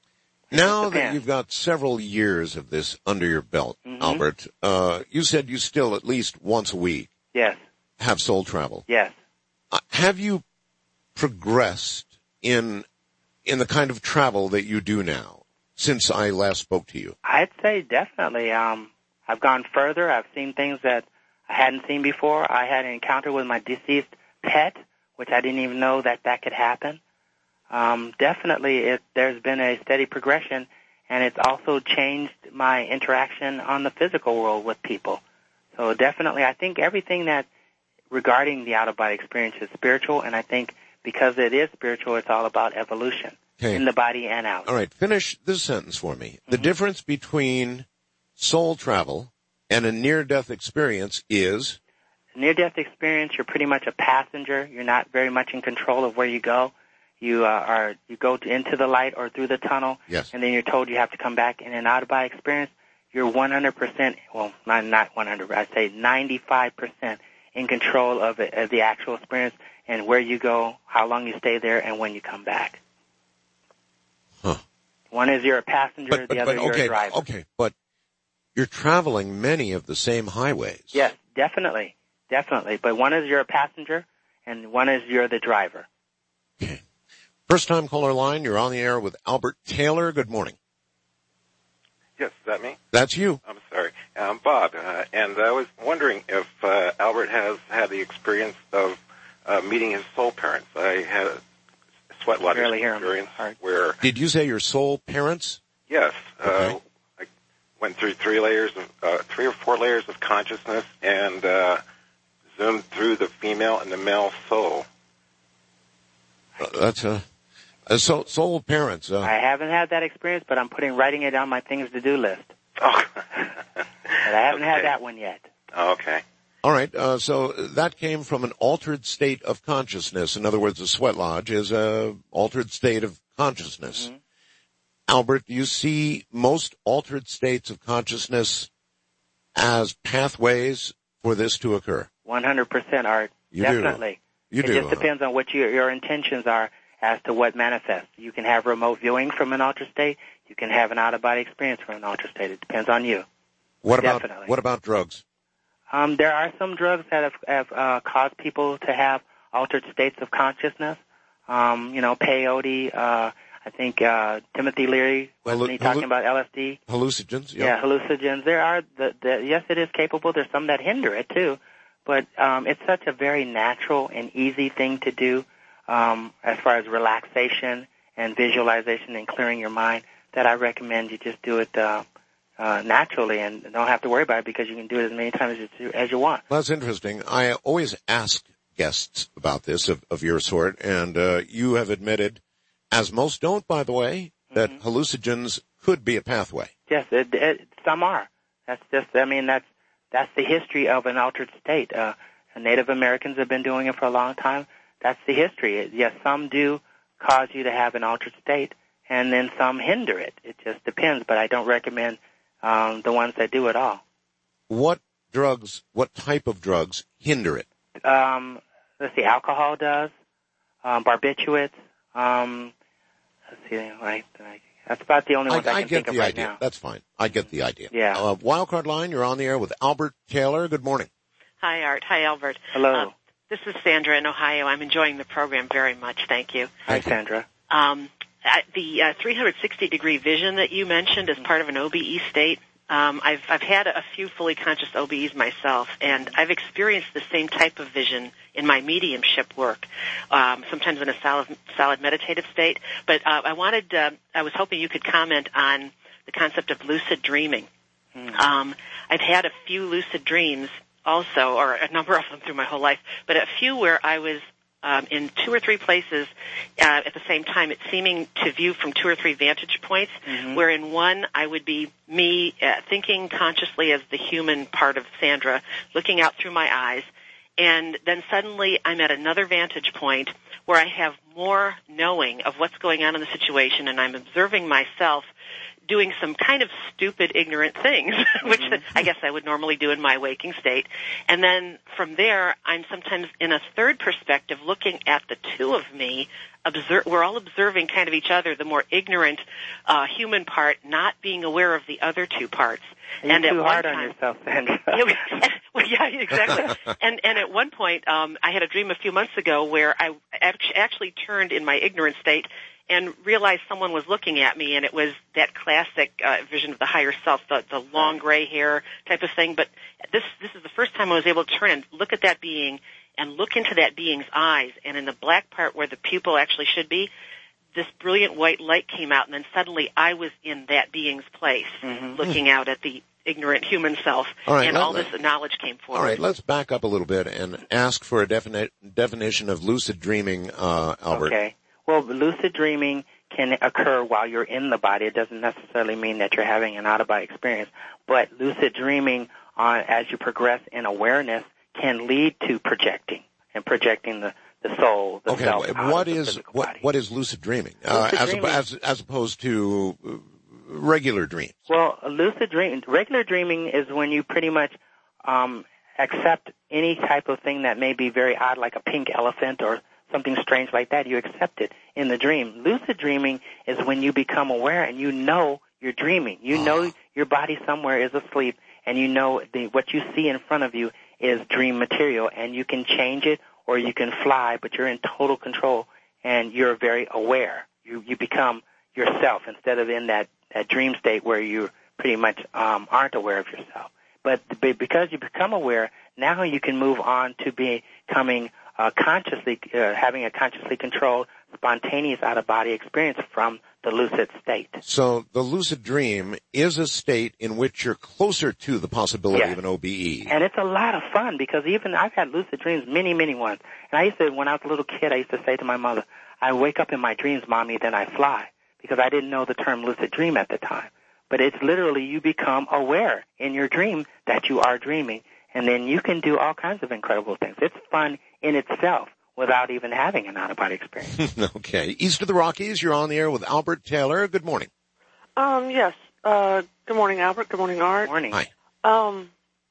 Now that you've got several years of this under your belt, mm-hmm. Albert, uh, you said you still at least once a week yes. have soul travel. Yes. Uh, have you progressed in in the kind of travel that you do now since I last spoke to you? I'd say definitely. Um, I've gone further. I've seen things that I hadn't seen before. I had an encounter with my deceased pet, which I didn't even know that that could happen. Um, definitely, it, there's been a steady progression, and it's also changed my interaction on the physical world with people. So definitely, I think everything that regarding the out-of-body experience is spiritual, and I think because it is spiritual, it's all about evolution okay. in the body and out. All right, finish this sentence for me. Mm-hmm. The difference between soul travel and a near-death experience is? Near-death experience, you're pretty much a passenger. You're not very much in control of where you go. You uh, are you go to, into the light or through the tunnel, yes. and then you're told you have to come back. In an out-of-body experience, you're one hundred percent, well, not, not one hundred, I'd say ninety-five percent in control of, it, of the actual experience and where you go, how long you stay there, and when you come back. Huh. One is you're a passenger, but, but, the other but, you're okay, a driver. Okay, but you're traveling many of the same highways. Yes, definitely, definitely. But one is you're a passenger, and one is you're the driver. Okay. First time caller line, you're on the air with Albert Taylor. Good morning. Yes, is that me? That's you. I'm sorry. I'm Bob, uh, and I was wondering if uh, Albert has had the experience of uh, meeting his soul parents. I had a sweat lodge experience where... Did you say your soul parents? Yes. Okay. Uh, I went through three layers of, uh, three or four layers of consciousness and uh, zoomed through the female and the male soul. Uh, that's a... Uh, so, soul parents. Uh, I haven't had that experience, but I'm putting writing it on my things to do list. Oh. But I haven't okay. had that one yet. Oh, okay. All right. Uh, so that came from an altered state of consciousness. In other words, a sweat lodge is a altered state of consciousness. Mm-hmm. Albert, do you see most altered states of consciousness as pathways for this to occur? one hundred percent, Art. You Definitely. do. You it do. It just depends on what you, your intentions are as to what manifests. You can have remote viewing from an altered state. You can have an out-of-body experience from an altered state. It depends on you. What Definitely. about what about drugs? Um, there are some drugs that have, have uh, caused people to have altered states of consciousness. Um, you know, peyote. Uh, I think uh, Timothy Leary wasn't Hallu- he talking hallu- about L S D? Hallucinogens. Yep. Yeah, hallucinogens. There are the, the yes, it is capable. There's some that hinder it too, but um, it's such a very natural and easy thing to do. Um, as far as relaxation and visualization and clearing your mind, that I recommend you just do it uh, uh, naturally and don't have to worry about it because you can do it as many times as you, as you want. Well, that's interesting. I always ask guests about this of, of your sort, and uh, you have admitted, as most don't, by the way, that mm-hmm. hallucinogens could be a pathway. Yes, it, it, some are. That's just, I mean, that's that's the history of an altered state. Uh, Native Americans have been doing it for a long time. That's the history. Yes, some do cause you to have an altered state, and then some hinder it. It just depends, but I don't recommend um, the ones that do it all. What drugs, what type of drugs hinder it? um, let's see, alcohol does, um, barbiturates. Um, let's see, like, like that's about the only one I, I, I can think of right idea. now. That's fine. I get the idea. Yeah. Uh, Wildcard Line, you're on the air with Albert Taylor. Good morning. Hi, Art. Hi, Albert. Hello. Uh, this is Sandra in Ohio. I'm enjoying the program very much. Thank you. Hi, Sandra. Um, the uh, three sixty degree vision that you mentioned as part of an O B E state, um, I've, I've had a few fully conscious O B Es myself, and I've experienced the same type of vision in my mediumship work, um, sometimes in a solid, solid meditative state. But uh, I wanted, uh, I was hoping you could comment on the concept of lucid dreaming. Mm. Um, I've had a few lucid dreams also, or a number of them through my whole life, but a few where I was um, in two or three places uh, at the same time, it seeming to view from two or three vantage points, mm-hmm. where in one I would be me uh, thinking consciously as the human part of Sandra, looking out through my eyes, and then suddenly I'm at another vantage point where I have more knowing of what's going on in the situation, and I'm observing myself doing some kind of stupid, ignorant things, which mm-hmm. I guess I would normally do in my waking state. And then from there, I'm sometimes in a third perspective looking at the two of me. Observe, we're all observing kind of each other, the more ignorant uh, human part, not being aware of the other two parts. You're and too at hard one on time, yourself, Sandra. yeah, well, yeah, exactly. and and at one point, um, I had a dream a few months ago where I actually turned in my ignorant state and realized someone was looking at me, and it was that classic uh, vision of the higher self, the, the long gray hair type of thing. But this this is the first time I was able to turn and look at that being and look into that being's eyes, and in the black part where the pupil actually should be, this brilliant white light came out, and then suddenly I was in that being's place, mm-hmm. looking out at the ignorant human self, all right, and let, all this knowledge came forward. All right, let's back up a little bit and ask for a definite definition of lucid dreaming, uh, Albert. Okay. Well, lucid dreaming can occur while you're in the body. It doesn't necessarily mean that you're having an out-of-body experience. But lucid dreaming, uh, as you progress in awareness, can lead to projecting and projecting the, the soul, the okay, self. what is what, what is lucid dreaming, uh, lucid as, dreaming as as opposed to regular dreams? Well, lucid dream, regular dreaming is when you pretty much um, accept any type of thing that may be very odd, like a pink elephant or something strange like that. You accept it in the dream. Lucid dreaming is when you become aware and you know you're dreaming. You oh. know your body somewhere is asleep, and you know the, what you see in front of you is dream material, and you can change it or you can fly, but you're in total control and you're very aware. You you become yourself instead of in that, that dream state where you pretty much um, aren't aware of yourself. But because you become aware, now you can move on to becoming uh, consciously, uh, having a consciously controlled, spontaneous out-of-body experience from the lucid state. So the lucid dream is a state in which you're closer to the possibility yes. of an O B E. And it's a lot of fun because even I've had lucid dreams, many, many ones. And I used to, when I was a little kid, I used to say to my mother, I wake up in my dreams, Mommy, then I fly, because I didn't know the term lucid dream at the time. But it's literally you become aware in your dream that you are dreaming, and then you can do all kinds of incredible things. It's fun in itself without even having an out-of-body experience. Okay. East of the Rockies, you're on the air with Albert Taylor. Good morning. Um, yes. Uh, good morning, Albert. Good morning, Art. Good morning. Hi. Um,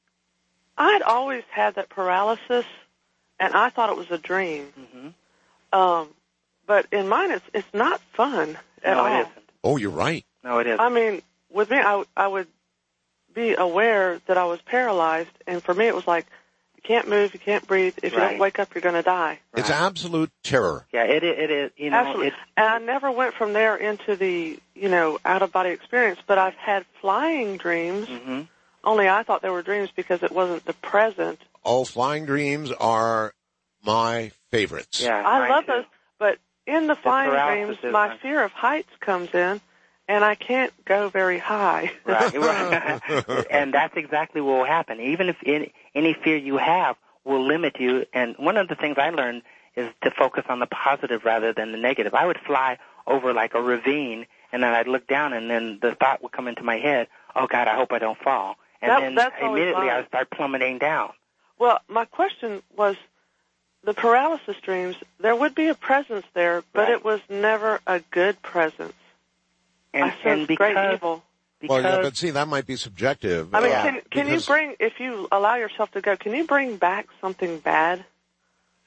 I'd always had that paralysis, and I thought it was a dream. Mm-hmm. Um, but in mine, it's it's not fun at no, all. No, it isn't. Oh, you're right. No, it isn't. I mean, with me, I, I would be aware that I was paralyzed, and for me, it was like, you can't move, you can't breathe. If right. you don't wake up, you're going to die. It's right. absolute terror. Yeah, it it is. You know, Absolutely. It's, and I never went from there into the, you know, out-of-body experience, but I've had flying dreams, mm-hmm. only I thought they were dreams because it wasn't the present. Oh, flying dreams are my favorites. Yeah, I love too. those, but in the flying the dreams, my fear of heights comes in, and I can't go very high. Right, right. And that's exactly what will happen. Even if any, any fear you have will limit you. And one of the things I learned is to focus on the positive rather than the negative. I would fly over like a ravine, and then I'd look down, and then the thought would come into my head, oh, God, I hope I don't fall. And that, then that's immediately I would start plummeting down. Well, my question was, the paralysis dreams, there would be a presence there, but right. it was never a good presence. And, I sense and because, great evil. Well, yeah, but see, that might be subjective. I mean, uh, can, can you bring, if you allow yourself to go, can you bring back something bad?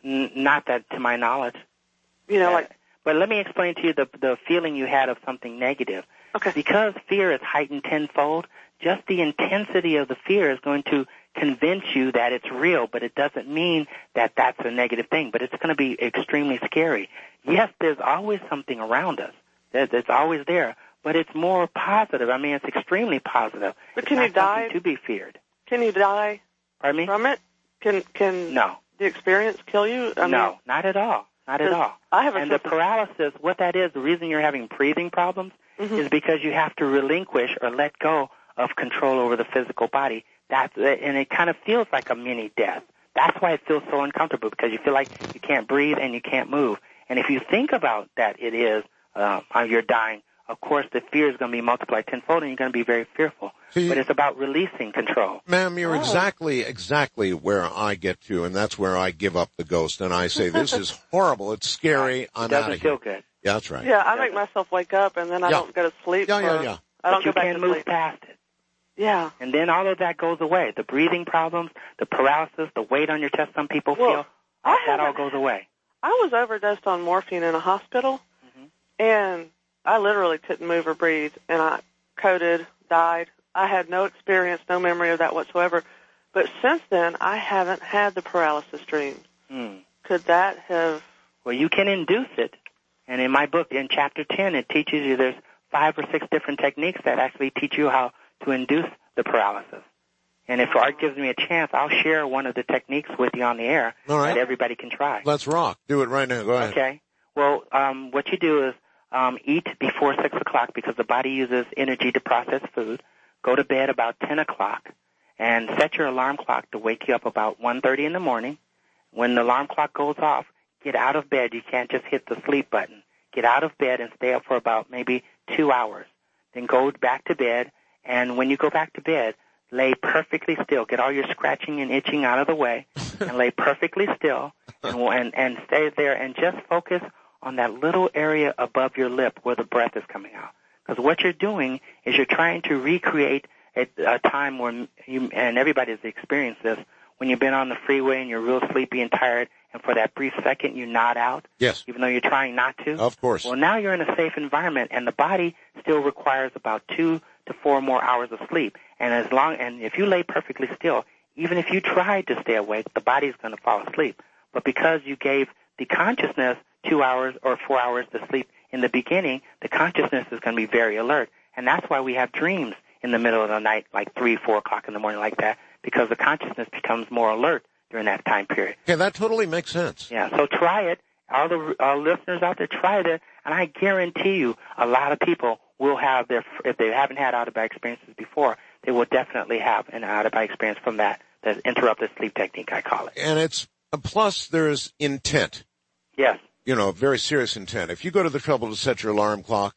N- not that to my knowledge. You know, uh, like. But let me explain to you the the feeling you had of something negative. Okay. Because fear is heightened tenfold, just the intensity of the fear is going to convince you that it's real, but it doesn't mean that that's a negative thing. But it's going to be extremely scary. Yes, there's always something around us. There's, it's always there, but it's more positive. I mean, it's extremely positive. But it's can not you die? To be feared. Can you die? Pardon me? From it? Can can no. the experience kill you? I no, mean, not at all. Not at all. I have a and the paralysis, what that is, the reason you're having breathing problems mm-hmm. is because you have to relinquish or let go of control over the physical body. That's, and it kind of feels like a mini death. That's why it feels so uncomfortable, because you feel like you can't breathe and you can't move. And if you think about that it is, uh, you're dying, of course the fear is going to be multiplied tenfold and you're going to be very fearful. See, but it's about releasing control. Ma'am, you're oh. exactly, exactly where I get to, and that's where I give up the ghost and I say, this is horrible, it's scary, it I'm out of here. Doesn't feel good. Yeah, that's right. Yeah, I make myself wake up and then I yeah. don't go to sleep. Yeah, yeah, for, yeah. I don't but go you back can't to move sleep. past it. Yeah. And then all of that goes away. The breathing problems, the paralysis, the weight on your chest some people well, feel, all, that all goes away. I was overdosed on morphine in a hospital, mm-hmm. and I literally couldn't move or breathe, and I coded, died. I had no experience, no memory of that whatsoever. But since then, I haven't had the paralysis dreams. Mm. Could that have... Well, you can induce it. And in my book, in Chapter ten, it teaches you there's five or six different techniques that actually teach you how to induce the paralysis. And if Art gives me a chance, I'll share one of the techniques with you on the air All right. that everybody can try. Let's rock. Do it right now. Go ahead. Okay. Well, um, what you do is um, eat before six o'clock because the body uses energy to process food. Go to bed about ten o'clock and set your alarm clock to wake you up about one thirty in the morning. When the alarm clock goes off, get out of bed. You can't just hit the sleep button. Get out of bed and stay up for about maybe two hours. Then go back to bed, and when you go back to bed, lay perfectly still. Get all your scratching and itching out of the way, and lay perfectly still, and, and, and stay there and just focus on that little area above your lip where the breath is coming out. Because what you're doing is you're trying to recreate a, a time when you, and everybody's experienced this, when you've been on the freeway and you're real sleepy and tired, and for that brief second you nod out, yes, even though you're trying not to. Of course. Well, now you're in a safe environment, and the body still requires about two to four more hours of sleep. And as long, and if you lay perfectly still, even if you tried to stay awake, the body's going to fall asleep. But because you gave the consciousness two hours or four hours to sleep in the beginning, the consciousness is going to be very alert. And that's why we have dreams in the middle of the night, like three, four o'clock in the morning like that, because the consciousness becomes more alert during that time period. Yeah, that totally makes sense. Yeah, so try it. All the all listeners out there, try it, and I guarantee you a lot of people will have their, if they haven't had out-of-body experiences before, they will definitely have an out-of-body experience from that, that interrupted sleep technique, I call it. And it's, plus there's intent. Yes. You know, very serious intent. If you go to the trouble to set your alarm clock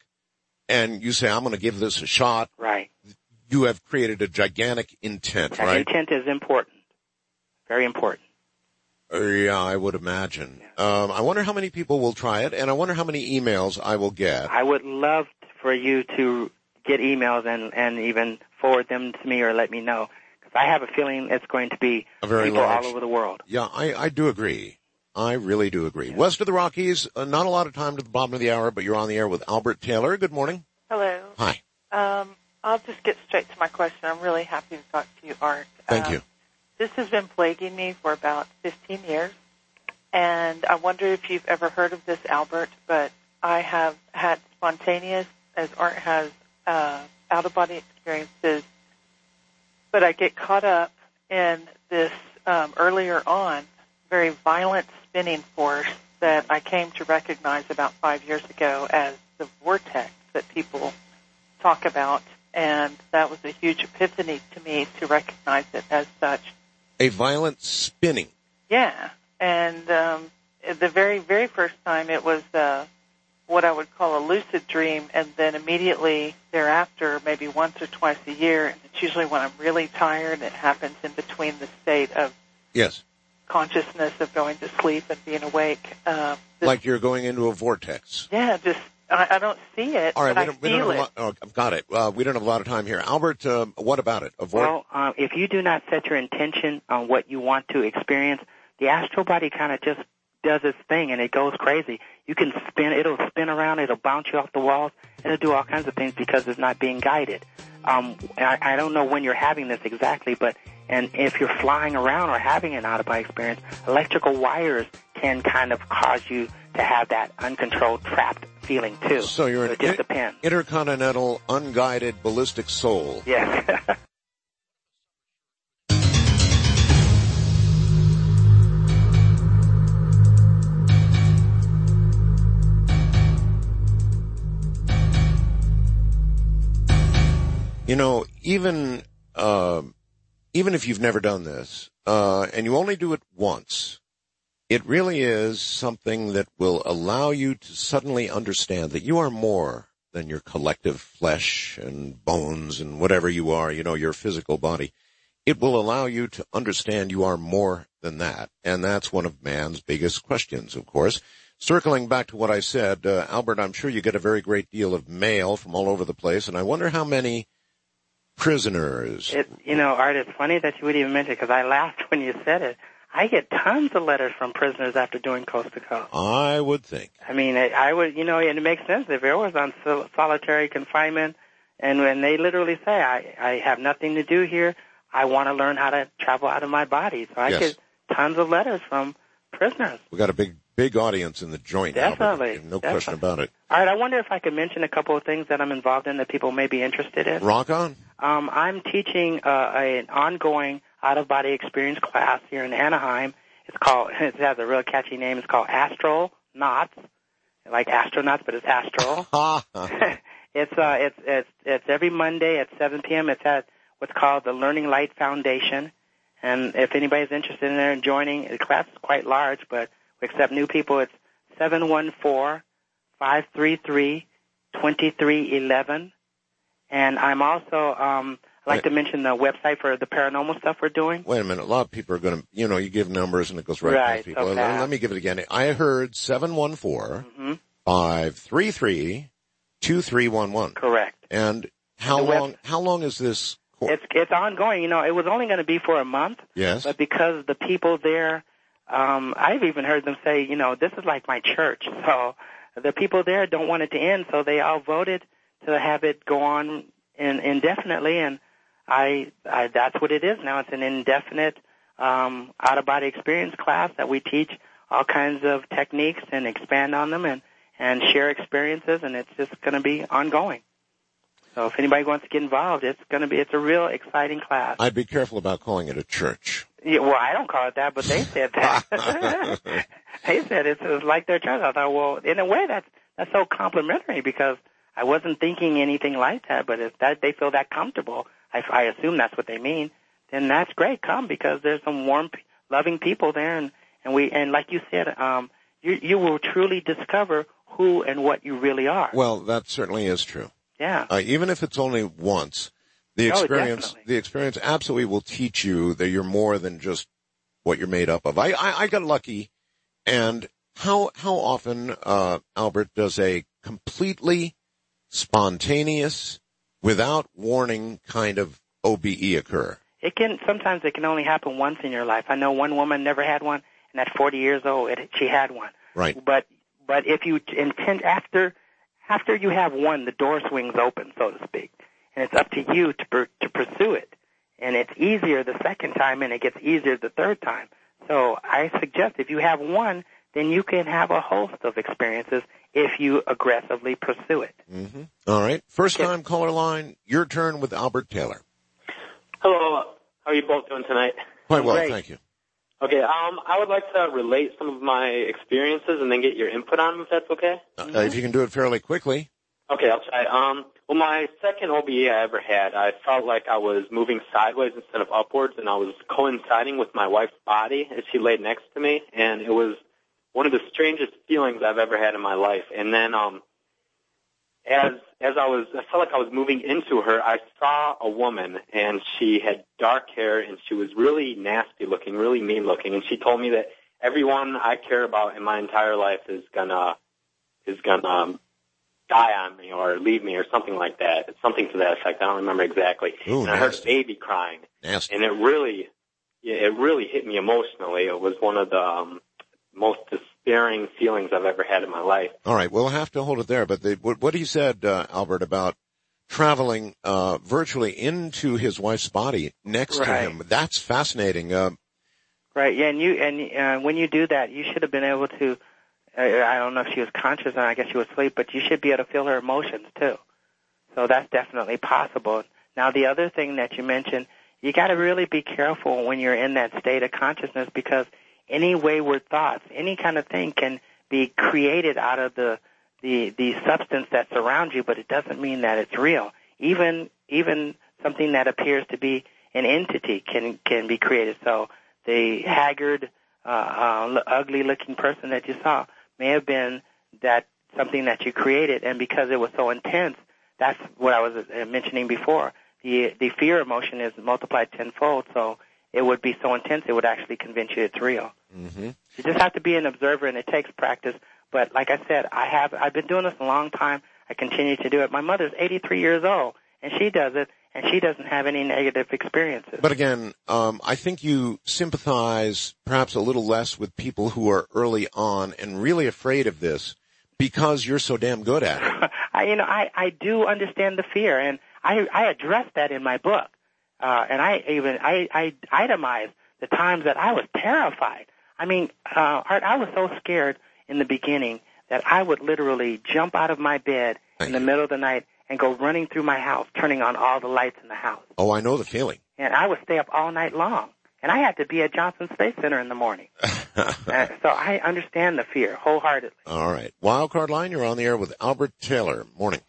and you say, I'm going to give this a shot, right, you have created a gigantic intent, that right? Intent is important. Very important. Uh, yeah, I would imagine. Yeah. Um, I wonder how many people will try it, and I wonder how many emails I will get. I would love for you to get emails and, and even forward them to me or let me know, because I have a feeling it's going to be a very people large, all over the world. Yeah, I, I do agree. I really do agree. Yeah. West of the Rockies, uh, not a lot of time to the bottom of the hour, but you're on the air with Albert Taylor. Good morning. Hello. Hi. Um, I'll just get straight to my question. I'm really happy to talk to you, Art. Thank um, you. This has been plaguing me for about fifteen years, and I wonder if you've ever heard of this, Albert, but I have had spontaneous, as Art has, uh, out-of-body experiences, but I get caught up in this um, earlier on very violent spinning force that I came to recognize about five years ago as the vortex that people talk about, and that was a huge epiphany to me to recognize it as such. A violent spinning. Yeah, and um, the very, very first time it was uh, what I would call a lucid dream, and then immediately thereafter, maybe once or twice a year, and it's usually when I'm really tired. It happens in between the state of yes. consciousness of going to sleep and being awake. Uh, this, like you're going into a vortex. Yeah, just I, I don't see it, All right, but we don't, I we don't feel have a it. lot, oh, I've got it. Uh, we don't have a lot of time here. Albert, uh, what about it? A vor- well, uh, if you do not set your intention on what you want to experience, the astral body kind of just does its thing, and it goes crazy. You can spin, it'll spin around, it'll bounce you off the walls, it'll do all kinds of things because it's not being guided. Um, I, I don't know when you're having this exactly, but and if you're flying around or having an out-of-body experience, electrical wires can kind of cause you to have that uncontrolled, trapped feeling too. So you're so an it just depends. intercontinental, unguided, ballistic soul. Yes. You know, even uh, even if you've never done this, uh, and you only do it once, it really is something that will allow you to suddenly understand that you are more than your collective flesh and bones and whatever you are, you know, your physical body. It will allow you to understand you are more than that. And that's one of man's biggest questions, of course. Circling back to what I said, uh, Albert, I'm sure you get a very great deal of mail from all over the place, and I wonder how many prisoners. It, you know, Art, it's funny that you would even mention it because I laughed when you said it. I get tons of letters from prisoners after doing Coast to Coast. I would think. I mean, I would, you know, and it makes sense if it was on sol- solitary confinement, and when they literally say, I, I have nothing to do here, I want to learn how to travel out of my body. So I yes. get tons of letters from prisoners. We got a big, big audience in the joint. Definitely. Albert. No Definitely. question about it. All right, I wonder if I could mention a couple of things that I'm involved in that people may be interested in. Rock on. Um, I'm teaching uh, an ongoing out-of-body experience class here in Anaheim. It's called, it has a real catchy name. It's called Astronauts, like astronauts, but it's astral. it's, uh, it's, it's, it's every Monday at seven p.m. It's at what's called the Learning Light Foundation. And if anybody's interested in there and joining, the class is quite large, but we accept new people. It's seven one four, five three three, two three one one. And I'm also, um, I'd like Wait. to mention the website for the paranormal stuff we're doing. Wait a minute. A lot of people are going to, you know, you give numbers and it goes right, right past people. so let, let me give it again. I heard seven one four, five three three, two three one one. Correct. And how the long, web- how long is this course? It's, it's ongoing. You know, it was only going to be for a month. Yes. But because the people there, um, I've even heard them say, you know, this is like my church. So the people there don't want it to end, so they all voted to have it go on in, indefinitely, and I, I that's what it is now. It's an indefinite um, out-of-body experience class that we teach all kinds of techniques and expand on them and, and share experiences, and it's just going to be ongoing. So if anybody wants to get involved, it's going to be, it's a real exciting class. I'd be careful about calling it a church. Yeah, well, I don't call it that, but they said that. They said it's, it's like their church. I thought, well, in a way, that's that's so complimentary because I wasn't thinking anything like that. But if that they feel that comfortable, I, I assume that's what they mean. Then that's great. Come because there's some warm, loving people there, and and we and like you said, um, you you will truly discover who and what you really are. Well, that certainly is true. Yeah. Uh, even if it's only once. The experience, oh, the experience absolutely will teach you that you're more than just what you're made up of. I, I, I got lucky, and how, how often, uh, Albert, does a completely spontaneous, without warning kind of O B E occur? It can, sometimes it can only happen once in your life. I know one woman never had one, and at forty years old, it, she had one. Right. But, but if you intend, after, after you have one, the door swings open, so to speak. And it's up to you to per, to pursue it. And it's easier the second time, and it gets easier the third time. So I suggest if you have one, then you can have a host of experiences if you aggressively pursue it. Mm-hmm. All right. First time caller line, your turn with Albert Taylor. Hello. How are you both doing tonight? Quite well, Great. thank you. Okay, um, I would like to relate some of my experiences and then get your input on them, if that's okay. Uh, if you can do it fairly quickly. Okay, I'll try. Um, well, my second O B E I ever had, I felt like I was moving sideways instead of upwards, and I was coinciding with my wife's body as she laid next to me, and it was one of the strangest feelings I've ever had in my life. And then, um, as as I was, I felt like I was moving into her, I saw a woman, and she had dark hair, and she was really nasty looking, really mean looking, and she told me that everyone I care about in my entire life is gonna is gonna um, die on me or leave me or something like that. It's something to that effect. I don't remember exactly. Ooh, and I heard a nasty. baby crying, Nasty. and it really, yeah, it really hit me emotionally. It was one of the um, most dis- despairing feelings I've ever had in my life. All right, we'll have to hold it there. But the, what, what he said, uh, Albert, about traveling uh, virtually into his wife's body next right. to him, that's fascinating. Uh, right, yeah, and you and uh, when you do that, you should have been able to. Uh, I don't know if she was conscious, and I guess she was asleep, but you should be able to feel her emotions too. So that's definitely possible. Now, the other thing that you mentioned, you got to really be careful when you're in that state of consciousness, because any wayward thoughts, any kind of thing can be created out of the the the substance that surrounds you, but it doesn't mean that it's real. Even even something that appears to be an entity can can be created. So the haggard, uh, uh, ugly-looking person that you saw may have been that something that you created, and because it was so intense, that's what I was mentioning before. The the fear emotion is multiplied tenfold, so it would be so intense it would actually convince you it's real. Mm-hmm. You just have to be an observer, and it takes practice. But like I said, I have I've been doing this a long time. I continue to do it. My mother's eighty-three years old, and she does it, and she doesn't have any negative experiences. But again, um, I think you sympathize perhaps a little less with people who are early on and really afraid of this because you're so damn good at it. I, you know, I, I do understand the fear, and I, I address that in my book. Uh, and I even, I, I itemize the times that I was terrified. I mean, uh, Art, I was so scared in the beginning that I would literally jump out of my bed in the middle of the night and go running through my house, turning on all the lights in the house. Oh, I know the feeling. And I would stay up all night long. And I had to be at Johnson Space Center in the morning. uh, so I understand the fear wholeheartedly. All right. Wildcard Line, you're on the air with Albert Taylor. Morning.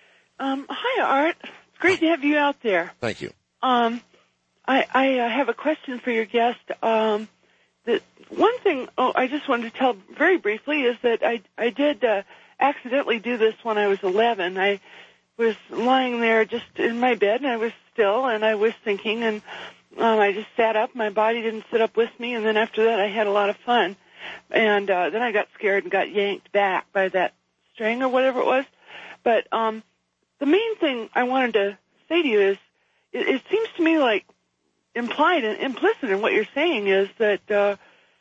Um, hi, Art. It's great to have you out there. Thank you. Um, I, I uh, have a question for your guest. Um, the one thing oh, I just wanted to tell very briefly is that I, I did uh, accidentally do this when I was eleven. I was lying there just in my bed, and I was still, and I was thinking, and um, I just sat up. My body didn't sit up with me, and then after that I had a lot of fun. And uh, then I got scared and got yanked back by that string or whatever it was. But um, the main thing I wanted to say to you is, it, it seems to me like implied and implicit in what you're saying is that uh,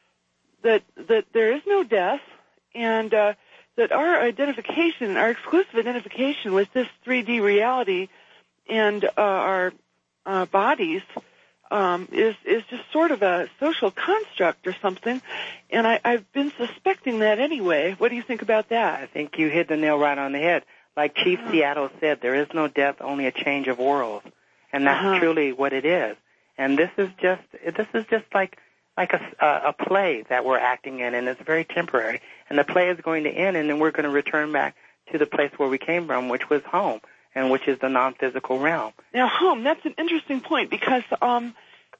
that that there is no death, and uh, that our identification, our exclusive identification with this three D reality and uh, our uh, bodies um, is is just sort of a social construct or something. And I, I've been suspecting that anyway. What do you think about that? I think you hit the nail right on the head. Like Chief uh-huh. Seattle said, there is no death, only a change of worlds, and that's uh-huh. truly what it is. And this is just this is just like like a, a play that we're acting in, and it's very temporary. And the play is going to end, and then we're going to return back to the place where we came from, which was home, and which is the non-physical realm. Now, home, that's an interesting point, because um,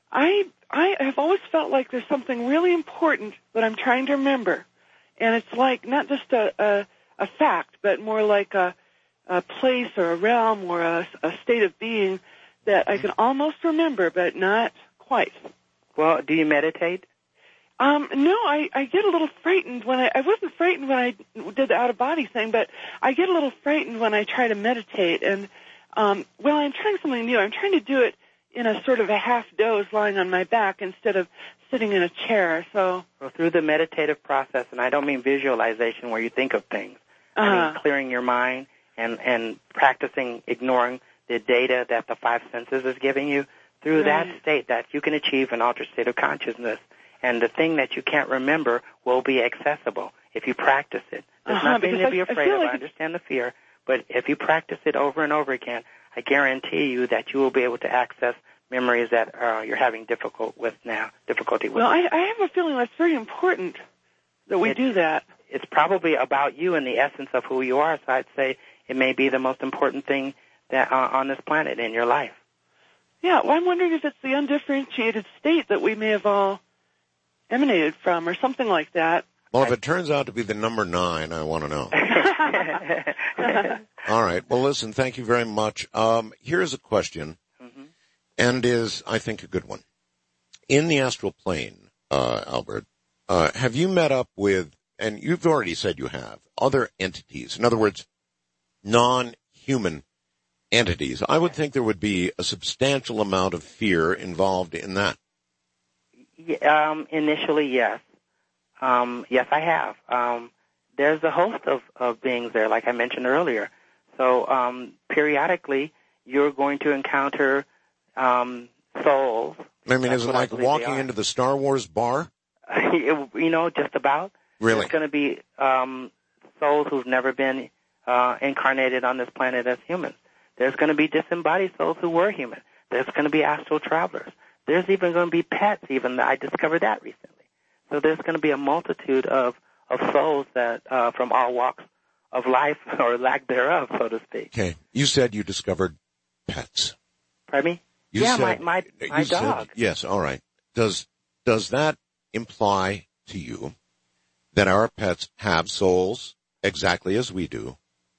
I I have always felt like there's something really important that I'm trying to remember. And it's like not just a, a, a fact, but more like a, a place or a realm or a, a state of being that I can almost remember, but not quite. Well, do you meditate? Um, no, I, I get a little frightened when I, I wasn't frightened when I did the out-of-body thing, but I get a little frightened when I try to meditate. And, um, well, I'm trying something new. I'm trying to do it in a sort of a half doze lying on my back instead of sitting in a chair. So, well, through the meditative process, and I don't mean visualization where you think of things. Uh-huh. I mean clearing your mind and, and practicing ignoring the data that the five senses is giving you. Through right. that state, that you can achieve an altered state of consciousness. And the thing that you can't remember will be accessible if you practice it. There's uh-huh, nothing to be I, afraid I of. like I understand the fear. But if you practice it over and over again, I guarantee you that you will be able to access memories that uh, you're having difficult with now, difficulty with. Well, I, I have a feeling that's very important that we it, do that. It's probably about you and the essence of who you are, so I'd say it may be the most important thing that uh, on this planet in your life. Yeah, well, I'm wondering if it's the undifferentiated state that we may have all emanated from or something like that. Well, if it turns out to be the number nine, I want to know. All right. Well, listen, thank you very much. Um, here's a question, mm-hmm. and is, I think, a good one. In the astral plane, uh, Albert, uh, have you met up with, and you've already said you have, other entities, in other words, non-human entities? I would think there would be a substantial amount of fear involved in that. Um, initially, yes. Um, yes, I have. Um, there's a host of, of beings there, like I mentioned earlier. So um, periodically, you're going to encounter um, souls. I mean, is it like walking into the Star Wars bar? You know, just about. Really? There's going to be um, souls who've never been uh, incarnated on this planet as humans. There's going to be disembodied souls who were human. There's going to be astral travelers. There's even going to be pets, even. I discovered that recently. So there's going to be a multitude of, of souls that uh, from all walks of life, or lack thereof, so to speak. Okay. You said you discovered pets. Pardon me? You yeah, said, my, my, my you dog. Said, yes, all right. Does does that imply to you that our pets have souls exactly as we do?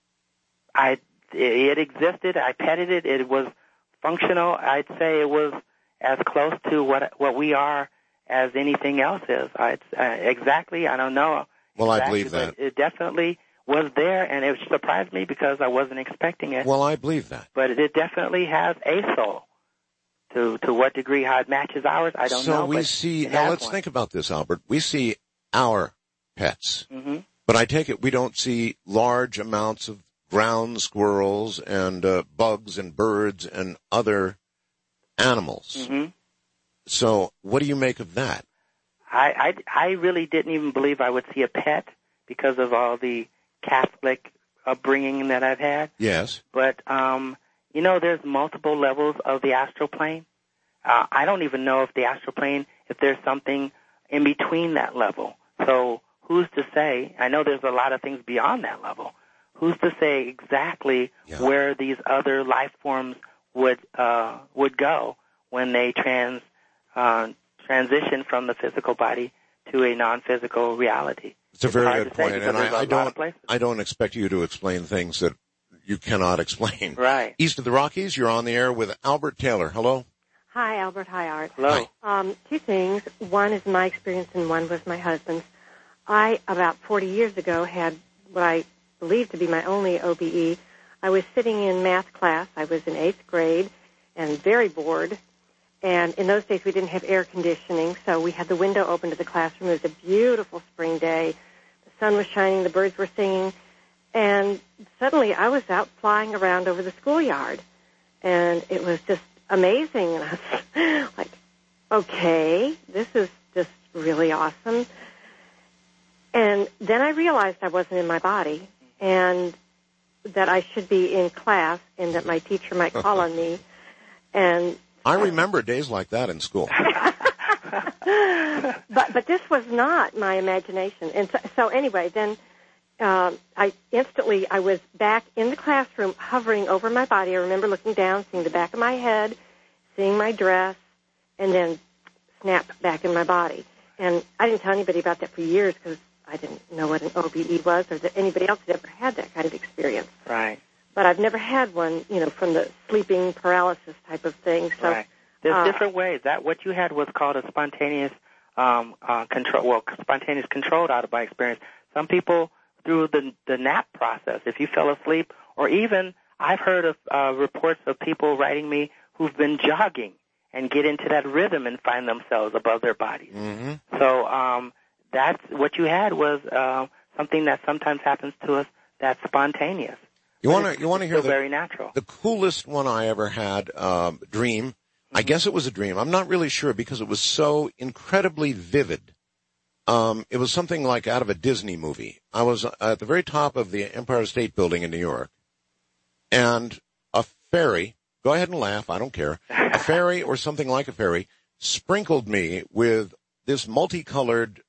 I it existed. I petted it. It was functional. I'd say it was as close to what what we are as anything else is. I'd, uh, exactly. I don't know. Well, exactly, I believe that. It definitely was there, and it surprised me because I wasn't expecting it. Well, I believe that. But it definitely has a soul. To to what degree, how it matches ours, I don't so know. So we but see, now let's one. think about this, Albert. We see our pets. Mm-hmm. But I take it we don't see large amounts of ground squirrels and uh, bugs and birds and other animals. Mm-hmm. So what do you make of that? I, I, I really didn't even believe I would see a pet because of all the Catholic upbringing that I've had. Yes. But, um, you know, there's multiple levels of the astral plane. Uh, I don't even know if the astral plane, if there's something in between that level. So who's to say? I know there's a lot of things beyond that level. Who's to say exactly yeah. where these other life forms would uh, would go when they trans uh, transition from the physical body to a non-physical reality? It's a it's very good point, and I, I don't I don't expect you to explain things that you cannot explain. Right. East of the Rockies, you're on the air with Albert Taylor. Hello. Hi, Albert. Hi, Art. Hello. Hi. Um, two things. One is my experience, and one was my husband's. I, about forty years ago, had what I believed to be my only O B E. I was sitting in math class. I was in eighth grade and very bored. And in those days, we didn't have air conditioning, so we had the window open to the classroom. It was a beautiful spring day. The sun was shining. The birds were singing. And suddenly I was out flying around over the schoolyard, and it was just amazing. And I was like, okay, this is just really awesome. And then I realized I wasn't in my body and that I should be in class and that my teacher might call on me. And I remember days like that in school. but but this was not my imagination. And so, so anyway, then Um, I instantly, I was back in the classroom hovering over my body. I remember looking down, seeing the back of my head, seeing my dress, and then snap back in my body. And I didn't tell anybody about that for years because I didn't know what an O B E was or that anybody else had ever had that kind of experience. Right. But I've never had one, you know, from the sleeping paralysis type of thing. So, right. There's uh, different ways. That what you had was called a spontaneous um, uh, control. Well, spontaneous controlled out of my experience. Some people, through the the nap process, if you fell asleep, or even I've heard of uh, reports of people writing me who've been jogging and get into that rhythm and find themselves above their bodies. Mm-hmm. So um, that's what you had was uh, something that sometimes happens to us that's spontaneous. You want to you want to hear the very natural. The coolest one I ever had um, dream. Mm-hmm. I guess it was a dream. I'm not really sure because it was so incredibly vivid. Um, it was something like out of a Disney movie. I was at the very top of the Empire State Building in New York, and a fairy, go ahead and laugh, I don't care, a fairy or something like a fairy sprinkled me with this multicolored,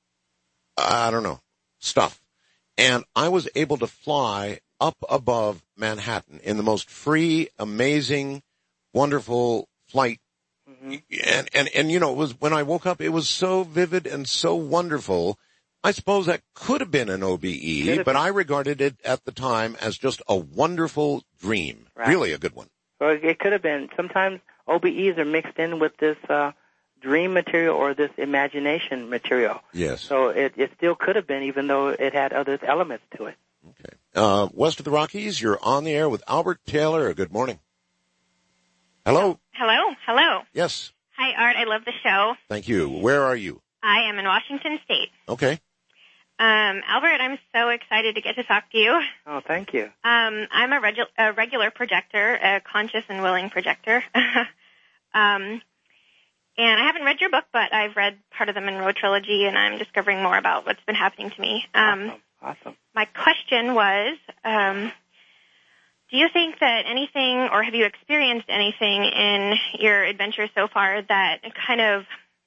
I don't know, stuff. And I was able to fly up above Manhattan in the most free, amazing, wonderful flight. Mm-hmm. And, and, and, you know, it was, when I woke up, it was so vivid and so wonderful. I suppose that could have been an O B E, but I regarded it at the time as just a wonderful dream. Right. Really a good one. Well, it could have been. Sometimes O B Es are mixed in with this, uh, dream material or this imagination material. Yes. So it, it still could have been, even though it had other elements to it. Okay. Uh, west of the Rockies, you're on the air with Albert Taylor. Good morning. Hello. Hello. Hello. Yes. Hi, Art. I love the show. Thank you. Where are you? I am in Washington State. Okay. Um, Albert, I'm so excited to get to talk to you. Oh, thank you. Um, I'm a, regu- a regular projector, a conscious and willing projector. um, and I haven't read your book, but I've read part of the Monroe Trilogy, and I'm discovering more about what's been happening to me. Um, awesome. Awesome. My question was, um, do you think that anything, or have you experienced anything in your adventure so far that kind of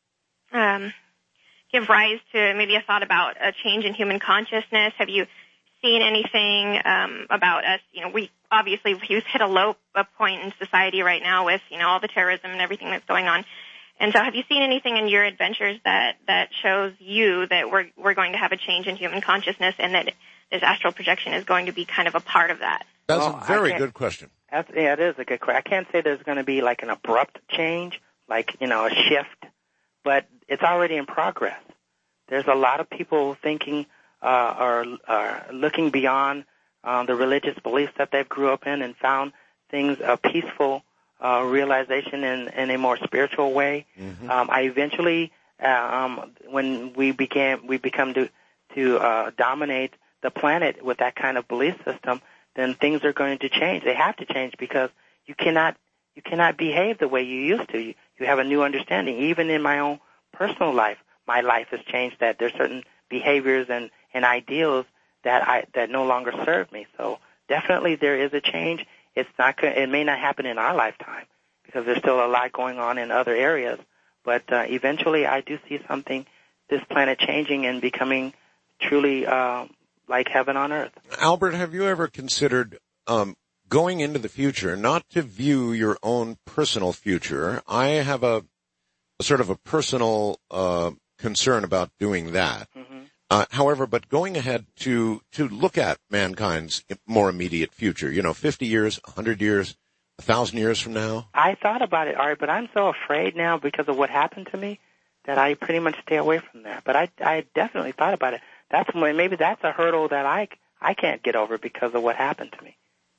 um, give rise to maybe a thought about a change in human consciousness? Have you seen anything um, about us? You know, we obviously we've hit a low a point in society right now with, you know, all the terrorism and everything that's going on. And so have you seen anything in your adventures that, that shows you that we're we're going to have a change in human consciousness and that this astral projection is going to be kind of a part of that? That's well, a very good question. That's, yeah, it is a good question. I can't say there's going to be like an abrupt change, like, you know, a shift, but it's already in progress. There's a lot of people thinking uh, or uh, looking beyond um, the religious beliefs that they've grew up in and found things, a peaceful uh, realization in, in a more spiritual way. Mm-hmm. Um, I eventually, uh, um, when we began, we become to to uh, dominate the planet with that kind of belief system, then things are going to change. They have to change because you cannot you cannot behave the way you used to. You, you have a new understanding. Even in my own personal life, my life has changed. That there's certain behaviors and, and ideals that I that no longer serve me. So definitely there is a change. It's not. It may not happen in our lifetime because there's still a lot going on in other areas. But uh, eventually, I do see something, this planet changing and becoming truly uh, like heaven on earth. Albert, have you ever considered um, going into the future, not to view your own personal future? I have a, a sort of a personal uh, concern about doing that. Mm-hmm. Uh, however, but going ahead to, to look at mankind's more immediate future, you know, fifty years, one hundred years, one thousand years from now. I thought about it, Art, but I'm so afraid now because of what happened to me that I pretty much stay away from that. But I, I definitely thought about it. That's when, maybe that's a hurdle that I, I can't get over because of what happened to me.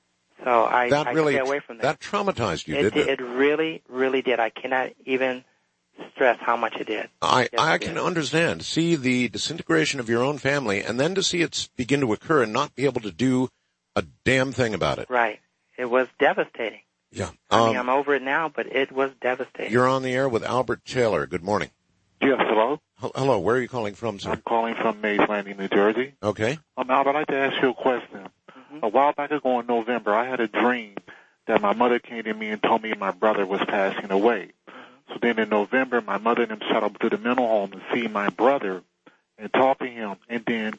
So I, that I really, stay away from that. That traumatized you, it, didn't it? It really, really did. I cannot even stress how much it did. I, yes, I it can did. understand. See the disintegration of your own family and then to see it begin to occur and not be able to do a damn thing about it. Right. It was devastating. Yeah. I um, mean, I'm over it now, but it was devastating. You're on the air with Albert Taylor. Good morning. Yes, hello? H- hello, where are you calling from, sir? I'm calling from Mays Landing, New Jersey. Okay. Um, Albert, I'd like to ask you a question. Mm-hmm. A while back ago in November, I had a dream that my mother came to me and told me my brother was passing away. So then in November, my mother and him shot up to the mental home to see my brother and talk to him. And then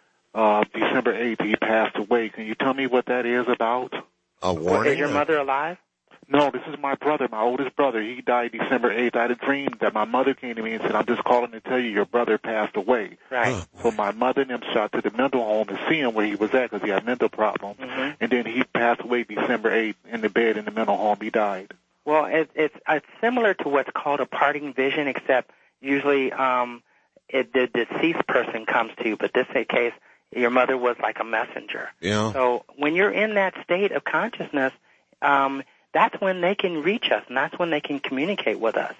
uh, December eighth, he passed away. Can you tell me what that is about? A warning? Is your mother alive? No, this is my brother, my oldest brother. He died December eighth. I had a dream that my mother came to me and said, I'm just calling to tell you your brother passed away. Right. So my mother and him shot to the mental home to see him where he was at because he had mental problems. Mm-hmm. And then he passed away December eighth in the bed in the mental home. He died. Well, it, it's it's similar to what's called a parting vision, except usually um, it, the deceased person comes to you, but this case, your mother was like a messenger. Yeah. So when you're in that state of consciousness, um, that's when they can reach us, and that's when they can communicate with us.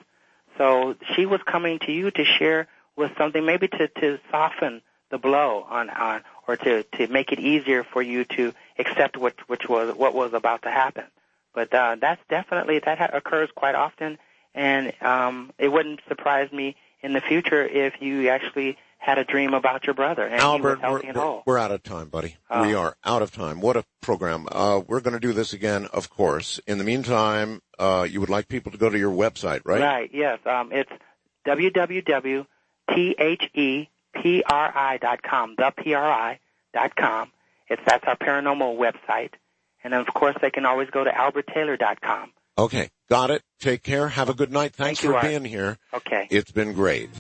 So she was coming to you to share with something, maybe to, to soften the blow on, on or to, to make it easier for you to accept what which was what was about to happen. But uh, that's definitely, that ha- occurs quite often, and um, it wouldn't surprise me in the future if you actually had a dream about your brother and Albert, he was healthy we're, and whole. We're out of time, buddy. Oh. We are out of time. What a program. Uh, we're going to do this again, of course. In the meantime, uh, you would like people to go to your website, right? Right, yes. Um, it's w w w dot t h e p r i dot com, the P R I dot com. It's, that's our paranormal website. And, of course, they can always go to albert taylor dot com. Okay, got it. Take care. Have a good night. Thanks Thank you, for Art. being here. Okay. It's been great.